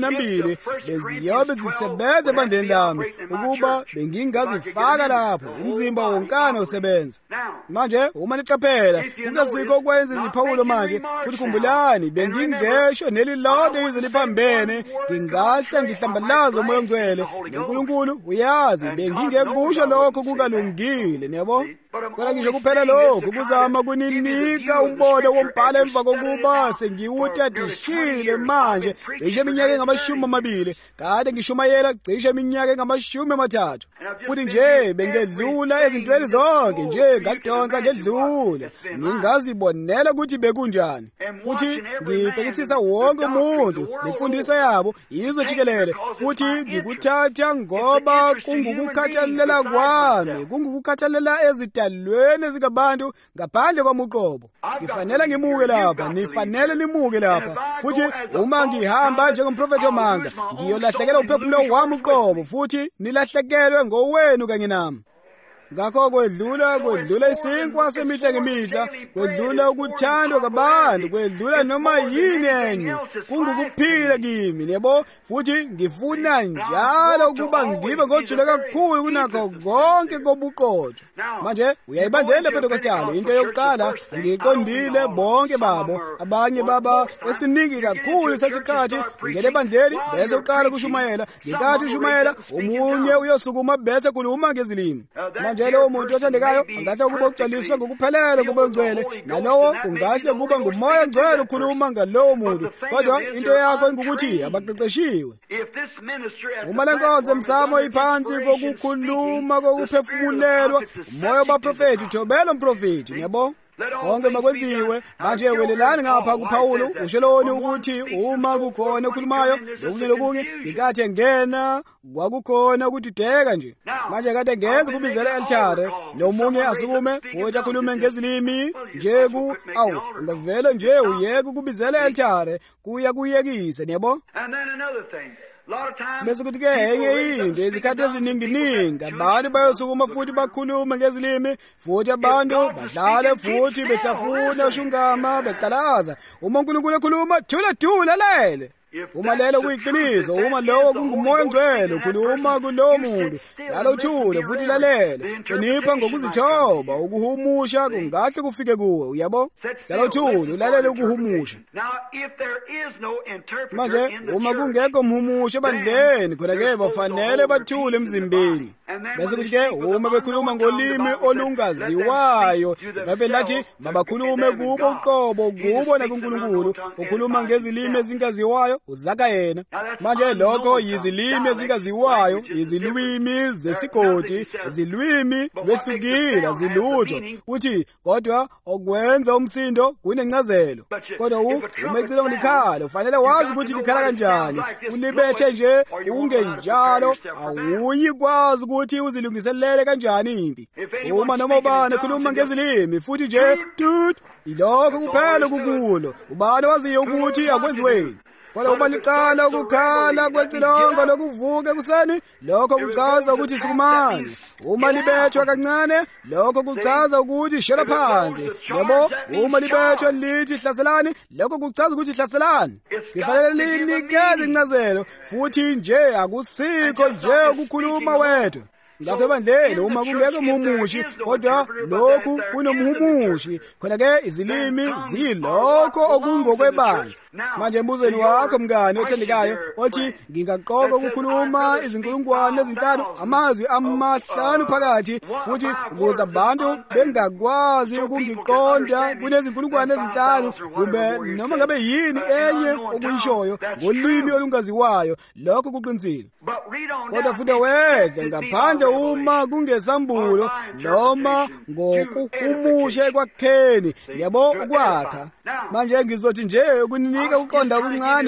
12 beziyobe zisebenza ebandleni lami, ukuba bengingazifaka lapho umzimba wonkana usebenza. Manje uma niqaphela, kungasikho ukwenza iziphawulo manje, futhi khumbulani, bengingesho nelilodwa izwe liphambene, ngingahle ngihlambalaze uMoya oNgcwele, noNkulunkulu uyazi bengingekusho lokho kungalungile, niyabo. Kodwa ngisho kuphela lokho kuzama kuninika umbono wombhalo emva kokuba sengiwutadishile manje cishe iminyaka engama-20, kade ngishumayela cishe iminyaka engama-30, futhi nje bengedlula ezintweni zonke, nje ngadonsa ngedlula, ngingazibonela ukuthi bekunjani. Futhi ngibhekisisa wonke umuntu nemfundiso yabo izwe jikelele, futhi ngikuthatha ngoba kungukukhathalela kwami, kungukukhathalela ezidalweni zikabantu ngaphandle kwamuqobo. Ngifanele ngimuke lapha, nifanele nimuke lapha. Futhi uma ngihamba njengomprofethi wamanga, ngiyolahlekela uphefumulo wami uqobo, futhi nilahlekelwe ngowenu kanye nami. Ngakho kwedlula isinkwa semihla ngemihla, kwedlula ukuthandwa kwabantu, kwedlula noma yini enye, kungukuphila kimi, yebo. Futhi ngifuna njalo ukuba ngibe ngojule kakhulu kunakho konke kobuqotho. Manje uyayibandlela lePentecostali, into yokuqala angiyiqondile bonke babo, abanye baba esiningi kakhulu sesikhathi ngene ebandleni bese uqala kushumayela, ngekathi ushumayela omunye uyosukuma bese khuluma ngezilimi. Manje lowo muntu othandekayo angahle ukuba ugcwaliswe ngokuphelele kuMoya oNgcwele, nalowo kungahle kuba nguMoya oNgcwele ukhuluma ngalowo muntu. Kodwa into yakho ingukuthi abaqeqeshiwe. Uma lenkonzo emsamo iphansi kokukhuluma kokuphefumulelwa umoya wabaprofethi, thobela umprofethi, yabo. Konke makwenziwe manje welelani ngapha kuPawulo usheloni ukuthi uma kukhona okhulumayo lokunye ngikathi ngena kwakukhona ukudideka nje. Manje kade ngenza kubizela i-altare, nomunye asukume futhi akhulume ngezilimi nje ungavela nje uyeke ukubizela i-altare, kuyekise, niyabo. Bese kuthi-ke enye into, izikhathi ezininginingi abantu bayosukuma futhi bakhulume ngezilimi, futhi abantu bahlale futhi behlafuna ushungama beqalaza. Uma uNkulunkulu ekhuluma, thula lele. Uma lelo kuyiqiniso, uma lowo kunguMoya oNgcwele ukhuluma kulowo muntu, hlala uthule futhi lalele. Hlonipha ngokuzithoba, ukuhumusha kungahle kufike kuwe, uyabo. Hlala uthule ulalele ukuhumusha. Manje uma kungekho umhumusha ebandleni, khona-ke bafanele bathule emzimbeni. Bese kuthi-ke uma bekhuluma ngolimi olungaziwayo, iBhayibheli lathi mabakhulume kubo uqobo, kubo nakuNkulunkulu. Ukhuluma ngezilimi ezingaziwayo uzaka yena. Manje lokho yizilimi ezingaziwayo, izilwimi zesigodi, izilwimi lwehlukile, zilutho. Uthi kodwa okwenza umsindo kunencazelo. Kodwa uma icilongo likhala, ufanele wazi ukuthi likhala kanjani. Ulibethe nje ungenjalo, awuyikwazi ukuthi uzilungiselele kanjani impi. Uma noma ubani ekhuluma ngezilimi futhi nje ilokho kuphela kukulo, ubani waziyo ukuthi akwenziweni. Kodwa uma liqala ukukhala kwecilongo lokuvuka ekuseni, lokho kuchaza ukuthi sukumani. Uma libethwa kancane, lokho kuchaza ukuthi shela phansi, yebo. Uma libethwa lithi hlaselani, lokho kuchaza ukuthi hlaselani. Kufanele linikeze incazelo, futhi nje akusikho nje ukukhuluma wedwa. ngakho ebandleni uma kungeke umhumushi kodwa lokhu kunomhumushi, khona-ke izilimi ziyilokho okungokwebandla. Manje embuzweni wakho mngane othandekayo othi ngingaqoka ukukhuluma izinkulungwane ezinhlanu amazwi amahlanu phakathi futhi ukuze abantu bengakwazi ukungiqonda kunezinkulungwane ezinhlanu kumbe noma ngabe yini enye okuyishoyo ngolimi olungaziwayo, lokho kuqinisile. Kodwa futhi wedle ngaphandle uma kungesambulo noma ngokuhumusha ekwakheni, yabo ukwakha. Manje ngizothi nje ukuninika ukuqonda okuncane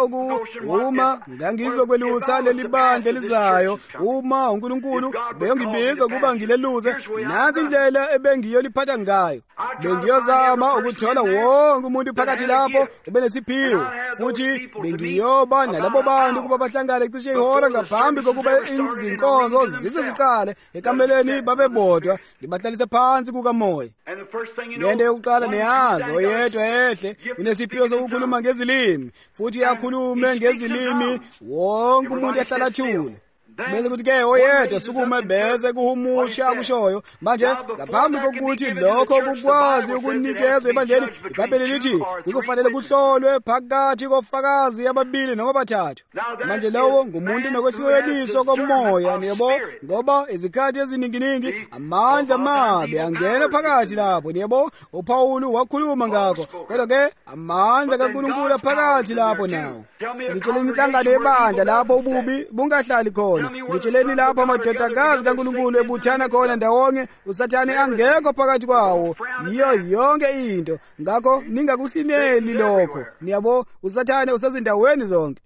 uma ngangizokwelusa leli bandla elizayo, uma uNkulunkulu beyongibiza ukuba ngileluze, nansi indlela ebengiyoliphatha ngayo. Bengiyozama ukuthola wonke umuntu phakathi lapho ubenesiphiwo, futhi bengiyoba nalabo bantu ukuba bahlangane cishe ihora ngaphambi kokuba izinkonzo zize ziqale ekameleni babe bodwa, ngibahlalise phansi kukamoya. Ngento yokuqala neyazi oyedwa ehle unesiphiwo sokukhuluma ngezilimi, futhi akhulume ngezilimi wonke umuntu ehlala athule. Bese kuthi-ke oyedwa sukume bese kuhumusha akushoyo. Manje ngaphambi kokuthi lokho kukwazi ukunikezwa ebandleni, iBhayibheli lithi kuzofanele kuhlolwe phakathi kofakazi ababili noma bathathu. Manje lowo ngumuntu nokwehlukaniswa komoya, niyabo, ngoba izikhathi ezininginingi amandla amabi angena phakathi lapho, niyabo. uPawulu wakhuluma ngakho, kodwa-ke amandla kaNkulunkulu phakathi lapho nawo. Ngitsheleni inhlangano yebandla lapho ububi bungahlali khona. Ngitsheleni lapho amadodakazi kaNkulunkulu ebuthana khona ndawonye, uSathane angekho phakathi kwawo. Yiyo yonke into. Ngakho ningakuhlineli lokho, niyabo. uSathane usezindaweni zonke.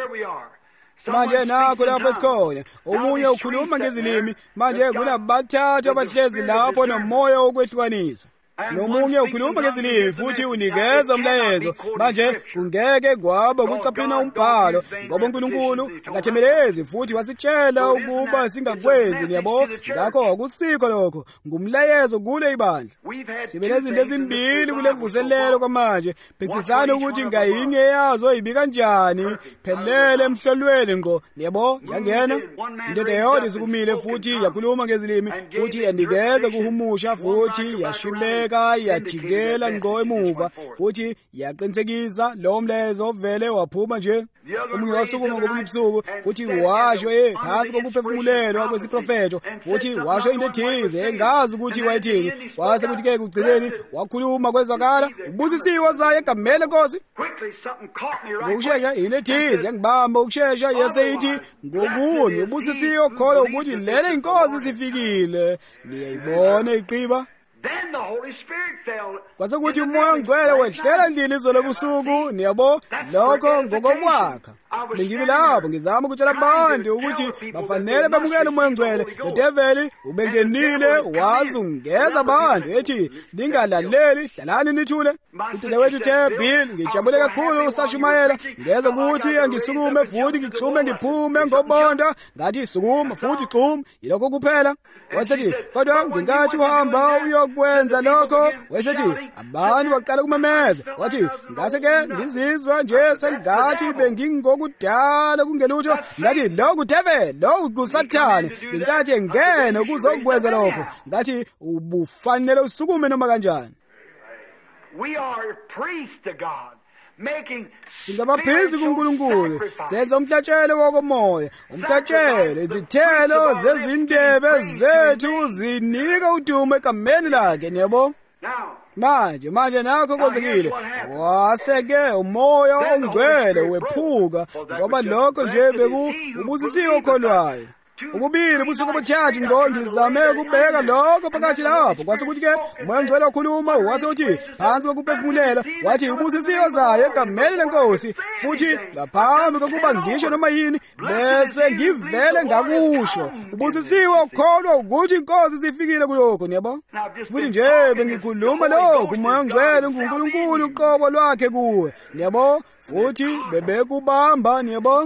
Manje nakho lapho esikhona omunye ukhuluma ngezilimi. Manje kunabathathu abahlezi lapho nomoya wokwehlukanisa. Nomunye ukhuluma ngezilimi futhi unikeza umlayezo. Manje kungeke kwaba ukucaphina umbhalo, ngoba uNkulunkulu akathemelezi futhi wasitshela ukuba singakwenzi, niyabo. Ngakho akusikho lokho, ngumlayezo kule ibandla. Sibe nezinto ezimbili kule vuselelo kwamanje. Phekisisana ukuthi ngayinye yazo ibi kanjani phelele emhlolweni ngqo, niyabo. Yangena indoda eyodwa isikumile futhi yakhuluma ngezilimi futhi yanikeza kuhumusha futhi yashubeka yajikela ngqo emuva futhi yaqinisekisa lo mlezo vele waphuma nje. Omunye wasukuma ngobunye ubusuku futhi washo phansi kokuphefumulelwa kwesiprofeto futhi washo into ethize engazi ukuthi wayithini. Kwase kuthi-ke kugcineni wakhuluma kwezwakala, ubusisiwe zayo egameni lenkosi. Ngokushesha into ethize engibamba ukushesha yeseyithi ngokunye ubusisiwe okukholwa ukuthi lele inkosi zifikile. Niyayibona iqiba. Kwase kuthi umoya ongcwele wehlela endlini izolo ebusuku, niyabo. Lokho ngokokwakha. Bengibi lapho ngizama ukutshela abantu ukuthi bafanele bamukele umoya ongcwele. Udeveli ubengenile wazungeza abantu ethi ningalaleli, hlalani nithule. Udade wethu Bill ngijabule kakhulu usashumayela, ngeza ukuthi angisukume futhi ngixhume ngiphume ngobonda, ngathi sukuma futhi xhuma, yilokho kuphela. Wasethi kodwa ngingathi uhamba uyokwenza lokho. Wasethi abantu baqala kumemeza, wathi ngase-ke ngizizwa nje sengathi bengingokudala kungelutho. Ngathi lokhu develi, lokhu kuSathane, ngingathi engene ukuzokwenza lokho. Ngathi ubufanele usukume noma kanjani. We are priests to God. Singabaphristi kuNkulunkulu, senza umhlatshelo wokomoya, umhlatshelo. Izithelo zezindebe zethu zinika udumo egameni lakhe, niyabo. Manje nakho kwenzekile. Waseke umoya ongcwele wephuka, ngoba lokho nje beku ubusisiwe okholwayo. Ububili busuku buthathu ngqo ngizame ukubeka lokho phakathi lapho. Kwase kuthi-ke umoya ongcwele wakhuluma, wase uthi phansi kokuphefumulela wathi ubusisiwe zayo egameni lenkosi, futhi ngaphambi kokuba ngisho noma yini bese ngivele ngakusho. Ubusisiwe okholwa ukuthi inkosi sifikile kulokho, niyabo. Futhi nje bengikhuluma lokho, umoya ongcwele nguNkulunkulu uqobo lwakhe kuwe, niyabo. Futhi bebekubamba, niyabo.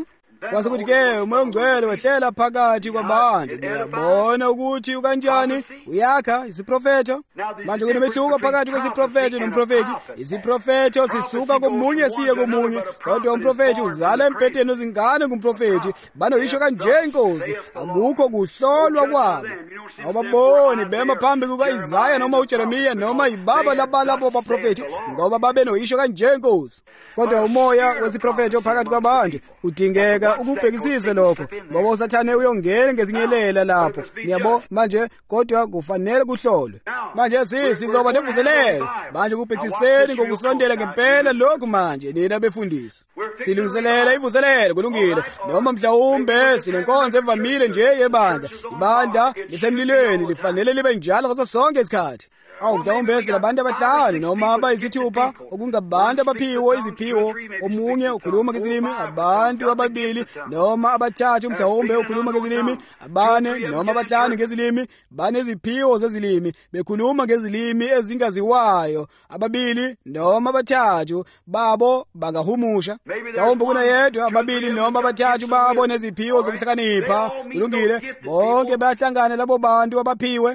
Kwasekuthi-ke umoya ongcwele wehlela phakathi kwabantu. Niyabona ukuthi ukanjani uyakha isiprofetho. Manje kunomehluko phakathi kwesiprofetho nomprofethi. Isiprofetho sisuka komunye siye komunye, kodwa umprofethi uzala empeteni wezingane kumprofethi. Banoyisho kanje inkosi, akukho kuhlolwa kwabo. Awubaboni bema phambi kuka-Isaya noma uJeremiya noma ibaba labalabo baprofethi, ngoba babenoyisho kanje inkosi. Kodwa umoya wesiprofethi ophakathi kwabantu udingeka ukubhekisise lokho, ngoba uSathane uyongena ngezinyelela lapho. Niyabo manje, kodwa kufanele kuhlolwe. Manje sizoba nemvuselelo. Manje kubhekiseni ngokusondela ngempela lokhu manje nina befundisi. Silungiselela ivuselelo kulungile, noma mhlawumbe sinenkonzo evamile nje yebandla. Ibandla lisemlilweni lifanele libe njalo ngaso sonke isikhathi. Mhlawumbe silabantu abahlanu noma abayisithupha okungabantu abaphiwe iziphiwo. Omunye ukhuluma ngezilimi, abantu ababili noma abathathu mhlawumbe ukhuluma ngezilimi, abane noma abahlanu ngezilimi, baneziphiwo zezilimi bekhuluma ngezilimi ezingaziwayo. Ababili noma abathathu babo bangahumusha. Mhlawumbe kunayedwa ababili noma abathathu babo neziphiwo zokuhlakanipha. Kulungile, bonke bayahlangana labo bantu abaphiwe.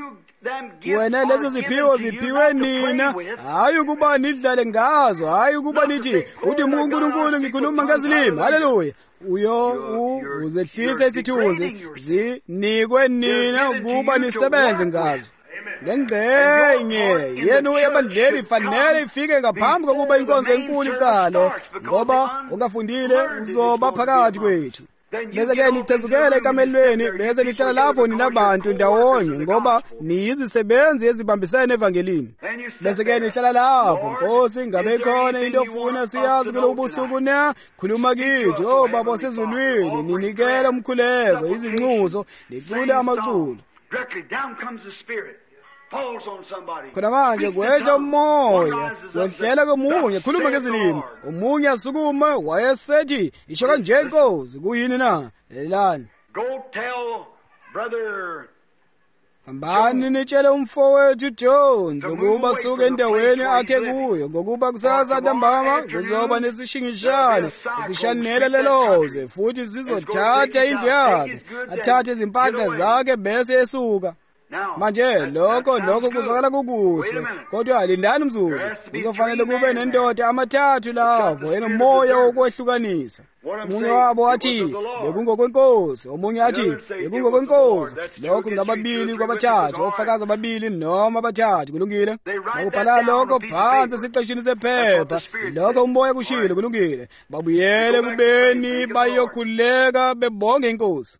Wena lezi ziphiwo ziphiwe nina, hayi ukuba nidlale ngazo, hayi ukuba nithi uthi uNkulunkulu ngikhuluma ngezilimi. Haleluya. Uzehlise isithunzi, zinikwe nina ukuba nisebenze ngazo. Ngengxenye yenu yabadleli fanele ifike ngaphambi kokuba inkonzo enkulu iqale, ngoba ungafundile uzoba phakathi kwethu. Bese-ke nichezukele ekamelweni, bese nihlala lapho ninabantu ndawonye, ngoba niyizisebenzi ezibambisene evangelini. Bese-ke nihlala lapho, Nkosi ngabe khona into ofuna siyazi kulo busuku na, khuluma kithi. Baba osezulwini, ninikele umkhuleko, izinxuso, nicule amaculo. Khona manje kwehla umoya, wehlela komunye, khuluma ngezilimi. Omunye asukuma wayesethi, isho kanje inkosi, kuyini na? Lelani. Hambani nitshele umfowethu Jones ukuba suke endaweni akhe kuyo, ngokuba kusasa ntambama kuzoba nesishingishane esishanela leloze, futhi sizothatha indlu yakhe, athathe izimpahla zakhe bese esuka. Manje lokho kuzwakala kukuhle, kodwa lindani mzuzu, kuzofanele kube nendoda amathathu lapho enomoya wokwehlukanisa. Omunye wabo athi bekungokwenkosi, omunye athi bekungokwenkosi. Lokho ngababili kwabathathu, ofakazi ababili noma abathathu. Kulungile, bakubhala lokho phansi esiqeshini sephepha. Lokho umoya kushilo. Kulungile, babuyele kubeni bayokhuleka bebonge inkosi.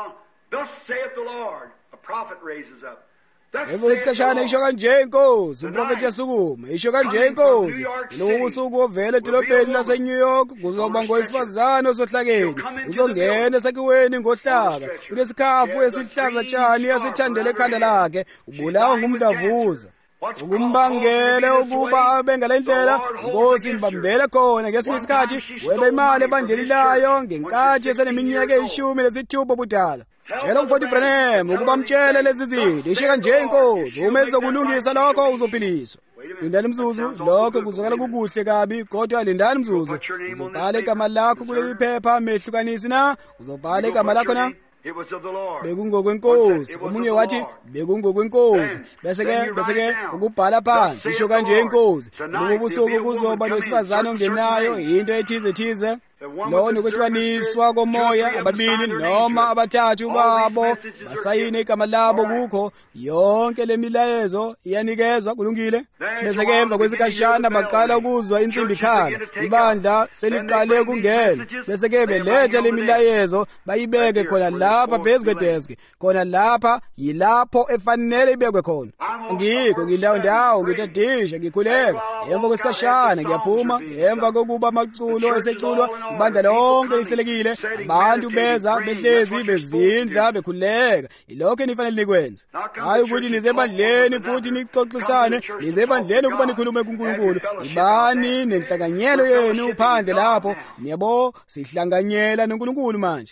Evo isikhashana isho kanje inkosi, umprofethi yasukuma isho kanje inkosi. Lo usuku ovela edolobheni laseNew York kuzoba ngowesifazane osohlakeni, uzongena esakhiweni ngohlaka, unesikhafu esihlaza tshani esithandele ekhanda lakhe, ubulawa ngumdlavuza. Ukumbangele ukuba abe ngale ndlela, inkosi imbambele khona ngesinye isikhathi weba imali ebandleni layo ngenkathi eseneminyaka 16 ubudala. Tshela umfowethu Branham ukuba mtshele lezi zinto, isho kanje inkosi, uma ezokulungisa lokho uzophiliswa. Lindani mzuzu, lokho kuzwakala kukuhle kabi, kodwa lindani mzuzu, uzobhala igama lakho kuleli phepha mehlukanisi na, uzobhala igama lakho na. Bekungokwenkosi. Omunye wathi bekungokwenkosi. Bese-ke ukubhala phansi isho kanje inkosi, ngoba ubusuku kuzoba nowesifazane ongenayo into ethize. Lo nokwehlukaniswa komoya, ababili noma abathathu babo basayine igama labo kukho. Yonke le milayezo iyanikezwa. Kulungile. Bese-ke emva kwesikashana baqala ukuzwa insimbi ikhala, ibandla seliqale ukungena. Bese-ke beletha le milayezo bayibeke khona lapha phezu kwedeski, khona lapha yilapho efanele ibekwe khona. Ngikho ngilawo ndawo ngitadisha ngikhuleka. Emva kwesikashana ngiyaphuma, emva kokuba amaculo eseculwa, ibandla lonke lihlelekile, abantu beza behlezi bezindla bekhuleka. Ilokho enifanele nikwenze, hayi ukuthi nize ebandleni futhi nixoxisane. Nize ebandleni ukuba nikhulume kuNkulunkulu. Ibani nenhlanganyelo yenu phandle lapho. Niyabo sihlanganyela noNkulunkulu manje.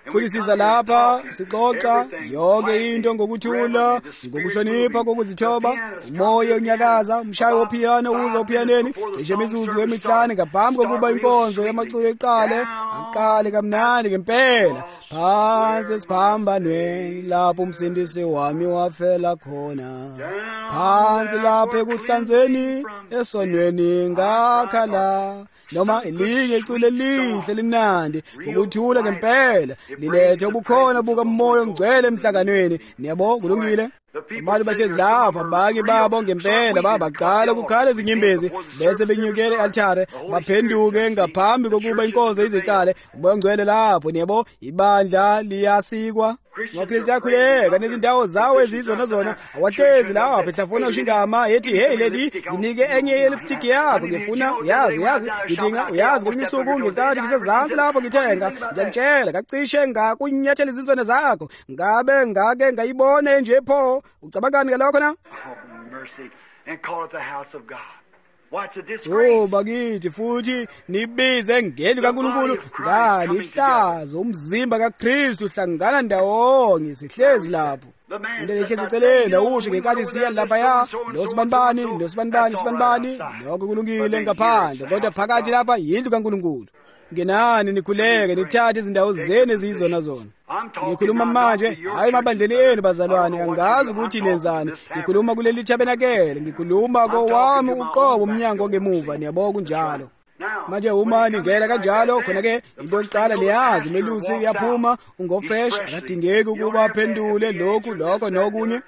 futhi siza lapha sixoxa yonke into ngokuthula, ngokuhlonipha, kokuzithoba, umoya unyakaza, umshayi wopiano uza opianeni, cishe imizuzu emihlanu ngaphambi kokuba inkonzo yamaculo aqale kamnandi ngempela phansi esiphambanweni lapho umsindisi wami wafela khona, phansi lapho ekuhlanzeni esonweni ngakhala, noma elinye iculo elihle limnandi ngokuthula ngempela lilethe ubukhona bukamoya ongcwele emhlanganweni. Niyabo kulungile? Abantu bahlezi lapha baki babo ngempela babaqala ukukhala izinyembezi bese benyukele i-altar baphenduke ngaphambi kokuba inkonzo iziqale. Umoya ongcwele lapho, niyabo, ibandla liyasikwa. Amakristu ayakhuleka nezindawo zawo ezizona zona awahlezi lapha ehlafuna ushingama ethi hey lady nginike enye ye-lipstick yakho ngifuna uyazi ngidinga uyazi kwelinye isuku ngenkathi ngisezansi lapho ngithenga ngiyakutshela kacishe ngakunyathela izinswane zakho ngabe ngake ngayibona enje pho ucabangani ngalokho na? Mercy and call it the house of God. Bakithi futhi nibize ngeli kaNkulunkulu ngani ihlazo umzimba kaKristu uhlangana ndawonye sihlezi lapho. Into ehlezi eceleni awusho ngenkathi siya lapha nosibani lokho kulungile ngaphandle kodwa phakathi lapha yindlu kaNkulunkulu. Ngenani nikhuleke nithathe izindawo zenu ezizona zona. Ngikhuluma manje hayi emabandleni enu bazalwane, angazi ukuthi nenzani. Ngikhuluma kuleli tabernacle, ngikhuluma kowami uqobo umnyango ngemuva. Niyabona kunjalo. Manje uma ningena kanjalo khona ke into yokuqala niyazi umelusi uyaphuma ungofresh, akadingeki ukuba aphendule lokho nokunye.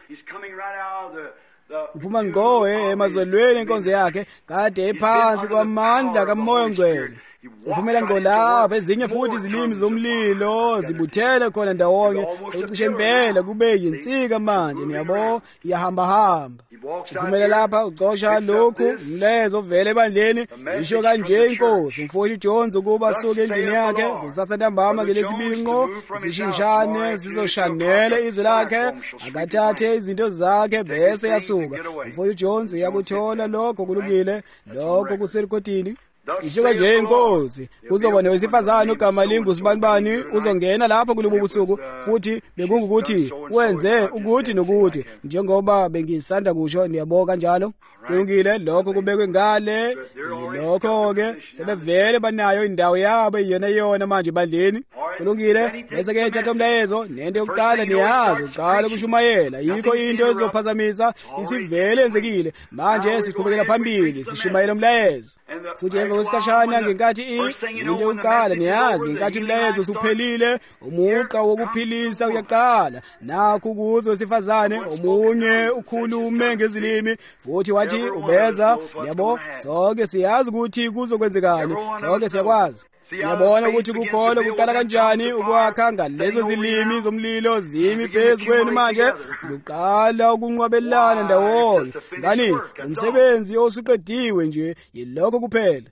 Uphuma ngqo emazalweni enkonzo yakhe kade ephansi kwamandla kaMoya Ongcwele. Uphumela ngqo lapha, ezinye futhi izilimi zomlilo zibuthele khona ndawonye sekucishe impela kube yinsika manje. Niyabo iyahamba. Uphumela lapha ucosha lokhu umlezo ovele ebandleni isho kanje inkosi umfowethu Jones ukuba asuke endlini yakhe kusasa ntambama ngelesibili ngqo isishishane sizoshanela izwe lakhe akathathe izinto zakhe bese yasuka. Umfowethu Jones uyakuthola lokho kulungile, lokho kuserikodini. Ishuka nje inkosi kuzoba nowesifazane ogama lingusibanibani uzongena lapho kulobo busuku futhi bekungukuthi wenze ukuthi nokuthi njengoba bengisanda kusho. Niyabona kanjalo kulungile lokho kubekwe ngale lokho ke sebevele banayo indawo yabo iyona manje bandleni. Kulungile bese ke thatha umlayezo nento yokuqala niyazi uqala ukushumayela yikho into ezophazamisa isivele enzekile manje siqhubekela phambili sishumayela umlayezo futhi emva kwesikashana ngenkathi into yokuqala niyazi ngenkathi umlayezo usuphelile umuqa wokuphilisa uyaqala nakho kuzo wesifazane omunye ukhulume ngezilimi futhi wathi ubeza. Yabo sonke siyazi ukuthi kuzokwenzekani, sonke siyakwazi. Niyabona ukuthi kukholo kuqala kanjani ukwakha ngalezo zilimi zomlilo zimi phezu kwenu manje kuqala ukunqwabelana ndawonye. Ngani umsebenzi osuqediwe nje yilokho kuphela.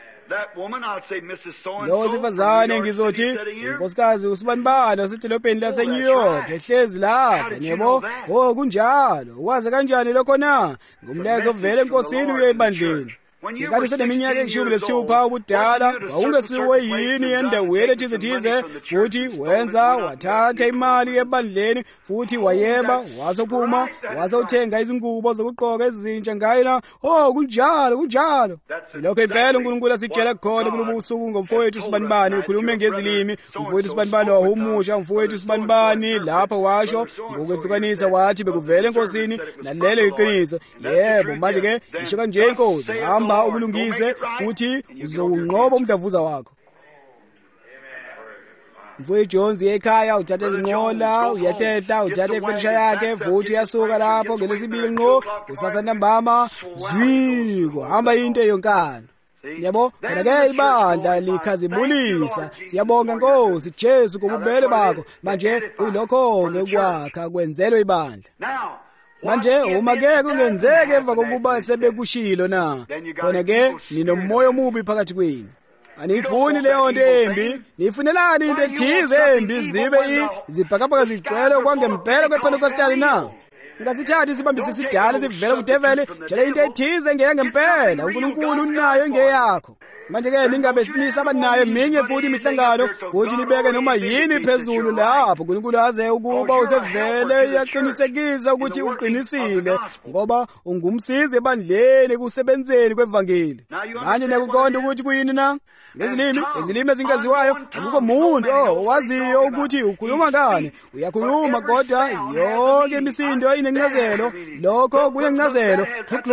Lo sifazane ngizothi unkosikazi usibanibani wasedolobheni laseNew York ehlezi lapha. Yebo kunjalo waze kanjani lokho na? Ngumlayezo ovele enkosini uye ebandleni. Ngikade seneminyaka 16 ubudala wawungesiwe yini endaweni ethize futhi wenza wathatha imali ebandleni futhi wayeba wasophuma wasothenga izingubo zokugqoka ezintsha ngayina. Kunjalo lokho impela uNkulunkulu asitshela khona kulobu usuku ngomfowethu Sibanibani ukhulume ngezilimi. Umfowethu Sibanibani wahumusha umfowethu Sibanibani lapha washo ngokwehlukanisa wathi bekuvele enkosini nalelo iqiniso. Yebo manje ke isho kanje inkosi ukulungise futhi uzowunqoba umdlavuza wakho. Mfowethu Jones ekhaya uthatha izinqola uyahlehla uthatha ifurniture yakhe futhi uyasuka lapho ngelesibili ngqo kusasa ntambama zwiko hamba into yonkana. Yabo khona ke ibandla likhazimulisa. Siyabonga Nkosi Jesu ngobubele bakho manje uyilokho ngekwakha kwenzelwe ibandla. Manje uma ke kungenzeke emva kokuba sebekushilo na khona ke ninomoya omubi phakathi kwenu. Anifuni leyo nto embi, nifunelani into ethize embi zibe izibhakabhaka zigcwele kwangempela kwePentecostal na? Ngasithatha isibambisi sidala sivele kudevele njalo into ethize ngeyangempela uNkulunkulu unayo ingeyakho. Manje-ke ningabe nisaba nayo minye futhi imihlangano futhi nibeke noma yini phezulu lapho uNkulunkulu aze ukuba usevele yaqinisekisa ukuthi uqinisile ngoba ungumsizi ebandleni kusebenzeni kwevangeli. Manje nekuqonda ukuthi kuyini na? Izilimi ezingaziwayo akukho muntu owaziyo ukuthi ukhuluma ngani. Uyakhuluma kodwa yonke imisindo inencazelo. Lokho kunencazelo.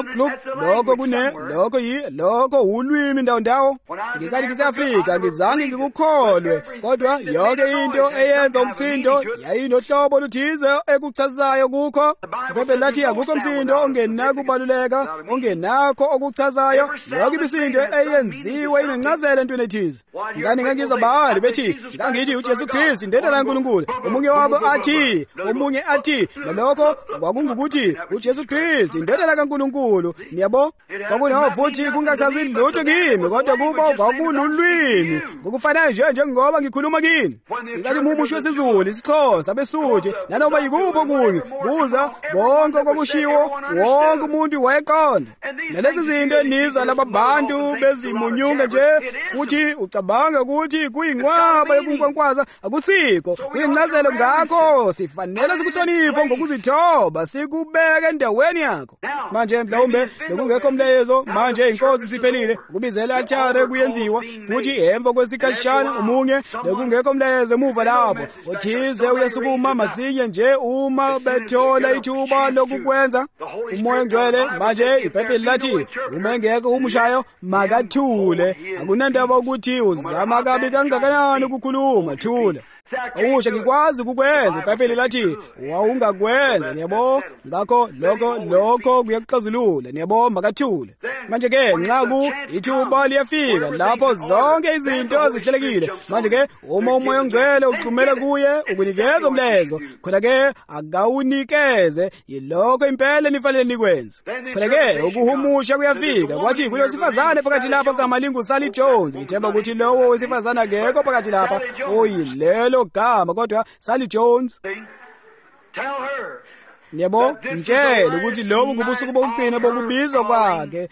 Lokho ulwimi ndawo. Ngikade ngiseAfrika ngizange ngikukholwe kodwa yonke into eyenza umsindo yayinohlobo oluthize ekuchazayo kukho. Ngoba lathi akukho umsindo ongenakubaluleka ongenakho okuchazayo. Yonke imisindo eyenziwe inencazelo entweni ethize. Ngani ngangizwa bahali bethi ngangithi uJesu Kristu indodana kaNkulunkulu. Omunye wabo athi, omunye athi, nalokho kwakungukuthi uJesu Kristu indodana kaNkulunkulu. Niyabo? Kwakunawo futhi kungachazi lutho kimi kodwa kubo kwakunulwimi ngokufanayo njengoba ngikhuluma kini. Ngikathi umusho wesiZulu, isiXhosa, beSuthu nanoma yikupho kunye buza bonke kwakushiwo wonke umuntu wayeqonda. Nalezi zinto nizwa laba bantu bezimunyunga nje futhi ucabanga ukuthi kuyinqwaba yokunkwankwaza akusikho. Kuyincazelo ngakho sifanele sikuhloniphe ngokuzithoba sikubeke endaweni yakho. Manje mhlawumbe bekungekho mlezo manje inkosi siphelile ukubizela altare kuyenziwa futhi emva kwesikhashana omunye bekungekho mlezo emuva lapho othize uyasukuma masinye nje uma bethola ithuba lokukwenza. Umoya Ngcwele manje iBhayibheli lathi uma engeke umushayo makathule. Akunandaba ukuthi uzama kabi kangakanani ukukhuluma, thula. Awusho ngikwazi ukukwenza iBhayibheli lathi wawungakwenza. Niyabo? Ngakho lokho kuyakuxazulula. Niyabo? Makathule. Manje ke nxa ithuba liyafika lapho zonke izinto zihlelekile. Manje ke uma umoya Ngcwele uxhumela kuye ukunikeza umlezo khona ke akawunikeze yilokho impela nifanele nikwenze. Khona ke ukuhumusha kuyafika. Kwathi kulesifazane phakathi lapha igama linguSally Jones. Ngithemba ukuthi lowo wesifazane akekho phakathi lapha oyilelo gama kodwa Sally Jones. Tell her. Yebo, mtshela ukuthi lobu kubusuku bokugcina bokubizwa kwakhe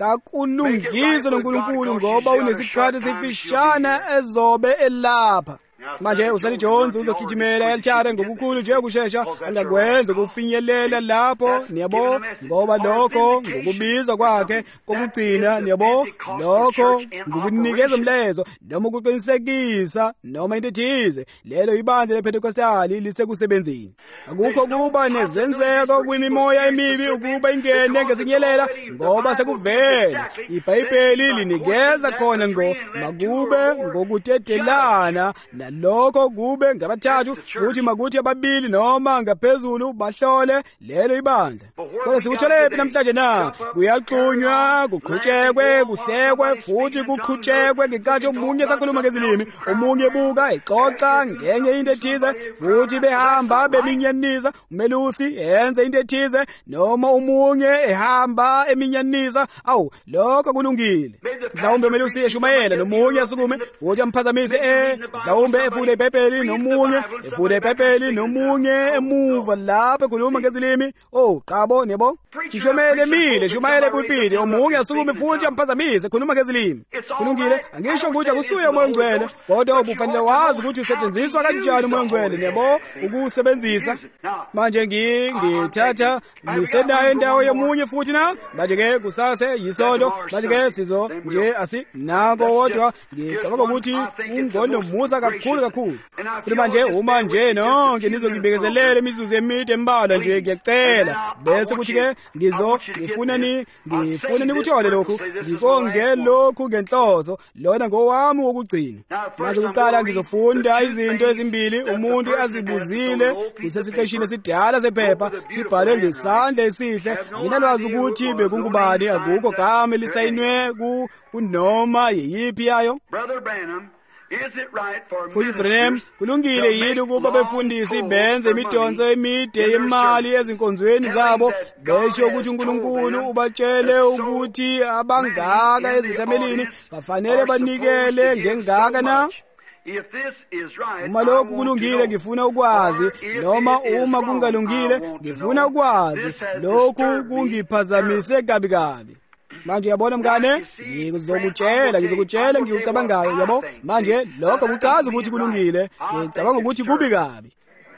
akakulungise noNkulunkulu ngoba unesikhathi esifishana ezobe elapha. Manje uSally Jones uzogijimela eltshare ngokukhulu nje ukusheshsha angakwenza ukufinyelela lapho. Niyabo? Ngoba lokho ngokubizwa kwakhe kokugcina. Niyabo? Lokho ngokunikeza umlezo noma ukuqinisekisa noma into ethize. Lelo ibandla lePentecostali lisekusebenzini. Akukho kuba nezenzeko kwimimoya emibi ukuba ingene ngesinyelela ngoba sekuvela iBhayibheli linikeza khona makube ngokutedelana lokho kube ngabathathu futhi makuthi ababili noma ngaphezulu bahlole lelo ibandla. Kodwa sikutholephi namhlanje na? Kuyaqunywa, kuqhutshekwe, kuhlekwe futhi kuqhutshekwe ngenkathi omunye sakhuluma ngezilimi, omunye ebuka exoxa ngenye into ethize futhi behamba beminyanisa. Umelusi enze into ethize noma omunye ehamba eminyanisa. Awu lokho kulungile. Mhlawumbe umelusi eshumayela nomunye asukume futhi amphazamise mhlawumbe efule iBhayibheli nomunye efule iBhayibheli nomunye emuva lapho ekhuluma ngezilimi. Qabo niyabo? Mshomele shumayele epulpiti omunye asukume futhi amphazamise ekhuluma ngezilimi. Kulungile. Angisho ukuthi akusuye umoya Ngcwele kodwa ubufanele wazi ukuthi usetshenziswa kanjani umoya Ngcwele. Niyabo? Ukusebenzisa. Manje ngithatha nisenayo indawo yomunye futhi na. Manje ke kusase yisonto. Manje ke sizo nje asinako wodwa ngicabanga ukuthi ungono musa kakhulu. Futhi manje uma nje nonke nizokibekezelela imizuzu emide embalwa nje ngiyacela bese kuthi ke ngifuna nikuthole lokhu ngikonge lokhu ngenhloso lona ngowami wokugcina. Manje kuqala ngizofunda izinto ezimbili umuntu azibuzile kusesiqeshini esidala sephepha sibhalwe ngesandla esihle. Nginalwazi ukuthi bekungubani akukho gama elisayinwe kunoma yiyiphi yayo. Brother Branham, is it right for Futhi Branham kulungile yini ukuba befundisi benze imidonso emide yemali ezinkonzweni zabo besho ukuthi uNkulunkulu ubatshele ukuthi abangaka ezithamelini bafanele banikele ngengaka na? Uma lokhu kulungile ngifuna ukwazi noma uma kungalungile ngifuna ukwazi lokhu kungiphazamise kabi. Manje yabona mngane, ngizokutshela ngikucabangayo, yabo. Manje lokho kuchaza ukuthi kulungile, ngicabanga ukuthi kubi kabi.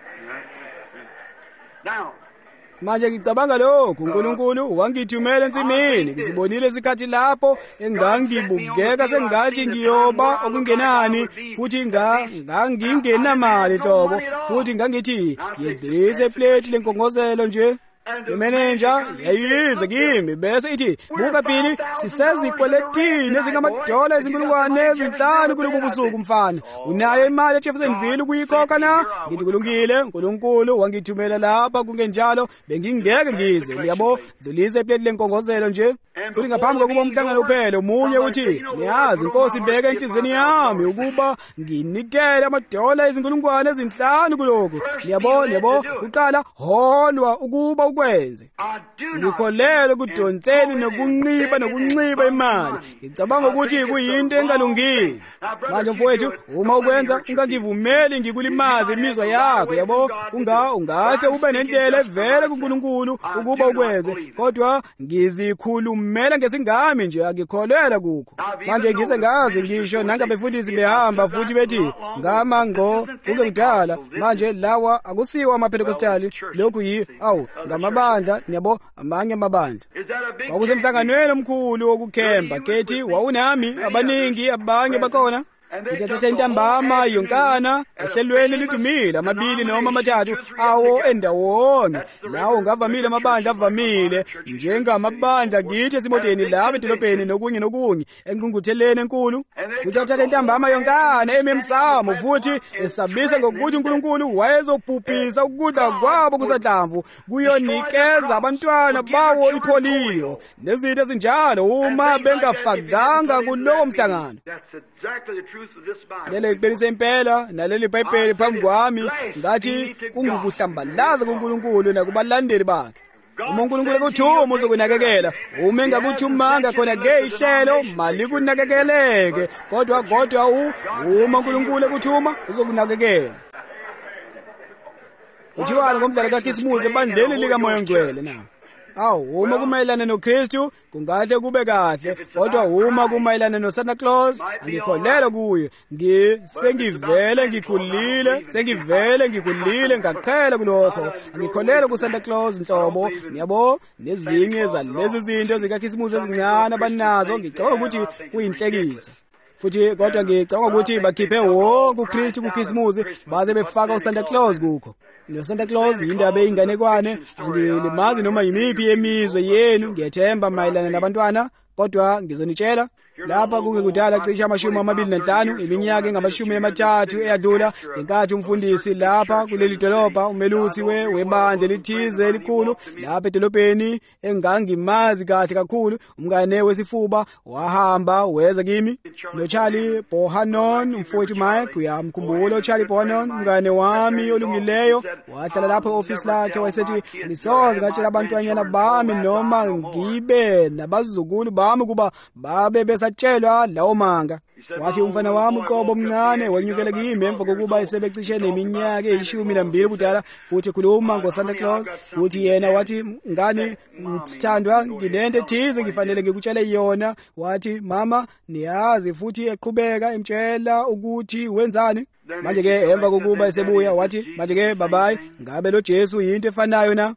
Manje ngicabanga lokhu, uNkulunkulu wangithumela ensimini, ngizibonile isikhathi lapho engangibukeka sengathi ngiyoba okungenani, futhi ngangingenamali hlobo, futhi ngangithi yedlise iplate lenkongozelo nje. Imeneja yayize kimi bese ithi, buka Phili, sisezikweletini ezingamadola ezinkulungwane ezinhlanu kulobu busuku mfana. Unayo imali eJeffersonville ukuyikhokha na? Ngithi kulungile, uNkulunkulu wangithumela lapha, kungenjalo bengingeke ngize. Liyabo, dlulisa iplate lenkongozelo nje. Futhi ngaphambi kokuba umhlangano uphele, omunye uthi, niyazi Nkosi, ibeke enhlizweni yami ukuba nginikele amadola ezinkulungwane ezinhlanu kuloko. Yabo, uqala holwa ukuba ukwenze. Ngikholelwa kudonseni nokunxiba imali. Ngicabanga ukuthi kuyinto engalungile. Manje mfowethu, uma ukwenza ungangivumeli ngikulimaze imizwa yakho, yabo. Ungahle ube nendlela evele kuNkulunkulu ukuba ukwenze, kodwa ngizikhulumela ngesingami nje, angikholelwa kukho. Manje ngize ngazi ngisho nangabefundisi behamba futhi bethi ngama ngqo kungekudala. Manje lawa akusiwa amaPentecostali, lokhu ngamabandla, yabo, amanye amabandla. Kwakusemhlanganweni omkhulu wokukhemba, kethi wawunami abaningi, abanye bakhona. Ngithatha intambama yonkana ehlelweni lidumile, 2 noma 3 awo endawonye. Lawo ngavamile amabandla avamile njengamabandla kithi esimoteni lapha edolobheni nokunye engqungqutheleni enkulu. Futhi athatha intambama yonkana ememsamo, futhi esabisa ngokuthi uNkulunkulu wayezobhubhisa ukudla kwabo kusadlamvu, kuyonikeza abantwana bawo ipoliyo nezinto ezinjalo uma bengafakanga kulowo mhlangano. Lele iqinise impela naleli iBhayibheli phambi kwami, ngathi kungukuhlambalaza kuNkulunkulu nakubalandeli bakhe. Uma uNkulunkulu ekuthuma uzokunakekela, uma engakuthumanga khona ke ihlelo mali kunakekeleke, kodwa uma uNkulunkulu ekuthuma uzokunakekela. Kuthiwani ngomdlalo kaKhisimusi ebandleni likaMoya Ngcwele na? Uma kumayelana noKristu kungahle kube kahle, kodwa uma kumayelana noSanta Claus angikholelwa kuye. Sengivele ngikhulile ngaqhela kulokho. Angikholelwa kuSanta Claus nhlobo, yabo, nezinye zalezi zinto zikaKhisimusi ezincane abanazo. Ngicabanga ukuthi kuyinhlekisa. Futhi kodwa ngicabanga ukuthi bakhiphe wonke uKristu kuKhisimusi baze befaka uSanta Claus kukho. NoSanta Claus indaba eyinganekwane, angilimazi noma yimiphi yemizwe yenu, ngiyethemba mayelana nabantwana, kodwa ngizonitshela lapha kungekudala cishe 25 iminyaka engama-30 eyadlula, ngenkathi umfundisi lapha kuleli dolobha, umelusi webandla elithize elikhulu lapha edolobheni engangimazi kahle kakhulu, umngane wesifuba, wahamba weza kimi noCharlie Bohannon, umfowethu Mike, uyamkhumbula uCharlie Bohannon, umngane wami olungileyo, wahlala lapha e-office lakhe, wayesethi ngisoze ngatshela abantwanyana bami noma ngibe nabazukulu bami kuba babe besatshelwa lawo manga. Wathi umfana wami uqobo omncane wanyukela kimi emva kokuba esebecishe neminyaka 12 budala, futhi khuluma ngoSanta Claus, futhi yena wathi, ngani mthandwa, nginento ethize ngifanele ngikutshele yona. Wathi mama niyazi, futhi eqhubeka emtshela ukuthi wenzani. Manje ke emva kokuba esebuya wathi, manje ke babayi, ngabe lo Jesu yinto efanayo na?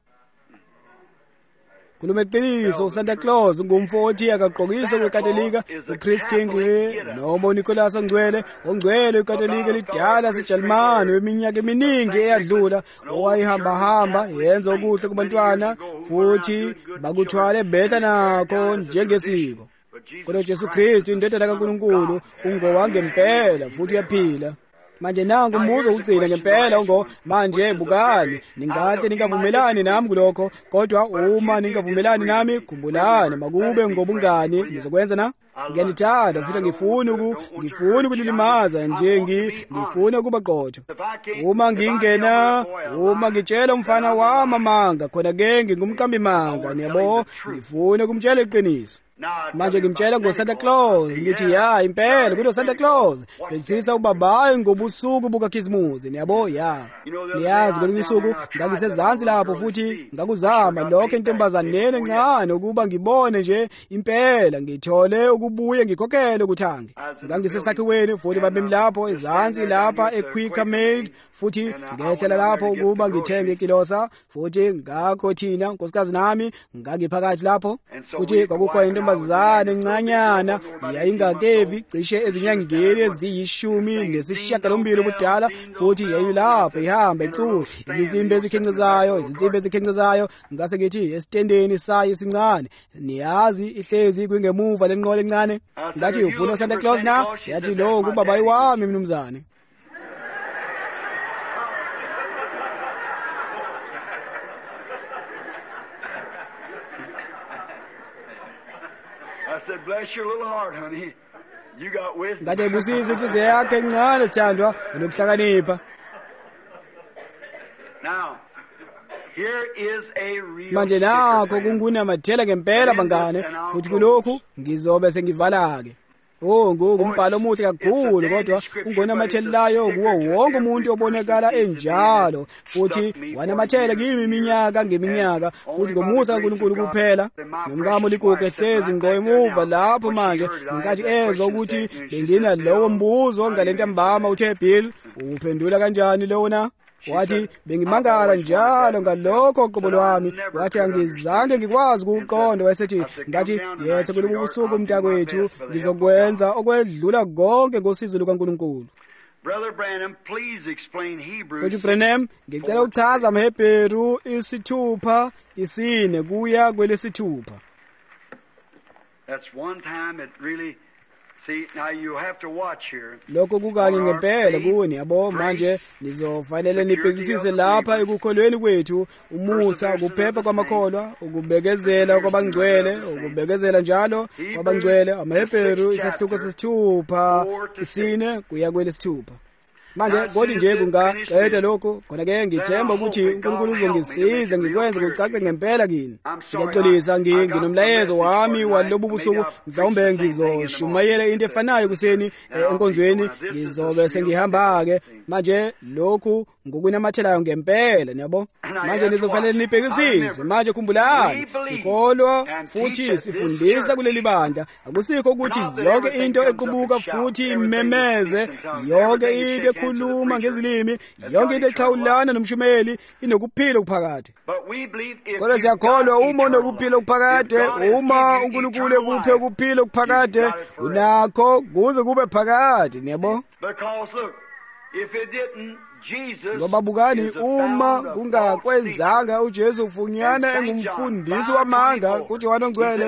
Khuluma iqiniso, uSanta Claus ngumfowethu akaqokisa kweKatolika, uChris King noma uNicholas Ongcwele iKatolika elidala seJalimani weminyaka eminingi eyadlula, owayihamba yenza okuhle kubantwana futhi bakuthwale behla nakho njengesiko. Kodwa Jesu Kristu indodana kaNkulunkulu ungowangempela futhi uyaphila. Manje nangu umuzo ugcina ngempela manje bukani, ningahle ningavumelani nami kulokho, kodwa uma ningavumelani nami khumbulani makube ngobungani nizokwenza na. Ngiyanithanda futhi ngifuna ukulilimaza nje, ngifuna ukuba qotho. Uma ngitshela umfana wami amanga, khona ke ngingumqambi manga, yabo, ngifuna ukumtshela iqiniso. manje ngimtshela ngoSanta Claus ngithi ya impela kuno Santa Claus bekusisa ubabayo ngobusuku bukaKhisimusi niyabo ya niyazi kwelinye usuku ngangisezansi lapho futhi ngakuzama lokho entombazaneni encane ukuba ngibone nje impela ngithole ukubuye ngikhokhele kuthange ngangisesakhiweni futhi babemlapho ezansi lapha eQuicker Made futhi ngehlela lapho ukuba ngithenge ikilosa futhi ngakho thina nkosikazi nami ngangiphakathi lapho futhi kwakukhona intombazane encanyana yayingakevi cishe ezinyangeni eziyishumi ubudala futhi yayilapho ihamba ecula izinsimbi ezikhencezayo ngase ngithi esitendeni sayo sincane niyazi ihlezi kwingemuva lenqola encane ngathi ufuna Santa Claus na yathi lo kubabayi wami mnumzane. Bless your little heart, honey. You got wisdom. Ngathi busisi inhliziyo yakhe encane sithandwa unokuhlakanipha. Now, here is a real manje nakho kungunamathela ngempela bangane futhi kulokhu ngizobe sengivala-ke. Ngumbhalo omuhle kakhulu kodwa ungonamathelayo kuwo wonke umuntu obonekala enjalo futhi wanamathela kimi iminyaka ngeminyaka futhi ngomusa kaNkulunkulu kuphela nomkamo ligugu ehlezi ngqo emuva lapho manje ngenkathi ezwa ukuthi bengina lowo mbuzo ngalento mbama uthe Bill uphendula kanjani lona wathi bengimangala njalo ngalokho qobo lwami wathi angizange ngikwazi ukuqonda wayesethi ngathi yehle kulobu busuku umntakwethu ngizokwenza okwedlula konke ngosizo lukaNkulunkulu. Brother Branham, please explain Hebrews. Futhi Branham ngicela uchaza amaHebheru 6:4 kuya kwelesithupha. That's one time it really. See, now you have to watch here. Lokho kukanye ngempela kuwe yabo manje nizofanele nibhekisise lapha ekukholweni kwethu umusa ukuphepha kwamakholwa ukubekezela kwabangcwele ukubekezela njalo kwabangcwele amaHebheru 6:4 kuya kwelesithupha. Manje kodwa nje kungaqeda lokho khona ke ngithemba ukuthi uNkulunkulu uzongisiza ngikwenze kucace ngempela kini. Ngiyaxolisa nginomlayezo wami walobu busuku mhlawumbe ngizoshumayela into efanayo kuseni enkonzweni ngizobe sengihamba ke manje lokhu ngokunamathelayo ngempela yabo manje nizofanele nibhekisise manje khumbulani sikholwa futhi sifundisa kuleli bandla akusikho ukuthi yonke into equbuka futhi imemeze yonke into ekhuluma ngezilimi yonke into exhawulana nomshumeli inokuphila okuphakade kodwa siyakholwa uma unokuphila okuphakade uma uNkulunkulu ekuphe ukuphila okuphakade unakho kuze kube phakade yabo ngoba bukani uma kungakwenzanga uJesu ufunyana engumfundisi wamanga kuJohane Ongcwele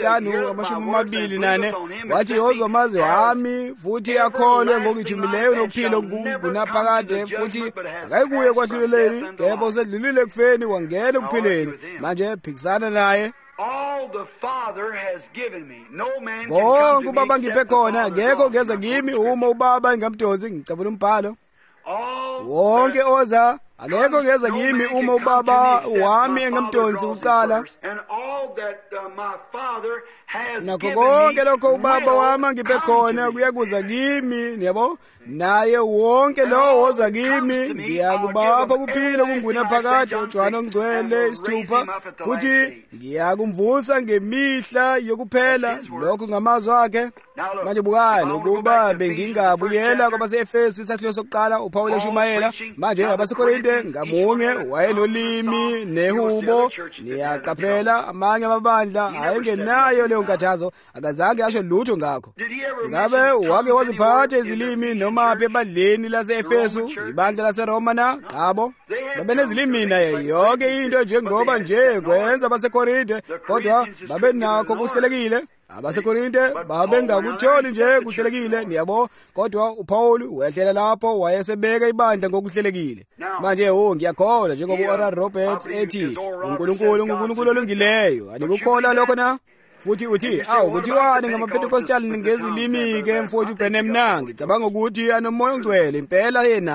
5:24 wathi yozwa amazwi ami futhi akholwe ngokuthumileyo nokuphila kunaphakade futhi akayikuye kwahluleleni kepha usedlulile ekufeni wangena ekuphileni manje phikisana naye. All the Father has given me. No man can come konke to ubaba me ngiphe except the khona Father ngekho draws keza him. kimi uma ubaba engamdonsi ngicabula umbhalo All wonke that oza akekho keza no kimi man can uma come to ubaba me except wami my engamdonsi Father draws him uqala first. And all that my Father has nakho given konke me lokho ubaba will wami angiphe come khona to me. kuyakuza kimi yabo naye wonke lo oza kimi ngiyakubapha kuphila kunguna phakade uJohane Ongcwele 6 futhi ngiyakumvusa ngemihla yokuphela lokho ngamazwi akhe. Manje bukani ukuba bengingabuyela kwabaseEfesu isahluko sokuqala uPaul eshumayela manje abaseKorinte ngamunye wayenolimi nehubo niyaqaphela amanye amabandla ayengenayo leyo nkathazo akazange asho lutho ngakho. Ngabe wake waziphatha izilimi noma ebandleni laseEfesu ibandla laseRoma na qabo babenezilimi naye yonke into njengoba nje kwenza abaseKorinte kodwa babenakho kuhlelekile. abaseKorinte babengakutholi nje kuhlelekile niyabo kodwa uPaul wehlela lapho wayesebeka ibandla ngokuhlelekile. Manje ngiyakholwa njengoba uOral Roberts ethi uNkulunkulu olungileyo anikukholwa lokho na futhi uthi kuthiwani ngamaPentecostal ngezilimi ke mfowethu Branham nangi cabanga ukuthi anomoya ongcwele impela yenawo.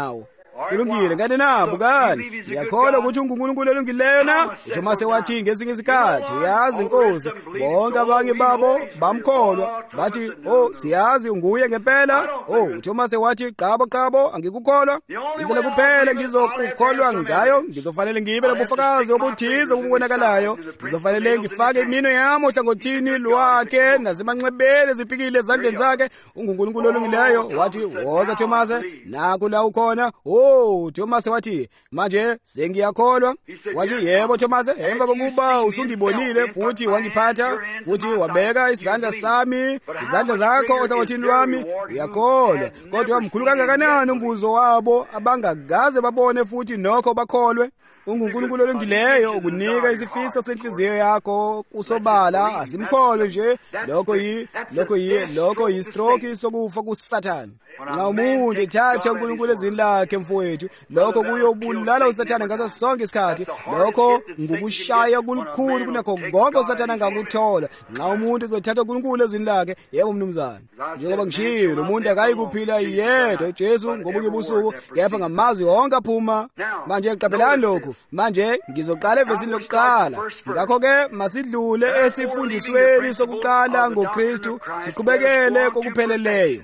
kulungile ngani na bukani ngiyakholwa ukuthi unguNkulunkulu olungileyo na. uThomasi wathi ngesinye isikhathi, uyazi Nkosi, bonke abanye babo bamkholwa bathi, oh siyazi unguye ngempela. uThomasi wathi, qabo angikukholwa. Indlela kuphela ngizokukholwa ngayo, ngizofanele ngibe nobufakazi obuthize obubonakalayo. Ngizofanele ngifake iminwe yami ohlangothini lwakhe nasemanxebeni ezipikile ezandleni zakhe. unguNkulunkulu olungileyo. Wathi, woza Thomasi, naku la ukhona. Thomasi wathi, manje sengiyakholwa. Wathi, yebo Thomasi, emva kokuba usungibonile futhi wangiphatha futhi wabeka isandla sami izandla zakho ohlangothini lwami, uyakholwa. Kodwa mkhulu kangakanani umvuzo wabo abangakaze babone futhi nokho bakholwe. unguNkulunkulu olungileyo ukunika isifiso senhliziyo yakho kusobala, asimkholwe nje. Lokho yi-stroke sokufa kuSathane. Nxa umuntu ethatha uNkulunkulu ezwini lakhe, mfowethu, lokho kuyobulala uSathane ngaso sonke isikhathi. Lokho ngukushaya kulukhulu kunakho konke uSathane angakuthola. Nxa umuntu ezothatha uNkulunkulu ezwini lakhe, yebo mnumzane, njengoba ngishilo, umuntu akayi kuphila yedwa uJesu ngobunye ubusuku, kepha ngamazwi wonke aphuma. Manje qaphelani lokhu. Manje ngizoqala evesini lokuqala. Ngakho-ke masidlule esifundisweni sokuqala ngoKristu, siqhubekele kokupheleleyo.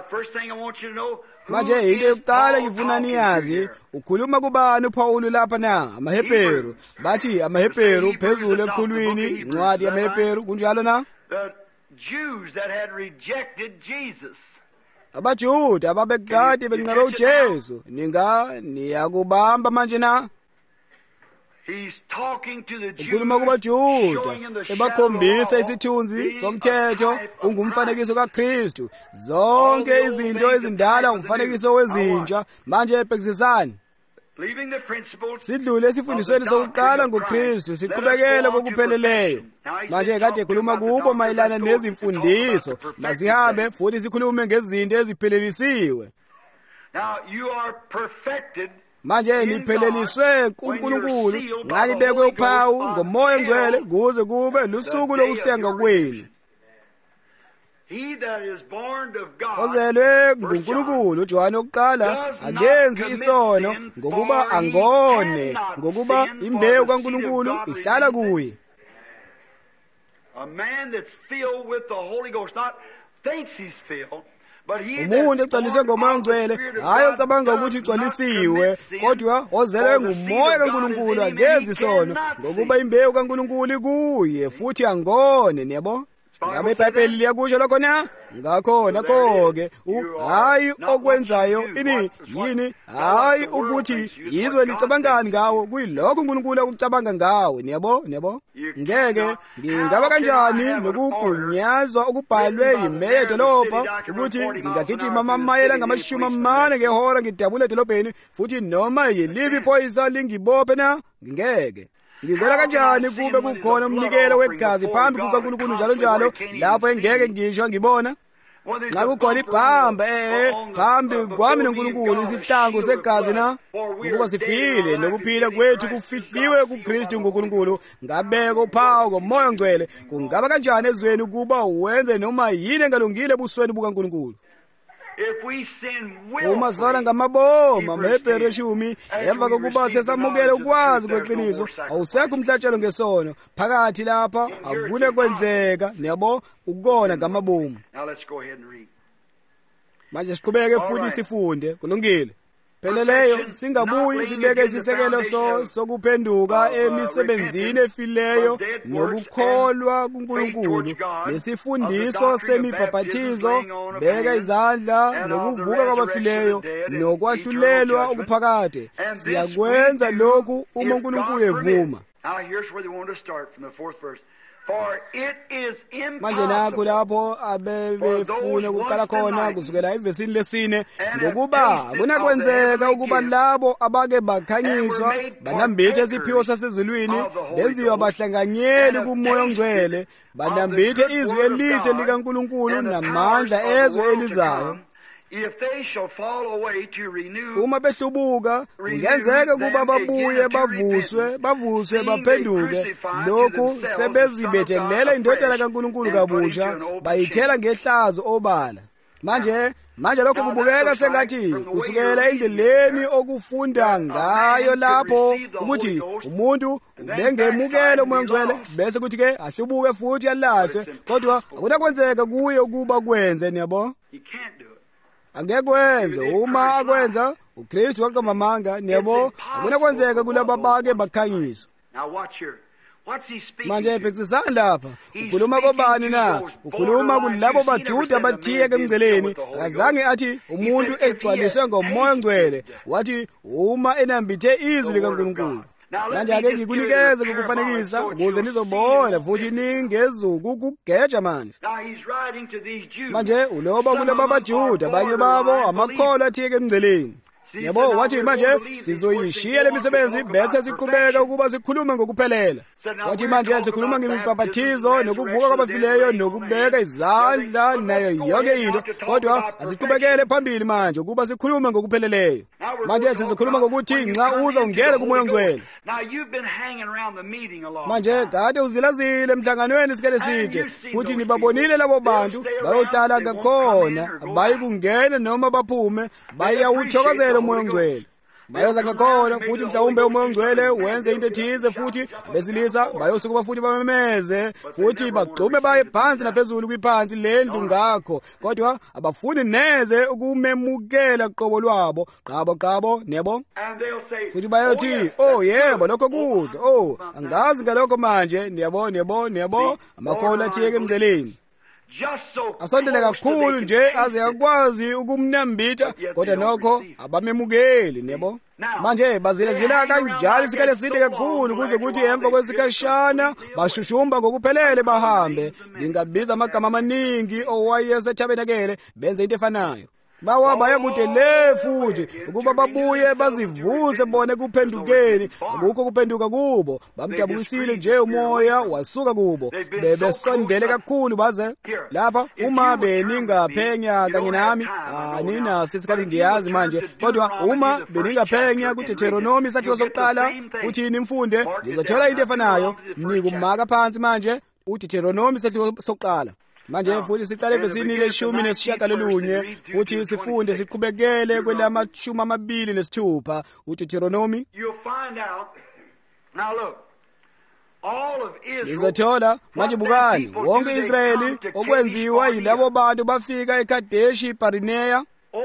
Manje into yokuqala ngifuna niyazi, ukhuluma kubani uPawulu lapha na? AmaHebheru. Bathi AmaHebheru phezulu eqhulwini, incwadi yamaHebheru, kunjalo na? AbaJuda ababekade benqabe uJesu. Niyakubamba manje na? ukhuluma kubaJuda ebakhombisa isithunzi somthetho ungumfanekiso kaKristu. Zonke izinto ezindala umfanekiso wezintsha. Manje bhekisisani, sidlule esifundisweni sokuqala ngoKristu, siqhubekele kokupheleleyo. Manje kade ekhuluma kubo mayelana nezimfundiso. Masihambe futhi sikhulume ngezinto eziphelelisiwe. Manje nipheleliswe kuNkulunkulu nxa libekwe uphawu ngoMoya oNgcwele kuze kube lusuku lokuhlenga kwenu. Ozelwe nguNkulunkulu, uJohane wokuqala, akenzi isono ngokuba angone, ngokuba imbewu kaNkulunkulu ihlala kuye. Umuntu egcwaliswe ngoMoya oNgcwele hayi ocabanga ukuthi ugcwalisiwe, kodwa ozelwe nguMoya kaNkulunkulu akenzi isono ngokuba imbewu kaNkulunkulu ikuye futhi angone. Niyabo? Ngabe iBhayibheli liyakusho lokho na? Ngakho-ke hayi okwenzayo yini, hayi ukuthi yizwe licabangani ngawo, kuyilokho uNkulunkulu akucabanga ngawe. Niyabo? Ngeke ngingaba kanjani nokugunyazwa okubhalwe yimeya yedolobha ukuthi ngingagijima amamayela ngama40 ngehora ngidabule edolobheni futhi noma yiliphi iphoyisa lingibophe na? Ngeke. Ngibona kanjani kube kukhona umnikelo wegazi phambi kukaNkulunkulu njalo lapho engeke ngisho ngibona? Nxa kukhona ibhamba phambi kwami noNkulunkulu, isihlangu segazi na? Ukuba sifile nokuphila kwethu kufihliwe kuKristu nguNkulunkulu, ngabeka uphawu ngoMoya oNgcwele. Kungaba kanjani ezweni ukuba wenze noma yini engalungile ebusweni bukaNkulunkulu? Uma sala ngamaboma AmaHebheru 10 emva kokuba sesamukele ukwazi kweqiniso, awusekho umhlatshelo ngesono phakathi lapha, akune kwenzeka. Niyabo? Ukona ngamaboma. Manje siqhubeke futhi sifunde. Kulungile. Pheleleyo singabuyi sibeke isisekelo sokuphenduka emisebenzini efileyo nokukholwa kuNkulunkulu, lesifundiso semibhaphathizo, beka izandla nokuvuka kwabafileyo nokwahlulelwa okuphakade. Siyakwenza lokhu uma uNkulunkulu evuma. Manje nakho lapho abebefuna ukuqala khona kusukela evesini lesine, ngokuba kunakwenzeka ukuba labo abake bakhanyiswa banambithe isiphiwo sasezulwini, benziwa bahlanganyeli kuMoya oNgcwele, banambithe izwi elihle likaNkulunkulu namandla ezwe elizayo. Uma behlubuka kungenzeka ukuba babuye bavuswe baphenduke. Lokhu sebezibethelela indodana kaNkulunkulu kabusha, bayithela ngehlazo obala. manje lokho kubukeka sengathi kusukela endleleni okufunda ngayo lapho ukuthi umuntu bengemukela umoya ngcwele bese kuthi ke ahlubuke futhi alahle, kodwa akunakwenzeka kuye ukuba kwenze, niyabo. Angeke kwenze. Uma akwenza uKristu waqamamanga, niyabo, akunakwenzeka kulabo bake bakhanyiswa. Manje phekisisana lapha ukhuluma kobani na? Ukhuluma kulabo baJuda abathiye emngceleni. Akazange athi umuntu egcwaliswe ngomoya ngcwele, wathi uma enambithe izwi likaNkulunkulu. Manje ake ngikunikeze ukufanekisa ukuze nizobona futhi ningezukukugeja manje. Manje uloba kulabo baJuda, abanye babo amakholwa athiye emngceleni. Yabo, wathi manje sizoyishiya lemisebenzi bese siqhubeka ukuba sikhulume ngokuphelela. Wathi manje sikhuluma ngemibhaphathizo nokuvuka kwabafileyo nokubeka izandla nayo yonke into, kodwa asiqhubekele phambili manje ukuba sikhulume ngokupheleleyo. Manje sizokhuluma ngokuthi nxa uza ungena kumoya ngcwele. Manje kade uzilazile emhlanganweni isikhathi eside, futhi nibabonile labo bantu bayohlala ngakhona, abayi kungena noma baphume, bayawuthokozela umoya ngcwele. Bayoza ngakhona futhi mhlawumbe umoya ngcwele wenze into ethize, futhi abesilisa bayosuka futhi bamemeze futhi bagxume baye phansi naphezulu kwiphansi lendlu ngakho, kodwa abafuni neze ukumemukela qobo lwabo qabo nebo. Futhi bayothi oh yebo lokho kudla, oh angazi ngalokho manje, niyabo amakholwa athiyeke emngceleni. Asondele kakhulu nje aze akwazi ukumnambitha, kodwa nokho abamemukeli, nebo. Manje bazilazila kanjalo isikhathi eside kakhulu kuze kuthi emva kwesikhashana bashushumba ngokuphelele bahambe. Ngingabiza amagama amaningi owayesethabenakele benze into efanayo. Baya kude le futhi ukuba babuye bazivuse bone kuphendukeni, akukho kuphenduka kubo. Bamdabukisile nje umoya wasuka kubo, bebesondele kakhulu baze lapha. Uma beningaphenya kanye nami, nina sisikhathi ngiyazi manje, kodwa uma beningaphenya kuDeuteronomy isahluko sokuqala futhi nimfunde, nizothola into efanayo. Nikumaka phansi manje uDeuteronomy isahluko sokuqala. Manje futhi siqale evesini le-19 futhi sifunde siqhubekele kwelama-26 uDeuteronomy. Nizothola manje bukani wonke Israyeli okwenziwa yilabo bantu bafika eKadeshi Barineya.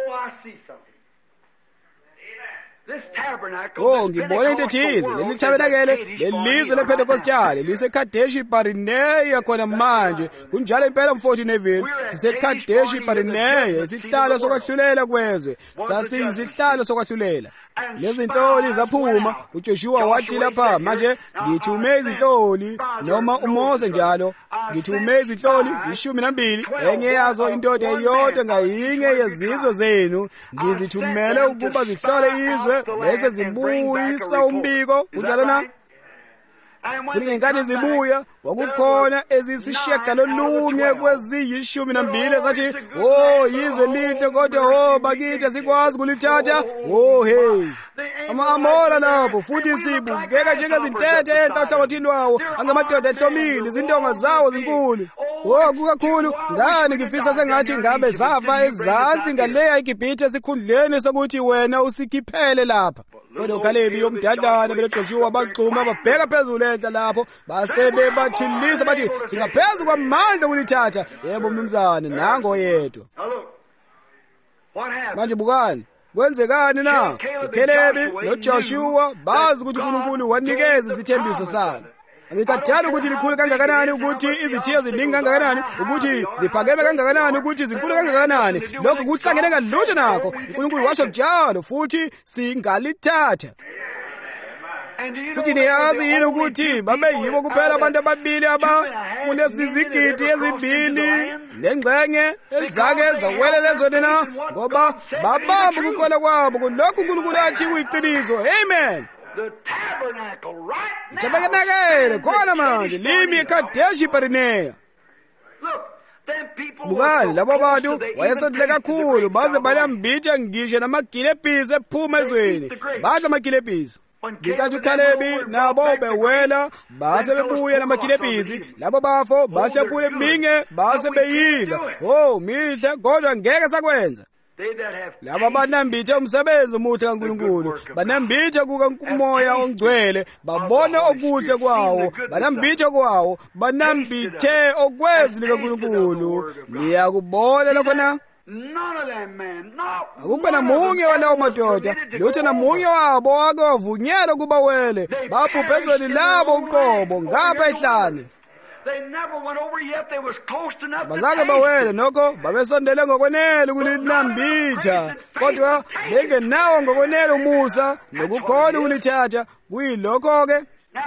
Ngibona into ethize. Leli thabernakele lelizwe lePentecostali liseKadeshi Barineya khona manje. Kunjalo impela mfowethu Neville, siseKadeshi Barineya, isihlalo sokwahlulela kwezwe. Sasiyisihlalo sokwahlulela. Lezinhloli zaphuma. uJoshua wathi lapha manje ngithume izinhloli, noma uMose njalo ngithume izinhloli 12, enye yazo indoda eyodwa ngayinye yezizwe zenu, ngizithumele ukuba zihlole izwe bese zibuyisa umbiko. Kunjalo na? Futhi ngenkathi zibuya kwakukhona ezisishiyagalolunye kweziyi-12 zathi izwe lihle, kodwa bakithi sikwazi kulithatha. Hey, ama-Amora lapho futhi sibukeka njengezintethe enhlanhlangothini wawo, angamadoda ehlomile, izindonga zawo zinkulu. Kukakhulu ngani ngifisa sengathi ngabe zafa ezansi ngaleya iGibhithe esikhundleni sokuthi wena usikhiphele lapha. Kodwa uKhalebi yomdadlana beloJoshua bagxuma babheka phezulu enhla lapho, basebe bathulisa bathi singaphezu kwamandla kulithatha. Yebo mnumzane, nango yedwa. Manje bukani kwenzekani na? uKhalebi noJoshua bazi ukuthi uNkulunkulu wanikeza isithembiso sakhe. Angikhathali ukuthi likhulu kangakanani, ukuthi izithiyo ziningi kangakanani, ukuthi ziphakeme kangakanani, ukuthi zinkulu kangakanani. Lokho kuhlangene ngalutho nakho. uNkulunkulu washo njalo futhi singalithatha. Futhi niyazi yini ukuthi babe yibo kuphela abantu ababili kunesizigidi ezibili nengxenye ezake zawelele zona na, ngoba babamba ukukholwa kwabo kulokhu uNkulunkulu athi kuyiqiniso. Amen. Itabekanakele khona manje limi eKadeshi Barineya. Bukani labo bantu wayesondele kakhulu baze banambitha ngisho namagilebhisi ephuma ezweni, badla amagilebhisi. ngenkathi uKhalebi nabo bewela base bebuya namakilebhizi labo bafo bahlephule eminye base beyidla mihle kodwa ngeke sakwenza laba banambithe umsebenzi omuhle kaNkulunkulu banambithe kukaMoya ongcwele babona okuhle kwawo banambithe kwawo banambithe okwezwi likaNkulunkulu niyakubona lokho na akukho namunye walawo madoda lutho namunye wabo akavunyelwa ukuba wele babhubhezweni labo uqobo ngapha ehlane bazange bawele nokho babesondele ngokwenele ukulinambitha kodwa bengenawo ngokwenele umusa nokukhona ukulithatha kuyilokho-ke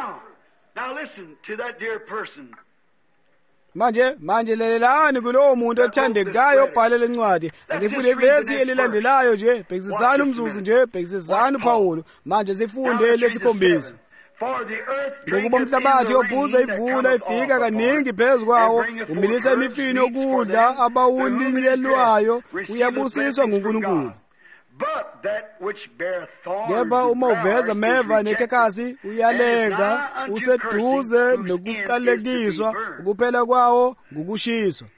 manje lelelani kulowo muntu othandekayo obhalela incwadi asifunde ivesi elilandelayo nje bhekisisani umzuzu nje bhekisisani uPawulo manje sifunde lesikhombisa ngokuba umhlabathi obhuza ivula ifika kaningi phezu kwawo umilisa imifino yokudla abawulinyelwayo uyabusiswa nguNkulunkulu kepha uma uveza meva nekhakhasi uyalenga useduze nokuqalekiswa ukuphela kwawo ngukushiswa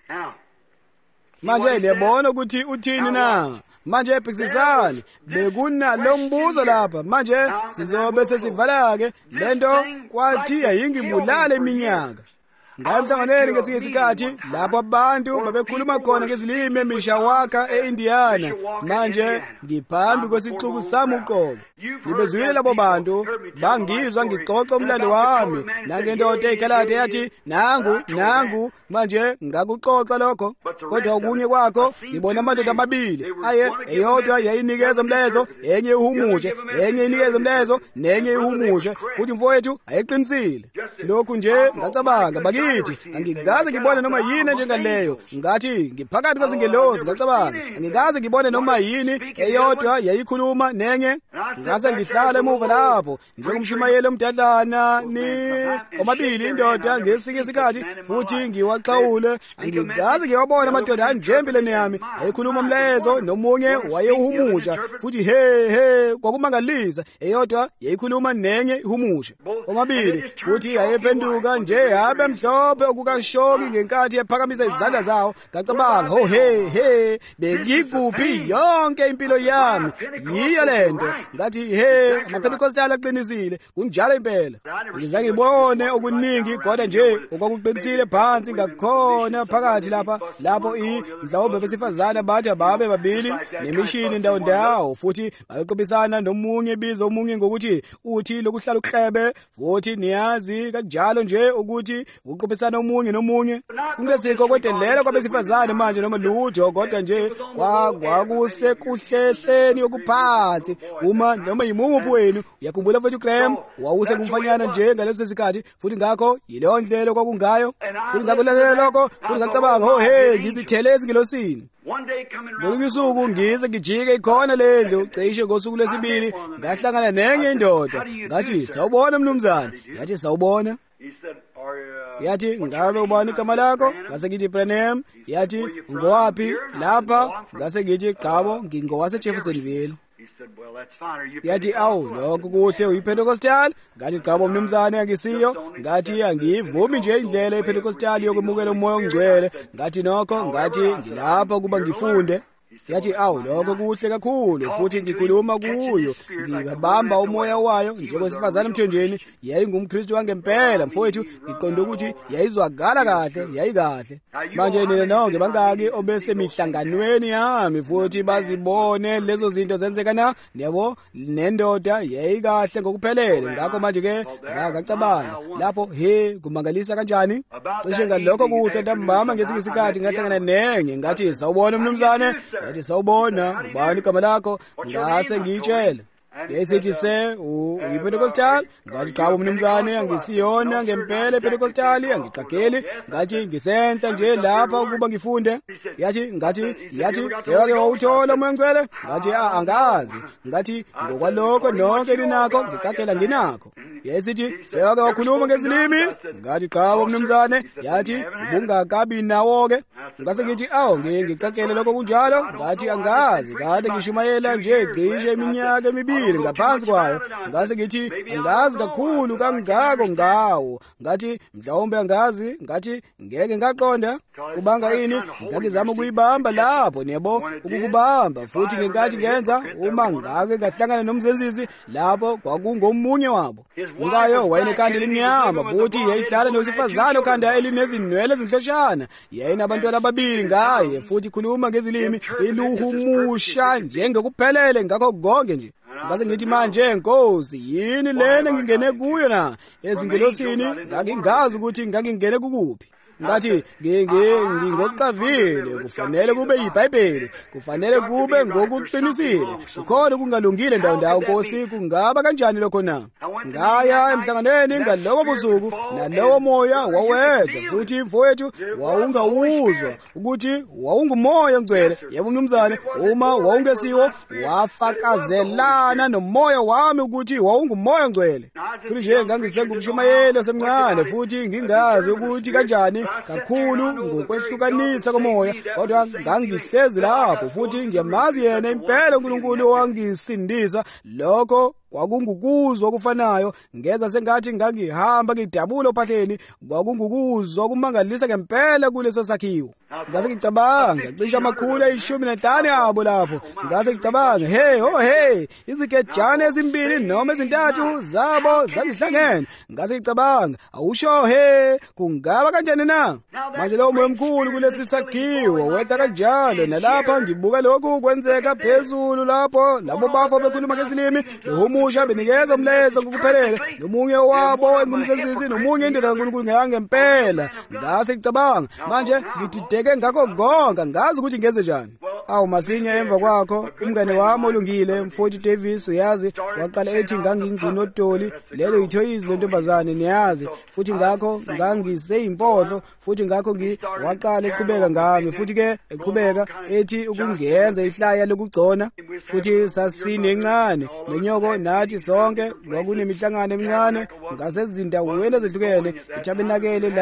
manje liyabona ukuthi uthini na manje ebhekisisani bekunalo mbuzo lapha manje sizobe sesivala-ke lento kwathi yayingibulala iminyaka ngayemhlanganweni ngesinye isikhathi lapho abantu babekhuluma khona ngezilimi eMishawaka e-Indiana manje ngiphambi kwesixuku sami uqobo ngibezwile labo bantu bangizwa ngixoxa umlando wami nangendoda eyikalade yathi nangu manje ngakuxoxa lokho kodwa okunye kwakho ngibona amadoda amabili eyodwa yayinikeza umlezo enye ihumushe enye inikeza umlezo nenye ihumushe futhi mfowethu ayiqinisile lokhu nje ngacabanga bakithi angikaze ngibone noma yini njengaleyo ngathi ngiphakathi kwezingelozi ngacabanga angikaze ngibone noma yini eyodwa yayikhuluma nenye ngase ngihlala emuva lapho njengomshumayeli omdadlana ni omabili indoda ngesinye isikhathi futhi ngiwaxawule angikaze ngiyabona amadoda anjempileni yami ayikhuluma umlezo nomunye wayewuhumusha futhi he kwakumangalisa eyodwa yayikhuluma nenye ihumusha omabili futhi yayephenduka nje yabe mhlophe okukashoki ngenkathi ephakamisa izandla zawo ngacabanga bekikuphi yonke impilo yami yiyo lento ngathi amaPentekostali aqinisile kunjalo impela ngizange ngibone okuningi kodwa nje okwakuqinisile phansi ngakhona phakathi lapho mhlawumbe besifazana bathi babe babili nemishini ndawo futhi babeqobisana nomunye bizo omunye ngokuthi uthi lokuhlala uklebe futhi niyazi kanjalo nje ukuthi uqobisana omunye nomunye kungesikho kwedelela kwabesifazane manje noma lutho kodwa nje kwakusekuhlehleni yokuphansi uma noma yimuphi wenu uyakhumbula mfowethu Graham wawuse kumfanyana nje ngaleso sikhathi futhi ngakho yileyo ndlela kwakungayo futhi ngakulalela lokho futhi ngacabanga ngizithele ezingilosini ngokunye usuku ngize ngijike ikhona lendlu cishe ngosuku lwesibili ngahlangana nenye indoda ngathi sawubona mnumzane yathi sawubona yathi ngabe ubani igama lakho ngase ngithi Branham yathi ngowaphi lapha ngase ngithi Qabo ngingowase Jeffersonville yathi lokho kuhle uyiPentecostal ngathi Qabo mnumzane angisiyo ngathi angivumi nje indlela yePentecostal yokumukela umoya ongcwele ngathi nokho ngathi ngilapha kuba ngifunde yathi lokho kuhle kakhulu futhi ngikhuluma kuyo ngibamba umoya wayo njengosifazana emthonjeni yayingumKristu wangempela mfowethu ngiqonda ukuthi yayizwakala kahle yayikahle manje nina nonke bangaki obesemihlanganweni yami futhi bazibone lezo zinto zenzeka na yabo nendoda yayikahle ngokuphelele ngakho manje ke ngacabanga lapho kumangalisa kanjani cishe ngalokho kuhle ntambama ngesinye isikhathi ngahlangana nenye ngathi sawubona mnumzane yathi sawubona ubani igama lakho ngase ngiyitshela yesithi uyiPentecostal ngathi Qabo mnumzane angisiyona ngempela iPentecostal angiqageli ngathi ngisenhla nje lapha ukuba ngifunde yathi sewake wawuthola umoya ongcwele ngathi angazi ngathi ngokwalokho nonke ninakho ngiqagela nginakho yesithi sewake wakhuluma ngezilimi ngathi Qabo mnumzane yathi ubungakabi nawo-ke ngase ngithi awu ngiqaqele lokho kunjalo, ngathi angazi kade ngishumayela nje cishe iminyaka emibili ngaphansi kwayo, ngase ngithi angazi kakhulu kangako ngawo, ngathi mhlawumbe angazi, ngathi ngeke ngaqonda kubanga yini, ngakizama ukuyibamba lapho niyabo ukukubamba futhi ngenkathi ngenza uma ngake ngahlangana nomzenzisi lapho kwakungomunye wabo. Ngayo wayenekanda elimnyama futhi yayihlala nowesifazane okhanda elinezinwele ezimhloshana, yayinabantwana ababili ngaye futhi khuluma ngezilimi iluhumusha njengokuphelele ngakho konke nje. Ngase ngithi manje Nkosi yini lena ngingene kuyo na? Ezingelosini ngakingazi ukuthi ngangingene kukuphi. Ngathi ngingoqavile, kufanele kube yiBhayibheli, kufanele kube ngokuqinisile, kukhona kungalungile ndawo Nkosi, kungaba kanjani lokho na? Ngaya emhlanganweni ngalowo busuku nalowo moya wawedla futhi mfowethu wawungawuzwa ukuthi wawungumoya ongcwele. Yebo mnumzane, uma wawungesiwo wafakazelana nomoya wami ukuthi wawungumoya ongcwele. Futhi nje ngangisengumshumayeli osemncane futhi ngingazi ukuthi kanjani kakhulu ngokwehlukanisa komoya, kodwa ngangihlezi lapho futhi ngiyamazi yena impela uNkulunkulu owangisindisa. Lokho kwakungukuzwa okufanayo, ngeza sengathi ngangihamba ngidabula ophahleni, kwakungukuzwa okumangalisa ngempela kuleso sakhiwo. Ngase ngicabanga cishe amakhulu 15 abo lapho, ngase ngicabanga hey izigejane ezimbili noma ezintathu zabo zazihlangene. Ngase ngicabanga awusho kungaba kanjani na? Manje lo moya omkhulu kulesi sakhiwo wehla kanjalo, nalapha ngibuka lokhu kwenzeka phezulu lapho labo bafo bekhuluma ngezilimi umusha benikeza umlezo ngokuphelele, nomunye wabo engumsenzisi nomunye indlela kaNkulunkulu ngempela. Ngase ngicabanga manje ngidideke ngakho konke, ngazi ukuthi ngenze njani. Awu masinya emva kwakho umngane wami olungile mfowethu Davis uyazi waqala ethi ngangingunodoli, lelo yithoyizi lentombazane niyazi, futhi ngakho ngangiseyimpohlo, futhi ngakho waqala eqhubeka ngami, futhi ke eqhubeka ethi ukungenza ihlaya lokugcona, futhi sasinencane nenyoko nathi sonke kwakunemihlangano emincane ngasezindaweni ezehlukene. Ithabenakele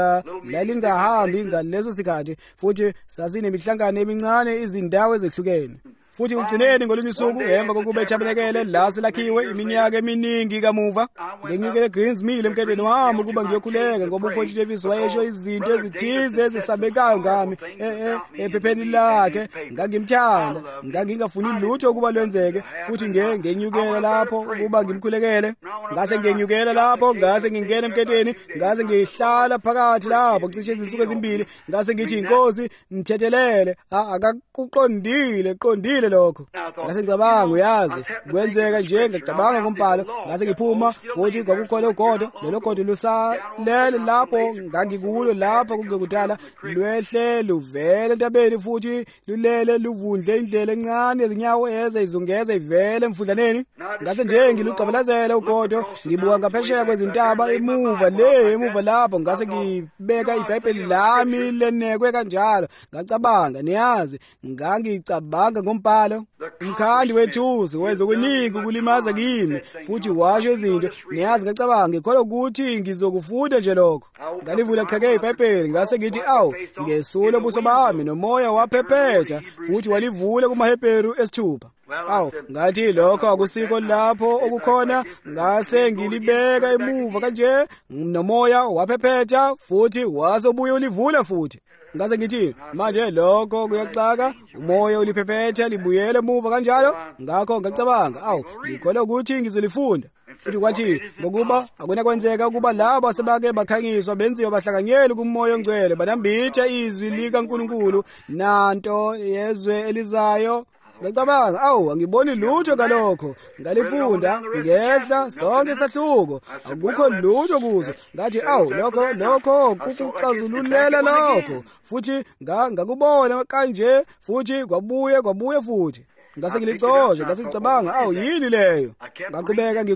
lalingahambi ngaleso sikhathi, futhi sasinemihlangano emincane izindawo ezehlukene. Futhi ugcineni ngolunye usuku emva kokuba ithabenakele la selakhiwe iminyaka eminingi kamuva, ngenyukele Greensmill emkendeni wami ukuba ngiyokhuleka ngoba uMfowethu Davis wayesho izinto ezithize ezisabekayo ngami ephepheni lakhe. Ngangimthanda, ngangingafuni lutho ukuba lwenzeke, futhi ngenyukela lapho ukuba ngimkhulekele. Ngase ngenyukela lapho, ngase ngingena emkendeni, ngase ngihlala phakathi lapho cishe izinsuku ezimbili. Ngase ngithi Nkosi ngithethelele, qondile lokho. Ngase ngicabanga uyazi kwenzeka nje ngicabanga ngombhalo. Ngase ngiphuma futhi kwakukhona ugodo, lelo godo lusalele lapho ngangikulo lapho kungekudala, lwehle luvele entabeni futhi lulele luvundle indlela encane yezinyawo izungeza ivele emfudlaneni. Ngase nje ngilucabalazela ugodo, ngibuka ngaphesheya kwezintaba emuva lapho. Ngase ngibeka iBhayibheli lami lenekwe kanjalo, ngacabanga niyazi ngangicabanga ngombhalo. Umkhandi wethusi wenza okuningi ukulimaza kimi futhi washo izinto niyazi. Ngacabanga ngikholwa ukuthi ngizokufunda nje lokho. Ngalivula qheke iBhayibheli, ngase ngithi awu ngesule ubuso bami nomoya waphephetha futhi walivula kumaHebheru 6. Awu ngathi lokho akusikho lapho okukhona. Ngase ngilibeka emuva kanje, nomoya waphephetha futhi wasobuye ulivula futhi. Ngase ngithi manje lokho kuyaxaka, umoya uliphephetha libuyele emuva kanjalo. Ngakho ngacabanga awu ngikholwa ukuthi ngizolifunda. Futhi kwathi ngokuba akunakwenzeka ukuba labo asebake bakhangiswa benziwa bahlanganyeli kumoya ongcwele, banambitha izwi likaNkulunkulu nanto yezwe elizayo. Ngicabanga awu angiboni lutho ngalokho. Ngalifunda ngehla sonke sahluko, akukho lutho kuzo. Ngathi awu lokho kukuxazululela lokho, futhi ngakubona kanje futhi kwabuye futhi. ngase ngilixoshe, ngase ngicabanga, awu yini leyo? Ngaqhubeka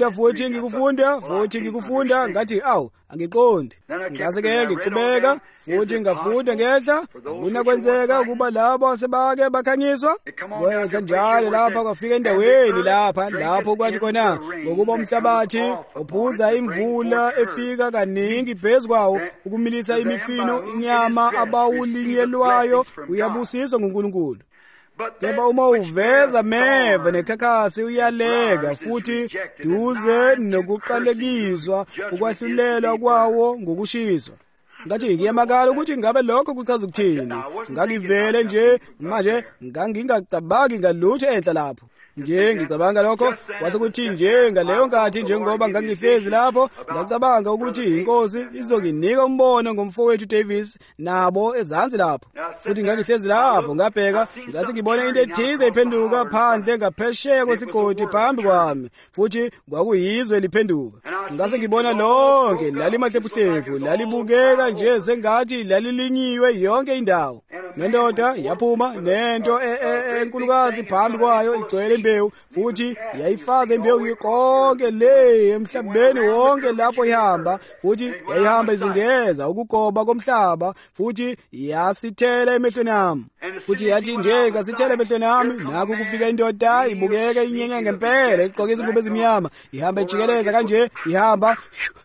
ngikufunda, ngathi awu angiqondi. Ngase-ke ngiqhubeka futhi ngafunda ngehla, kuna kwenzeka ukuba labo asebake bakhanyiswa. Kwehla njalo lapha kwafika endaweni lapho kwathi khona ngokuba umhlabathi uphuza imvula efika kaningi phezu kwawo ukumilisa imifino, inyama abawulinyelwayo uyabusiswa nguNkulunkulu. Kepha uma uveza meva nekhakhasi uyaleka futhi duze nokuqalekiswa ukwahlulelwa kwawo ngokushiswa. Ngathi ngiyamakala ukuthi ngabe lokho kuchaza ukuthini. Ngakivele nje manje ngangingacabangi ngalutho enhla lapho. Nje ngicabanga lokho kwase kuthi nje ngaleyo nkathi njengoba ngangihlezi lapho ngacabanga ukuthi inkosi izonginika umbono ngomfowethu Davis nabo ezansi lapho. Futhi ngangihlezi lapho ngabheka ngase ngibona into ethize iphenduka phandle ngaphesheya kwesigodi phambi kwami, futhi kwakuyizwe liphenduka. Ngase ngibona lonke lalimahlebhuhlebhu, lalibukeka nje sengathi lalilinyiwe yonke indawo. Nendoda yaphuma nento enkulukazi phambi kwayo igcwele imbewu, futhi yayifaza imbewu konke le emhlabeni wonke lapho ihamba, futhi yayihamba izungeza ukugoba komhlaba, futhi yasithela emehlweni ami. Futhi yathi nje ngasithela emehlweni ami, naku kufika indoda ibukeka inyenye ngempela, igqoke izingubo ezimnyama, ihamba ijikeleza kanje, ihamba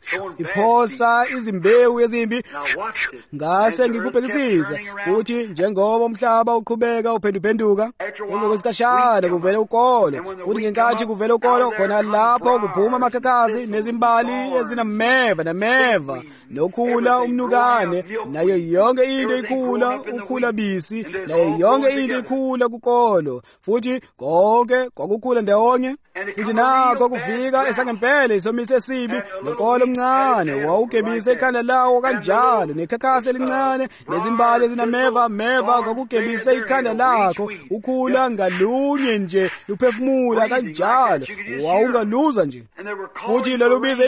iphosa izimbewu ezimbi. Ngase ngikubhekisisa futhi njengoba umhlaba uqhubeka uphenduphenduka, emva kwesikashana kuvele ukolo, futhi ngenkathi kuvele ukolo khona lapho kuphuma amakhakhazi nezimbali ezinameva nokhula umnukane, nayo yonke into ikhula, ukhula bisi, nayo yonke into ikhula kukolo, futhi konke kwakukhula ndawonye. Futhi nakho kufika esangempela isomiso esibi, nokolo omncane wawugebisa ikhanda lawo kanjalo, nekhakhasi elincane nezimbali ezinameva kwakugebisa ikhanda lakho, ukhula ngalunye nje luphefumula kanjalo, wawungaluza nje. Futhi lolubiza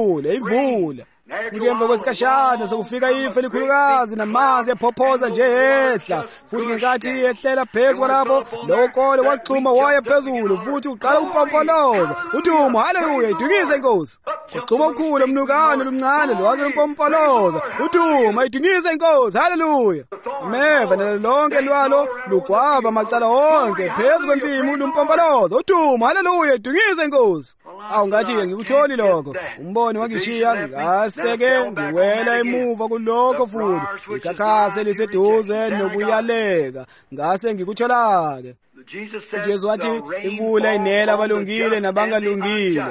ivula. Futhi emva kwesikashana sokufika ife elikhulukazi namanzi ephophoza nje ehla, futhi ngenkathi ehlela phezu kwalapho lokolo waxhuma waya phezulu, futhi uqala ukupompoloza udumo, haleluya, idungise inkosi. Waxhuma ukhula umnukane lumncane lwaze lumpompoloza udumo, idungise inkosi, haleluya. Ameva nalo lonke lwalo lugwaba macala wonke phezu kwensimu lumpompoloza udumo, haleluya, idungise inkosi. Awu ngathi ngikutholi lokho, umbono wangishiya, ngaseke ngiwela emuva kulokho futhi ikhakhasi liseduze nokuyaleka, ngase ngikuthola-ke. uJesu wathi imvula inela abalungile nabangalungile.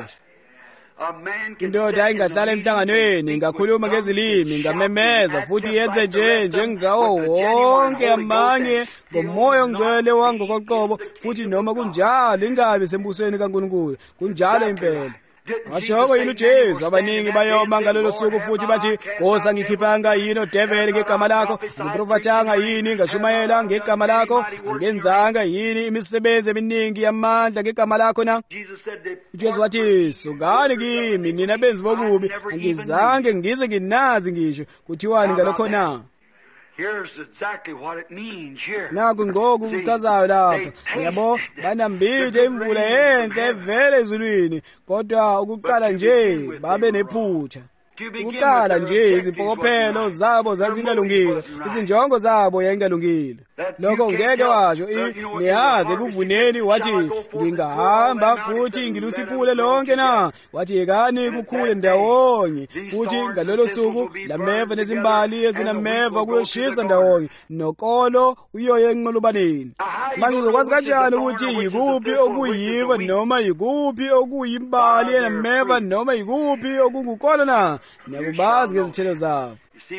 Indoda ingahlala emhlanganweni, ingakhuluma ngezilimi, ingamemeza futhi yenze nje njengawo wonke amanye ngomoya ongcwele wangokoqobo, futhi noma kunjalo ingabi sembusweni kaNkulunkulu, kunjalo impela. Ashoko yini uJesu, abaningi bayoma ngalolo suku futhi bathi, Nkosi angikhiphanga yini odeveli ngegama lakho, angiprofathanga yini ngashumayela ngegama lakho, angenzanga yini imisebenzi eminingi yamandla ngegama lakho na? uJesu wathi, sukani kimi nina benzi bokubi, angizange ngize nginazi ngisho kuthiwani ngalokho na? Here's exactly what it means here. Naku ngoku kuchazayo lapha. Yabo banambithe imvula enhle evele ezulwini, kodwa ukuqala nje babe nephutha. Ukuqala nje izimpokophelo zabo zazingalungile, izinjongo zabo yayingalungile. Lokho ngeke washo niyazi ekuvuneni wathi ngingahamba futhi ngilusiphule lonke na, wathi yekani kukhule ndawonye, futhi ngalolo suku lameva nezimbali ezinameva kuyoshisa ndawonye, nokolo uyoye enqolobaneni. Manje uzokwazi kanjani ukuthi yikuphi okuyiva noma yikuphi okuyimbali enameva noma yikuphi okungukolo na? Nakubazi ngezithelo zabo.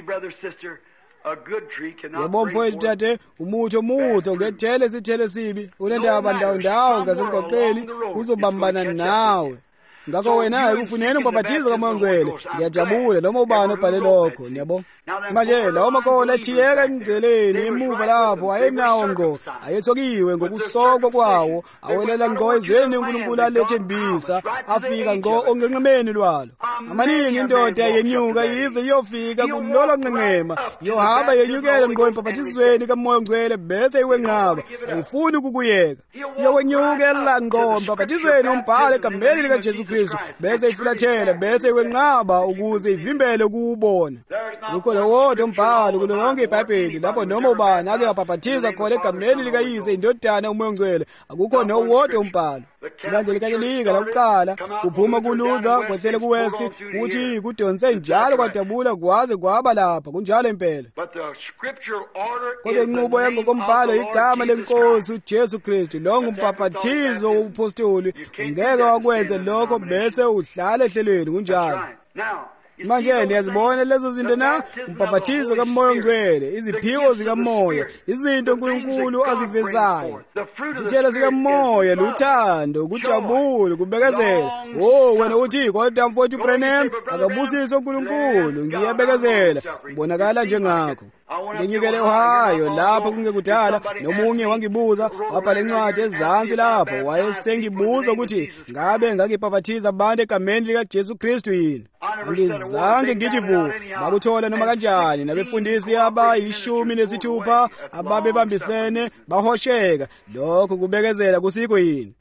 Yebo mfowethu tate, umuthi omuhle ungethele isithelo esibi, unendaba ndawo ngasemgwaqeni kuzobambana nawe. ngakho wena ekufuneni umbhaphathizo kaMoya Ngcwele ngiyajabula noma ubani obhale lokho niyabo. Manje lawo makhola ethiyeka emgceleni emuva lapho ayenawo ngqo ayesokiwe ngokusokwa kwawo awelela ngqo ezweni uNkulunkulu alethembisa afika ngqo onqenqemeni lwalo. Amaningi indoda yenyuka yize iyofika kulolo nqenqema yohamba yenyukele ngqo embhaphathizweni kaMoya Ngcwele bese iwenqaba ayifuni ukukuyeka iyenyukela ngqo embhaphathizweni umbhalo egameni lika Jesu Kristu bese ifulathela bese iwenqaba ukuze ivimbele kuwubona. Ukhona wodwa umbhalo kulo lonke iBhayibheli lapho noma ubani ake wabhaphathiza khona egameni likaYise indodana uMoya Ngcwele akukho nowodwa umbhalo. Ibandla likatolika lakuqala kuphuma kuLuther kwehlele kuWesley futhi kudonse njalo kwadabula kwaze kwaba lapha kunjalo impela. Kodwa inqubo yangokombhalo igama lenkosi uJesu Kristu lo ngumbhaphathizo wobupostoli ungeke wakwenza lokho bese uhlala ehlelweni kunjalo. Manje niyazibona lezo zinto na umbhaphathizo kaMoya Ngcwele iziphiwo zikaMoya izinto uNkulunkulu azivezayo izithelo zikaMoya luthando ukujabula kubekezela. Wena uthi kodwa mfowethu Branham akabusise uNkulunkulu ngiyabekezela kubonakala njengakho. Ngenyukele Ohio lapho kungekudala nomunye wangibuza wapha lencwadi ezansi lapho wayesengibuza ukuthi ngabe ngakibhaphathiza abantu egameni lika Jesu Kristu yini. Angizange ngithi vu bakuthola noma kanjani nabefundisi abayishumi-nesithupha ababebambisene bahosheka lokho kubekezela kusikho yini.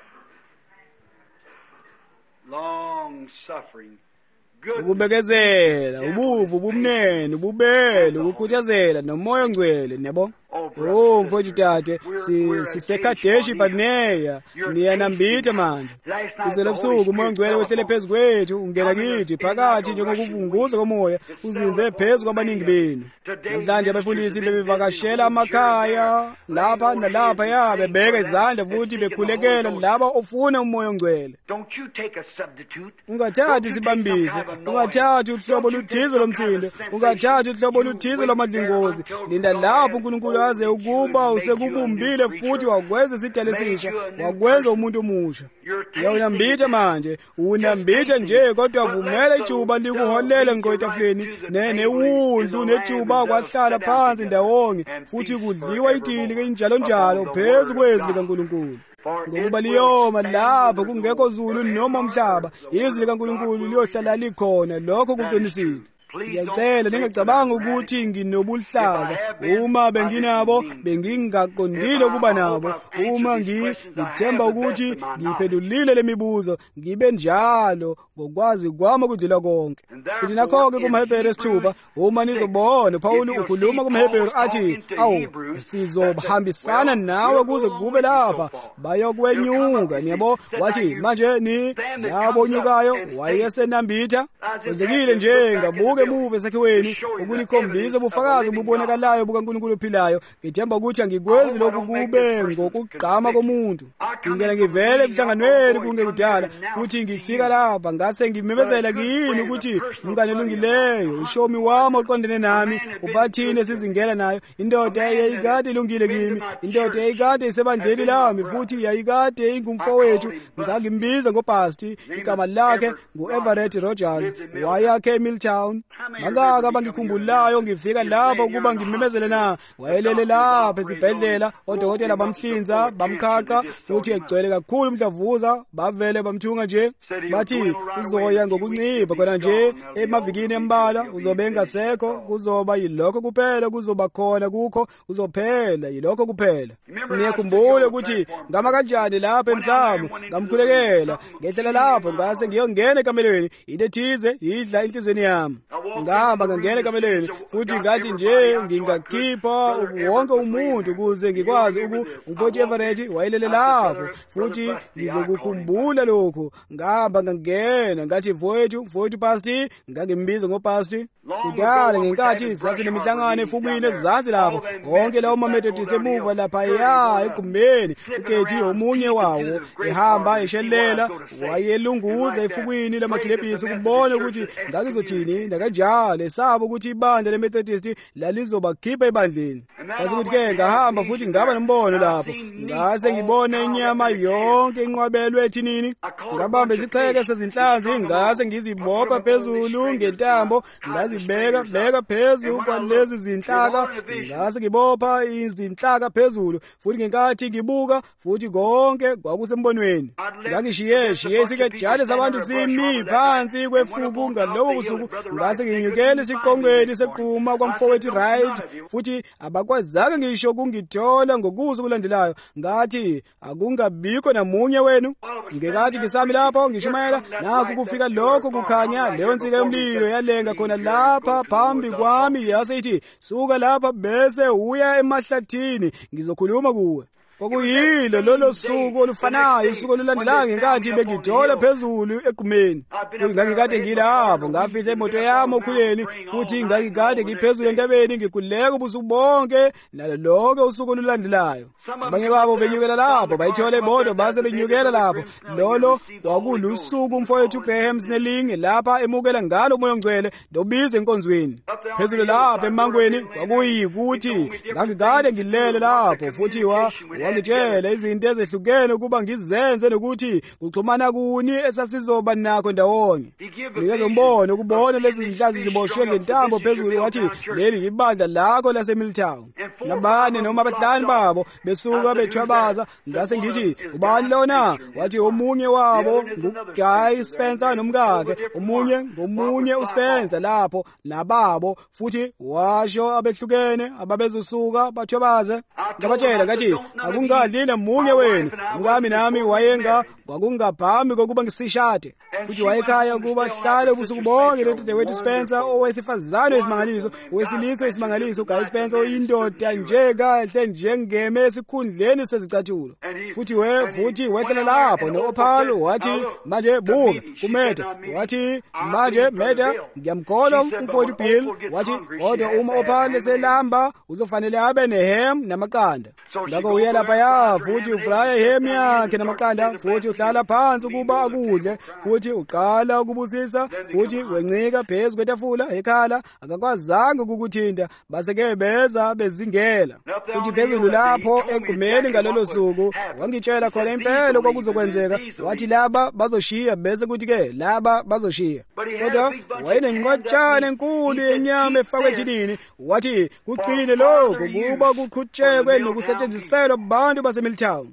Long suffering, ukubekezela ubuvu ubumnene ububele ukukhuthazela noMoya Ngcwele niyabo. Mfowethu tate siseKadeshi Barnea niyanambitha manje. Izolo ebusuku uMoya Ngcwele wehlele phezu kwethu ungena kithi phakathi njengokuvunguza komoya uzinze phezu kwabaningi benu. Namhlanje abafundisi bebevakashela amakhaya lapha nalapha bebeka izandla futhi bekhulekela laba ofuna uMoya Ngcwele. Ungathathi isibambiso, ungathathi uhlobo oluthize lomsindo, ungathathi uhlobo oluthize lwamadlingozi. Linda lapho uNkulunkulu aze ukuba usekubumbile futhi wakwenza isidalwa esisha, wakwenza umuntu omusha. Uyawunambitha manje, unambitha nje kodwa vumela ijuba likuholele ngqo etafuleni newundlu nejuba kwahlala phansi ndawonye futhi kudliwa itili kanjalo njalo phezu kwezwi likaNkulunkulu. Ngokuba liyoma lapho kungekho zulu noma umhlaba izwi likaNkulunkulu liyohlala likhona lokho kuqinisile. Ngiyacela ningacabanga ukuthi nginobuhlaza uma benginabo bengingaqondile ukuba nabo. Uma ngithemba ukuthi ngiphendulile lemibuzo ngibe njalo ngokwazi kwami ukudlula konke. Futhi nakho-ke kumaHebheru 6 uma nizobona uPawulu ukhuluma kumaHebheru athi sizohambisana nawe kuze kube lapha bayokwenyuka niyabo. Wathi manje labo onyukayo wayesenambitha kwenzekile nje ngabuke emuva esakhiweni ukunikhombisa ubufakazi obubonakalayo bukaNkulunkulu ophilayo. Ngithemba ukuthi angikwenzi lokhu kube ngokugqama komuntu. Ngingena ngivele emhlanganweni kungekudala futhi ngifika lapha ngase ngimemezela kini ukuthi umngane olungileyo ushomi wami oqondene nami uphathini sizingela nayo indoda eyayikade ilungile kimi, indoda eyayikade isebandleni lami futhi yayikade ingumfowethu. Ngangimbiza ngopasti igama lakhe nguEverett Rogers wayakhe eMilltown. Bangaka bangikhumbulayo ngifika lapho ukuba ngimemezele na wayelele lapha esibhedlela odokotela bamhlinza bamkhaqha futhi egcwele kakhulu umdlavuza bavele bamthunga nje bathi uzoya ngokuncipha khona nje emavikini embala uzobe engasekho kuzoba yilokho kuphela kuzoba khona kukho uzophela yilokho kuphela. Ngiyakhumbula ukuthi ngama kanjani lapha emsamo ngamkhulekela ngehlela lapho ngase ngiyongena ekamelweni inethize idla inhlizweni yami. Ngihamba ngangena ekamelweni futhi ngathi nje ngingakhipha wonke umuntu ukuze ngikwazi umfowethu Everett wayelele lapho futhi ngizokukhumbula lokho. Ngihamba ngangena ngathi mfowethu pasti ngangimbiza ngopasti. Kudala ngenkathi sasinemihlangano efukwini ezansi lapho wonke lawo maMethodist emuva lapha egumbeni ukethi omunye wawo ehamba eshelela wayelunguza efukwini lamagilebhisi ukubona ukuthi ngakizothini nakanjalo esaba ukuthi ibandla leMethodist lalizobakhipha ebandleni. Kwathi ukuthi-ke ngahamba futhi ngaba nombono lapho, ngase ngibone inyama yonke inqwabelwe ethinini, ngabamba isixheke sezinhlanzi, ngase ngizibopha phezulu ngentambo, ngazibeka phezu kwalezi zinhlaka, ngase ngibopha izinhlaka phezulu, futhi ngenkathi ngibuka futhi konke kwakusembonweni. Ngangishiye isikejane sabantu simi phansi kwefuku ngalobo busuku, ngase nginyukela esiqongweni seqhuma kwamfowethu Wright, futhi abakwazanga ngisho kungithola ngokuza kulandelayo. Ngathi akungabikho namunye wenu. Ngekathi ngisami lapho ngishumayela, nakho kufika lokho kukhanya, leyo nsika yomlilo yalenga khona lapha phambi kwami, yasethi, suka lapha bese uya emahlathini, ngizokhuluma kuwe. Kwakuyilo lolo suku olufanayo, usuku olulandelayo ngenkathi bengithola phezulu eqhumeni. Futhi ngangikade ngilapho, ngafihla imoto yami okhuleni, futhi ngangikade ngiphezulu entabeni, ngikhuleka ubusuku bonke nalo lonke usuku olulandelayo. Abanye babo benyukela lapho, bayithola imoto base benyukela lapho. Lolo kwakulusuku umfowethu Graham Snelling lapha emukela ngalo umoya ongcwele ndobiza enkonzweni. Phezulu lapha emangweni kwakuyikuthi ngangikade ngilele lapho, futhi wangitshela izinto ezehlukene ukuba ngizenze nokuthi kuxhumana kuni esasizoba nakho ndawonye. Nikeza umbono ukubona lezi zinhlanzi ziboshwe ngentambo phezulu, wathi leli ibandla lakho laseMilltown. Nabane noma abahlanu babo besuka bethwabaza, ngase ngithi ubani lona? Wathi omunye wabo nguGuy Spencer nomkakhe, ngomunye uSpencer lapho nababo, futhi washo abehlukene ababezosuka bathwabaze. Ngabatshela ngathi akungadli namunye wenu. Umkami nami wayenga kwakungaphambi kokuba ngisishade, futhi wayekhaya ukuba hlale ubusuku bonke lodadewethu Spencer owesifazane wesimangaliso, owesilisa wesimangaliso, uGuy Spencer oyindoda nje kahle njengeme esikhundleni sezicathulo. Futhi wehlela lapho no-Opal, wathi manje buka kumeda, wathi manje meda ngiyamkholwa umfowethu Bill, wathi kodwa uma Opal eselamba uzofanele abe nehem namaqanda. Ngakho uye lapha futhi ufraya ihem yakhe namaqanda, futhi uhlala phansi ukuba akudle, futhi uqala ukubusisa, futhi wencika phezu kwetafula ekhala, akakwazanga ukukuthinta. Base-ke beza bezingela, futhi phezulu lapho eqhumeni ngalolo suku wangitshela khona impela kwakuzokwenzeka. Wathi laba bazoshiya, bese kuthi-ke laba bazoshiya. Kodwa wayenenqotshana enkulu yenyama efakwe ethinini. Wathi kuqine lokhu kuba kuqhutshekwe nokusetshenziselwa abantu baseMilltown.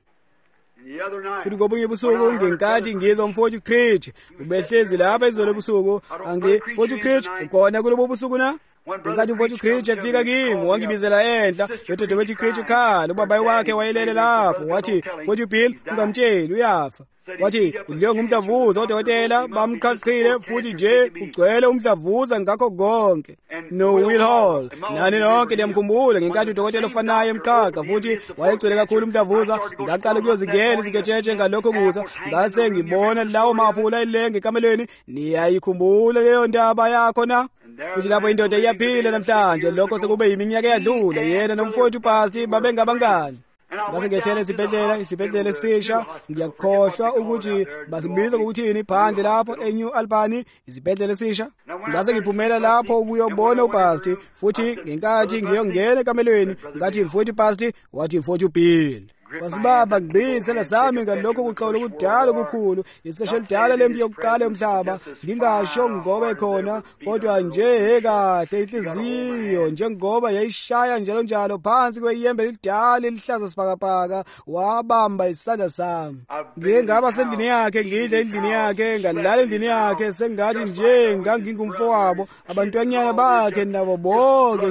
Futhi ngobunye ubusuku ngenkathi ngizwa umfowethu Critch ubehlezi lapha izolo ebusuku. Mfowethu Critch ukhona kulobo busuku na? Ngenkathi umfowethu Critch efika kimi wangibizela enhla, lodadewethu Critch ukhala, ubaba wakhe wayelele lapho. Wathi mfowethu Bill ungamtsheli uyafa. Wathi udliwe ngumdlavuza, odokotela bamqhaqhile, futhi nje ugcwele umdlavuza ngakho konke. No Will Hall nani lonke ndiyamkhumbula ngenkathi udokotela ofanayo emqhaqa, futhi wayegcwele kakhulu umdlavuza. Ngaqala ukuyozingela iziketshetshe ngalokho kuza, ngase ngibona lawo maphula elenge ekamelweni. Niyayikhumbula leyo ndaba yakho na? Futhi lapho indoda iyaphila namhlanje, lokho sekube yiminyaka eyadlula. Yena nomfowethu Basti babengabangani. Ngase ngethela isibhedlela esisha, ngiyakhohlwa ukuthi basibiza ngokuthini phandle lapho eNew Albany, isibhedlela esisha. Ngase ngiphumela lapho ukuyobona uBasti, futhi ngenkathi ngiyongena ekamelweni ngathi mfowethu Basti, wathi mfowethu Bill. Wasibaba ngqisela sami ngalokho kuxolo kudala okukhulu, isosha elidala lempi yokuqala yomhlaba. Ngingasho ngoba khona, kodwa nje kahle inhliziyo njengoba yayishaya njalo phansi kweyembe lidala elihlaza sibhakabhaka, wabamba isandla sami. Ngike ngaba sendlini yakhe, ngidle endlini yakhe, ngalala endlini yakhe, sengathi nje ngangingumfowabo. Abantwanyana bakhe nabo bonke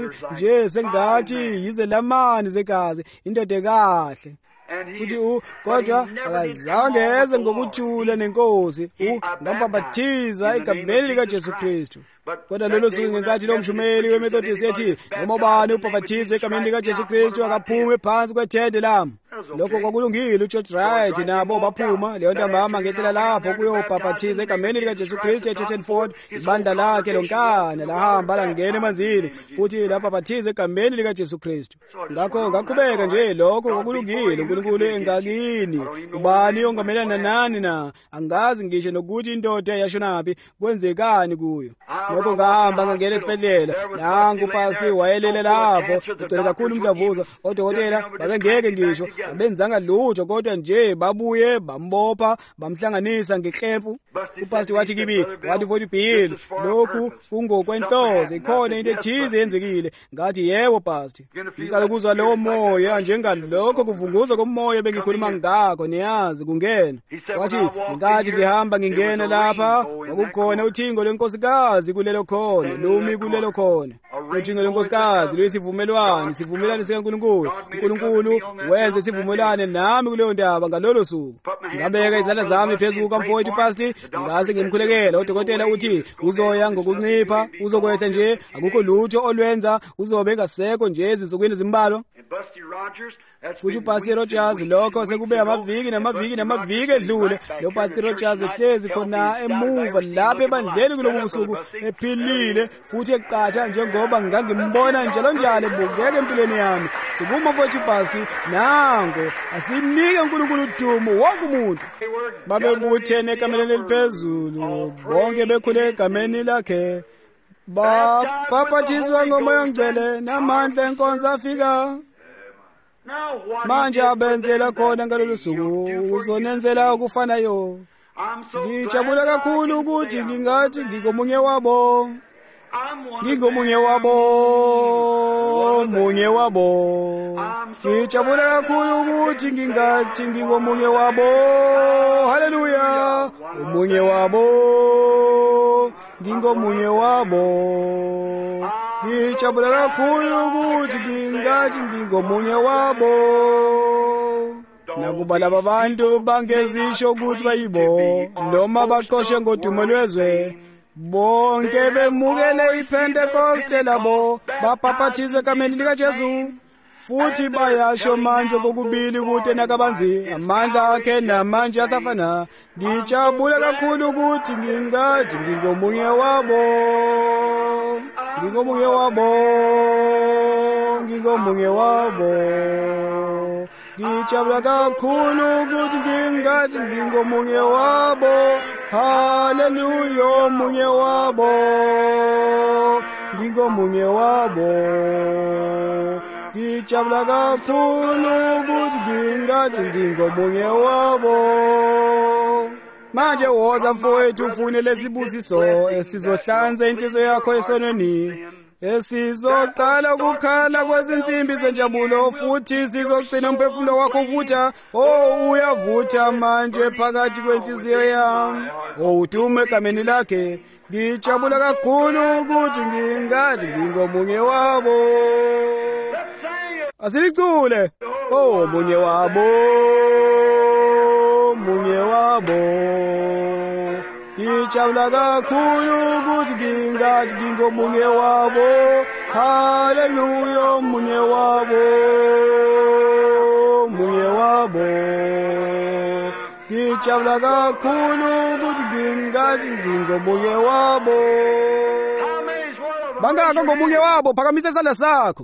nje sengathi yize lamani zegazi, indodekazi. Futhi kodwa akazange eze ngokujula nenkosi, ngambaphathiza egameni likaJesu Kristu. Kodwa lolo suku ngenkathi lo mshumeli weMethodist ethi noma ubani ubhaphathizwe egameni likaJesu Kristu akaphume phansi kwethende lami. Lokho kwakulungile. uGeorge Wright nabo baphuma, leyo ntambama ngehlela lapho kuyobhaphathiza egameni likaJesu Kristu eChattenford. Ibandla lakhe lonkana lahamba langena emanzini, futhi labhaphathizwa egameni likaJesu Kristu. Ngakho ngaqhubeka nje, lokho kwakulungile. uNkulunkulu engakini, ubani ongamelana nani na? Angazi ngisho nokuthi indoda yashonaphi, kwenzekani kuyo. ngakho ngahamba ngangena esibhedlela. Nangu pastor wayelele lapho egcwele kakhulu umdlavuza. Odokotela babengeke ngisho abenzanga lutho kodwa nje babuye bambopha bamhlanganisa ngeklempu. Upastor wathi kimi wathi futhi Bill lokhu kungokwenhlozo ikhona into ethize yenzekile. Ngathi yebo pastor. Ngicela ukuzwa lowo moya njengalokho kuvunguza komoya bengikhuluma ngakho niyazi kungena. Wathi ngingathi ngihamba ngingena lapha kwakukhona uthingo lenkosikazi kulelo khona lumi kulelo khona. Uthingo lenkosikazi lwesivumelwano sivumelane sikaNkulunkulu. uNkulunkulu wenze isivumelwano nami kuleyo ndaba ngalolo suku. Ngabeka izandla zami phezulu kamfowethu pastor ngase ngimkhulekela. Udokotela uthi uzoya ngokuncipha uzokwehla nje akukho lutho olwenza uzobe ngasekho nje ezinsukwini zimbalwa. Futhi uPastor Rogers lokho sekube amaviki namaviki edlule. Lo Pastor Rogers ehlezi khona emuva lapha ebandleni kulobu busuku ephilile futhi eqatha njengoba ngangimbona njalo ebukeka empilweni yami. Sikuma futhi pastor nango asinike uNkulunkulu udumo wonke umuntu. Babebuthene ekameleni eliphezulu bonke bekhuleka egameni lakhe. Baphathizwa ngomoya ongcwele namandla enkonzo afika. Manje abenzela khona ngalolu suku uzonenzela ukufanayo. Ngijabula kakhulu ukuthi ngingathi ngingomunye wabo. Ngijabula kakhulu ukuthi ngingathi ngingomunye wabo. Haleluya. Umunye wabo. Ngingomunye wabo. Ngijabula kakhulu ukuthi ngingathi ngingomunye wabo. Nakuba laba bantu bangezisho ukuthi bayibo noma baqoshe ngodumo lwezwe bonke bemukele iPentecost labo bapaphathizwe egameni likaJesu futhi bayasho manje kokubili kude nakabanzi amandla akhe namanje asafana. Ngijabula kakhulu ukuthi ngingathi ngingomunye wabo. Nging'omunye wabo. Ngijabula kakhulu ukuthi ngingathi ngingomunye wabo. Haleluya omunye wabo. Ngingomunye wabo. Ngijabula kakhulu ukuthi ngingathi ngingomunye wabo. Manje woza mfowethu ufune lesibusiso esizohlanza inhliziyo yakho esonweni. Esizoqala ukukhala kwezinsimbi zenjabulo futhi sizogcina umphefumulo wakho uvutha. Uyavutha manje phakathi kwenhliziyo yami. Udume egameni lakhe. Ngijabula kakhulu ukuthi ngingathi ngingomunye wabo. Asilicule. Munye wabo. Ngijabula kakhulu ukuthi ngingathi ngingomunye wabo. Haleluya omunye wabo. Ngijabula kakhulu ukuthi ngingathi ngingomunye wabo. Bangaka ngomunye wabo phakamisa isandla sakho.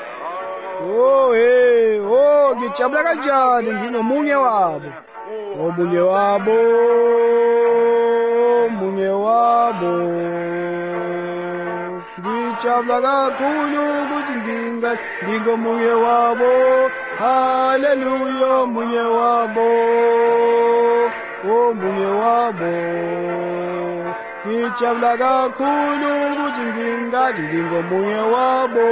Ngijabula kanjani ngingomunye wabo. Omunye wabo. Ngijabula kakhulu ukuthi ngingomunye wabo. Haleluya omunye wabo. Ngijabula kakhulu ukuthi ngingathi ngingomunye wabo.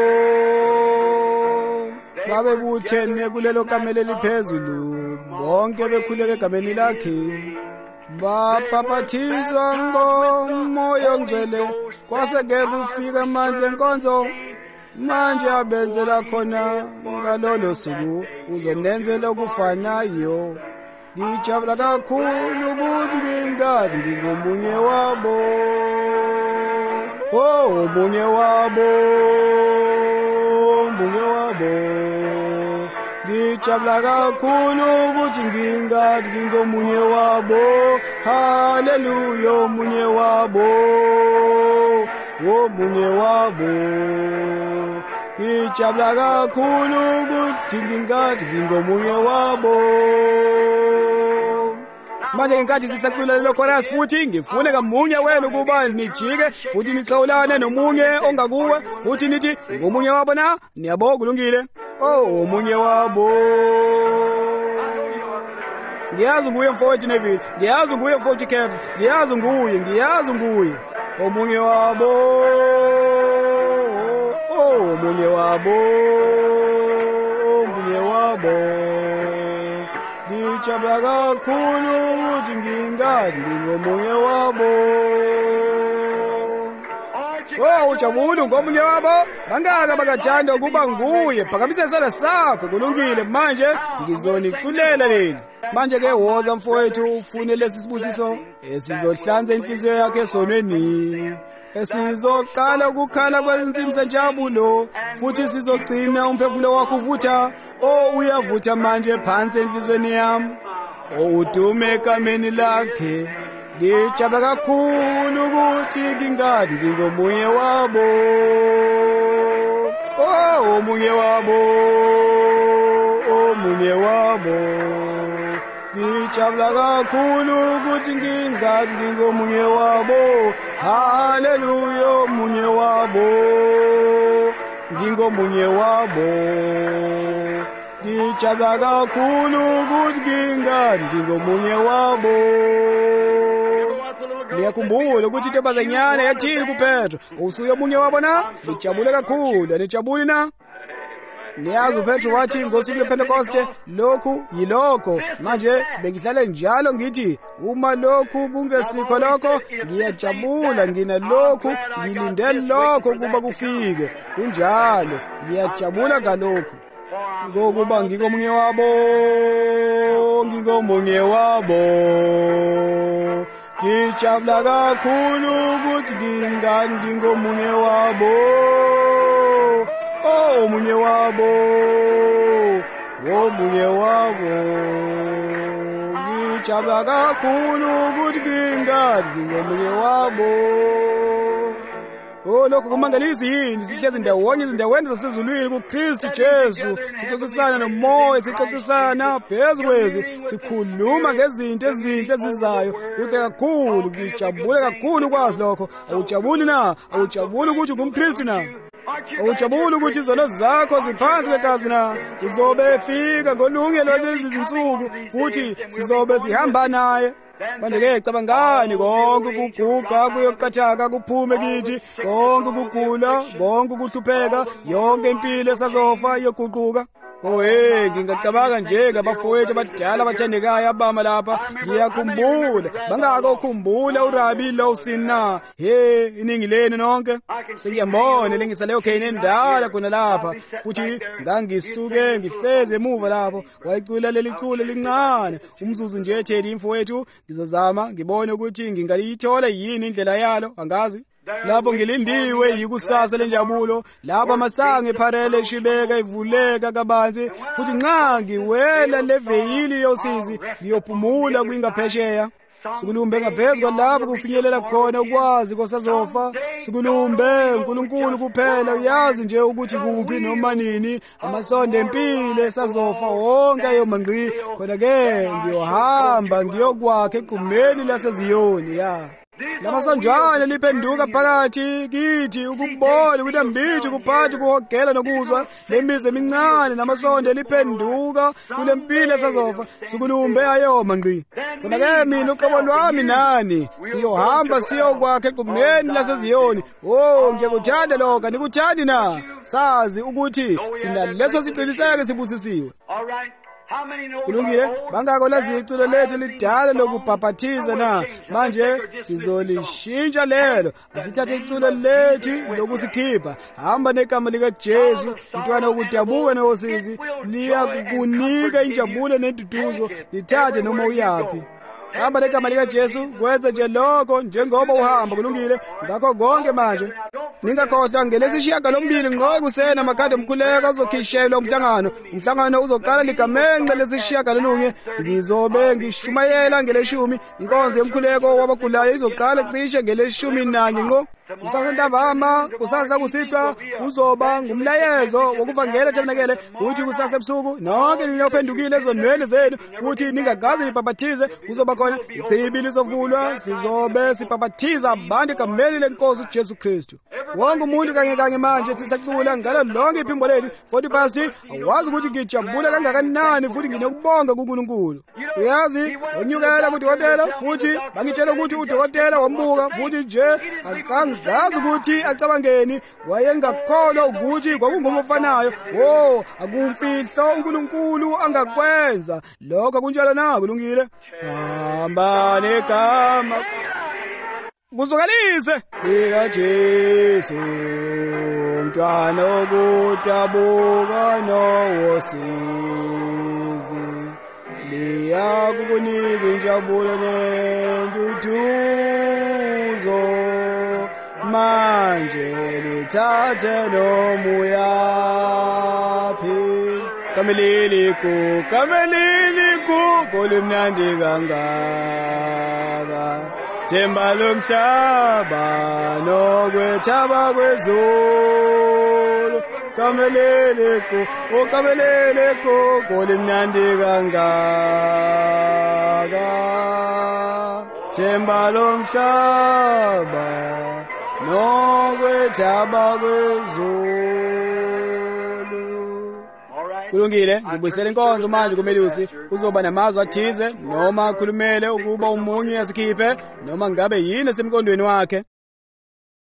Babebuthene kulelo kamelo eliphezulu bonke bekhuleka egameni lakhe. Bapaphathizwa ngomoya ongcwele kwaseke kufika amandla enkonzo. Manje abenzela khona ngalolo suku uzonenzela ukufanayo. Ngijabula kakhulu ukuthi ngingathi ngingomunye wabo. Omunye wabo. Ngijabula kakhulu ukuthi ngingathi ngingomunye wabo. Haleluya omunye wabo. Ngijabula kakhulu ukuthi ngingathi ngingomunye wabo. manje ngenkathi sisacula lelo chorus futhi ngifune kamunye wenu ukuba nijike futhi nixawulane nomunye ongakuwe futhi nithi ngomunye wabo na niyabo kulungile omunye wabo ngiyazi nguye mfowethu Neville ngiyazi nguye mfowethu Caps ngiyazi nguye omunye wabo omunye wabo ngijabula kakhulu ukuthi ngingathi ngingomunye wabo ujabule ngomunye wabo bangaka bakathanda ukuba nguye phakamisa isandla sakho kulungile manje ngizoniculela leli manje ke woza mfowethu ufune lesi sibusiso esizohlanza inhliziyo yakhe esonweni esizoqala ukukhala kwezinsimbi zenjabulo futhi sizogcina umphefumulo wakho uvutha uyavutha manje phansi enhlizweni yami udume egameni lakhe ngijabula kakhulu ukuthi ngingathi ngingomunye wabo omunye wabo ngijabula kakhulu ukuthi ngingathi ngingomunye wabo haleluya omunye wabo ngingomunye wabo ngijabula kakhulu ukuthi ngingathi ngingomunye wabo Niyakhumbula ukuthi intobazanyana yathini kuPetro usuye omunye wabo na lijabule kakhulu anijabuli na Niyazi uPetro wathi ngosuku lePentecoste lokhu yilokho manje bengihlale njalo ngithi uma lokhu kungesikho lokho ngiyajabula nginalokhu ngilinde lokho kuba kufike kunjalo ngiyajabula ngalokho ngokuba ngikomunye wabo ngijabula kakhulu ukuthi ngingomunye wabo omunye wabo ngijabula kakhulu ukuthi ngingomunye wabo lokho kumangalisi yini sihlezi ndawonye izindaweni zasezulwini kuKristu Jesu sixoxisana nomoya sixoxisana phezu kwezwi sikhuluma ngezinto ezinhle ezizayo kuhle kakhulu ngijabule kakhulu kwazi lokho awujabuli ukuthi ungumKristu na awujabuli ukuthi izono zakho ziphansi kwegazi na uzobe efika ngolungelo lezi zinsuku futhi sizobe sihamba naye manje-ke cabangani konke ukuguga kuyoqathaka kuphume kithi konke ukugula konke ukuhlupheka yonke impilo esazofa iyoguquka ngingacabanga nje ngabafowethu abadala abathandekayo abama lapha ngiyakhumbula bangakokhumbula urabi Lawson na iningi leni nonke sengiyambona lengisaleyo khene endala khona lapha futhi ngangisuke ngihleze emuva lapho wayicula leli culo lincane umzuzu nje etheli imfowethu ngizozama ngibone ukuthi ngingaliyithola yini indlela yalo angazi lapho ngilindiwe yikusasa lenjabulo lapho amasango epharele eshibeka ivuleka kabanzi futhi nxa ngiwela leveyili yosizi ngiyophumula kwingaphesheya sikulumbe ngaphezu kwalapho kufinyelela khona ukwazi kosazofa sikulumbe uNkulunkulu kuphela uyazi nje ukuthi kuphi noma nini amasonto empilo esazofa wonke ayomangqi khona-ke ngiyohamba ngiyokwakha egqumeni laseziyoni lamasonjwana liphenduka phakathi kithi ukubona ukuthi ambithi kuphathi kuhogela nokuzwa lemizi emincane namasonto liphenduka kule mpilo esazofa sikulumbe ayoma ngqi khona-ke mina uqobo lwami nani siyohamba siyokwakha egqumeni laseziyoni ngiyakuthanda lokho nikuthandi na sazi ukuthi sinaleso siqiniseke sibusisiwe kulungile bangako lazi iculo lethu lidala lokubhaphathiza na manje sizolishintsha lelo asithathe iculo lethu lokusikhipha hamba negama likaJesu mntwana wokudabuka nosizi liyakukunika injabulo nenduduzo lithathe noma uyaphi hamba negama likaJesu kwenza nje lokho njengoba uhamba kulungile ngakho konke manje ningakhohlwa ngelesishiyagalombili ngqo ekuseni amakhadi omkhuleko azokhishelwa umhlangano uzoqala ligamenxe lesishiyagalolunye. Ngizobe ngishumayela ngeleshumi. Inkonzo yomkhuleko wabagulayo izoqala cishe ngeleshumi nanye ngqo. Kusasa ntambama, kusasa kusihlwa uzoba ngumlayezo wokuvangela tabenakele, futhi kusasa ebusuku nonke ninophendukile ezonwele zenu futhi ningagazi nibhabhathize. Kuzoba khona ichibi lizovulwa, sizobe sibhabhathiza abantu egameni lenkosi uJesu Kristu. Wonke umuntu kanye manje sisacula ngalo lonke iphimbo lethu. 40 past awazi ukuthi ngijabula kangakanani futhi nginokubonga kuNkulunkulu. Uyazi onyukela kudokotela futhi bangitshela ukuthi udokotela wambuka futhi nje akangazi ukuthi acabangeni, wayengakholwa ukuthi kwakungomofanayo. Akumfihlo uNkulunkulu angakwenza lokho. Kunjalo na kulungile. Hamba negama kuzokalise lika Jesu, mntwana okudabuka nowosizi, liya kukunika injabulo nenduduzo, manje lithathe nomuyaphi. Kameliliku kolimnandi kangaka, themba lomhlaba nokwethaba kwezulu. Kameliliku kolimnandi kangaka, themba lomhlaba nokwethaba kwezulu. Kulungile, ngibuyisela inkonzo manje kumelusi. Uzoba namazwi athize noma akhulumele ukuba umunye asikhiphe noma ngabe yini esemqondweni wakhe.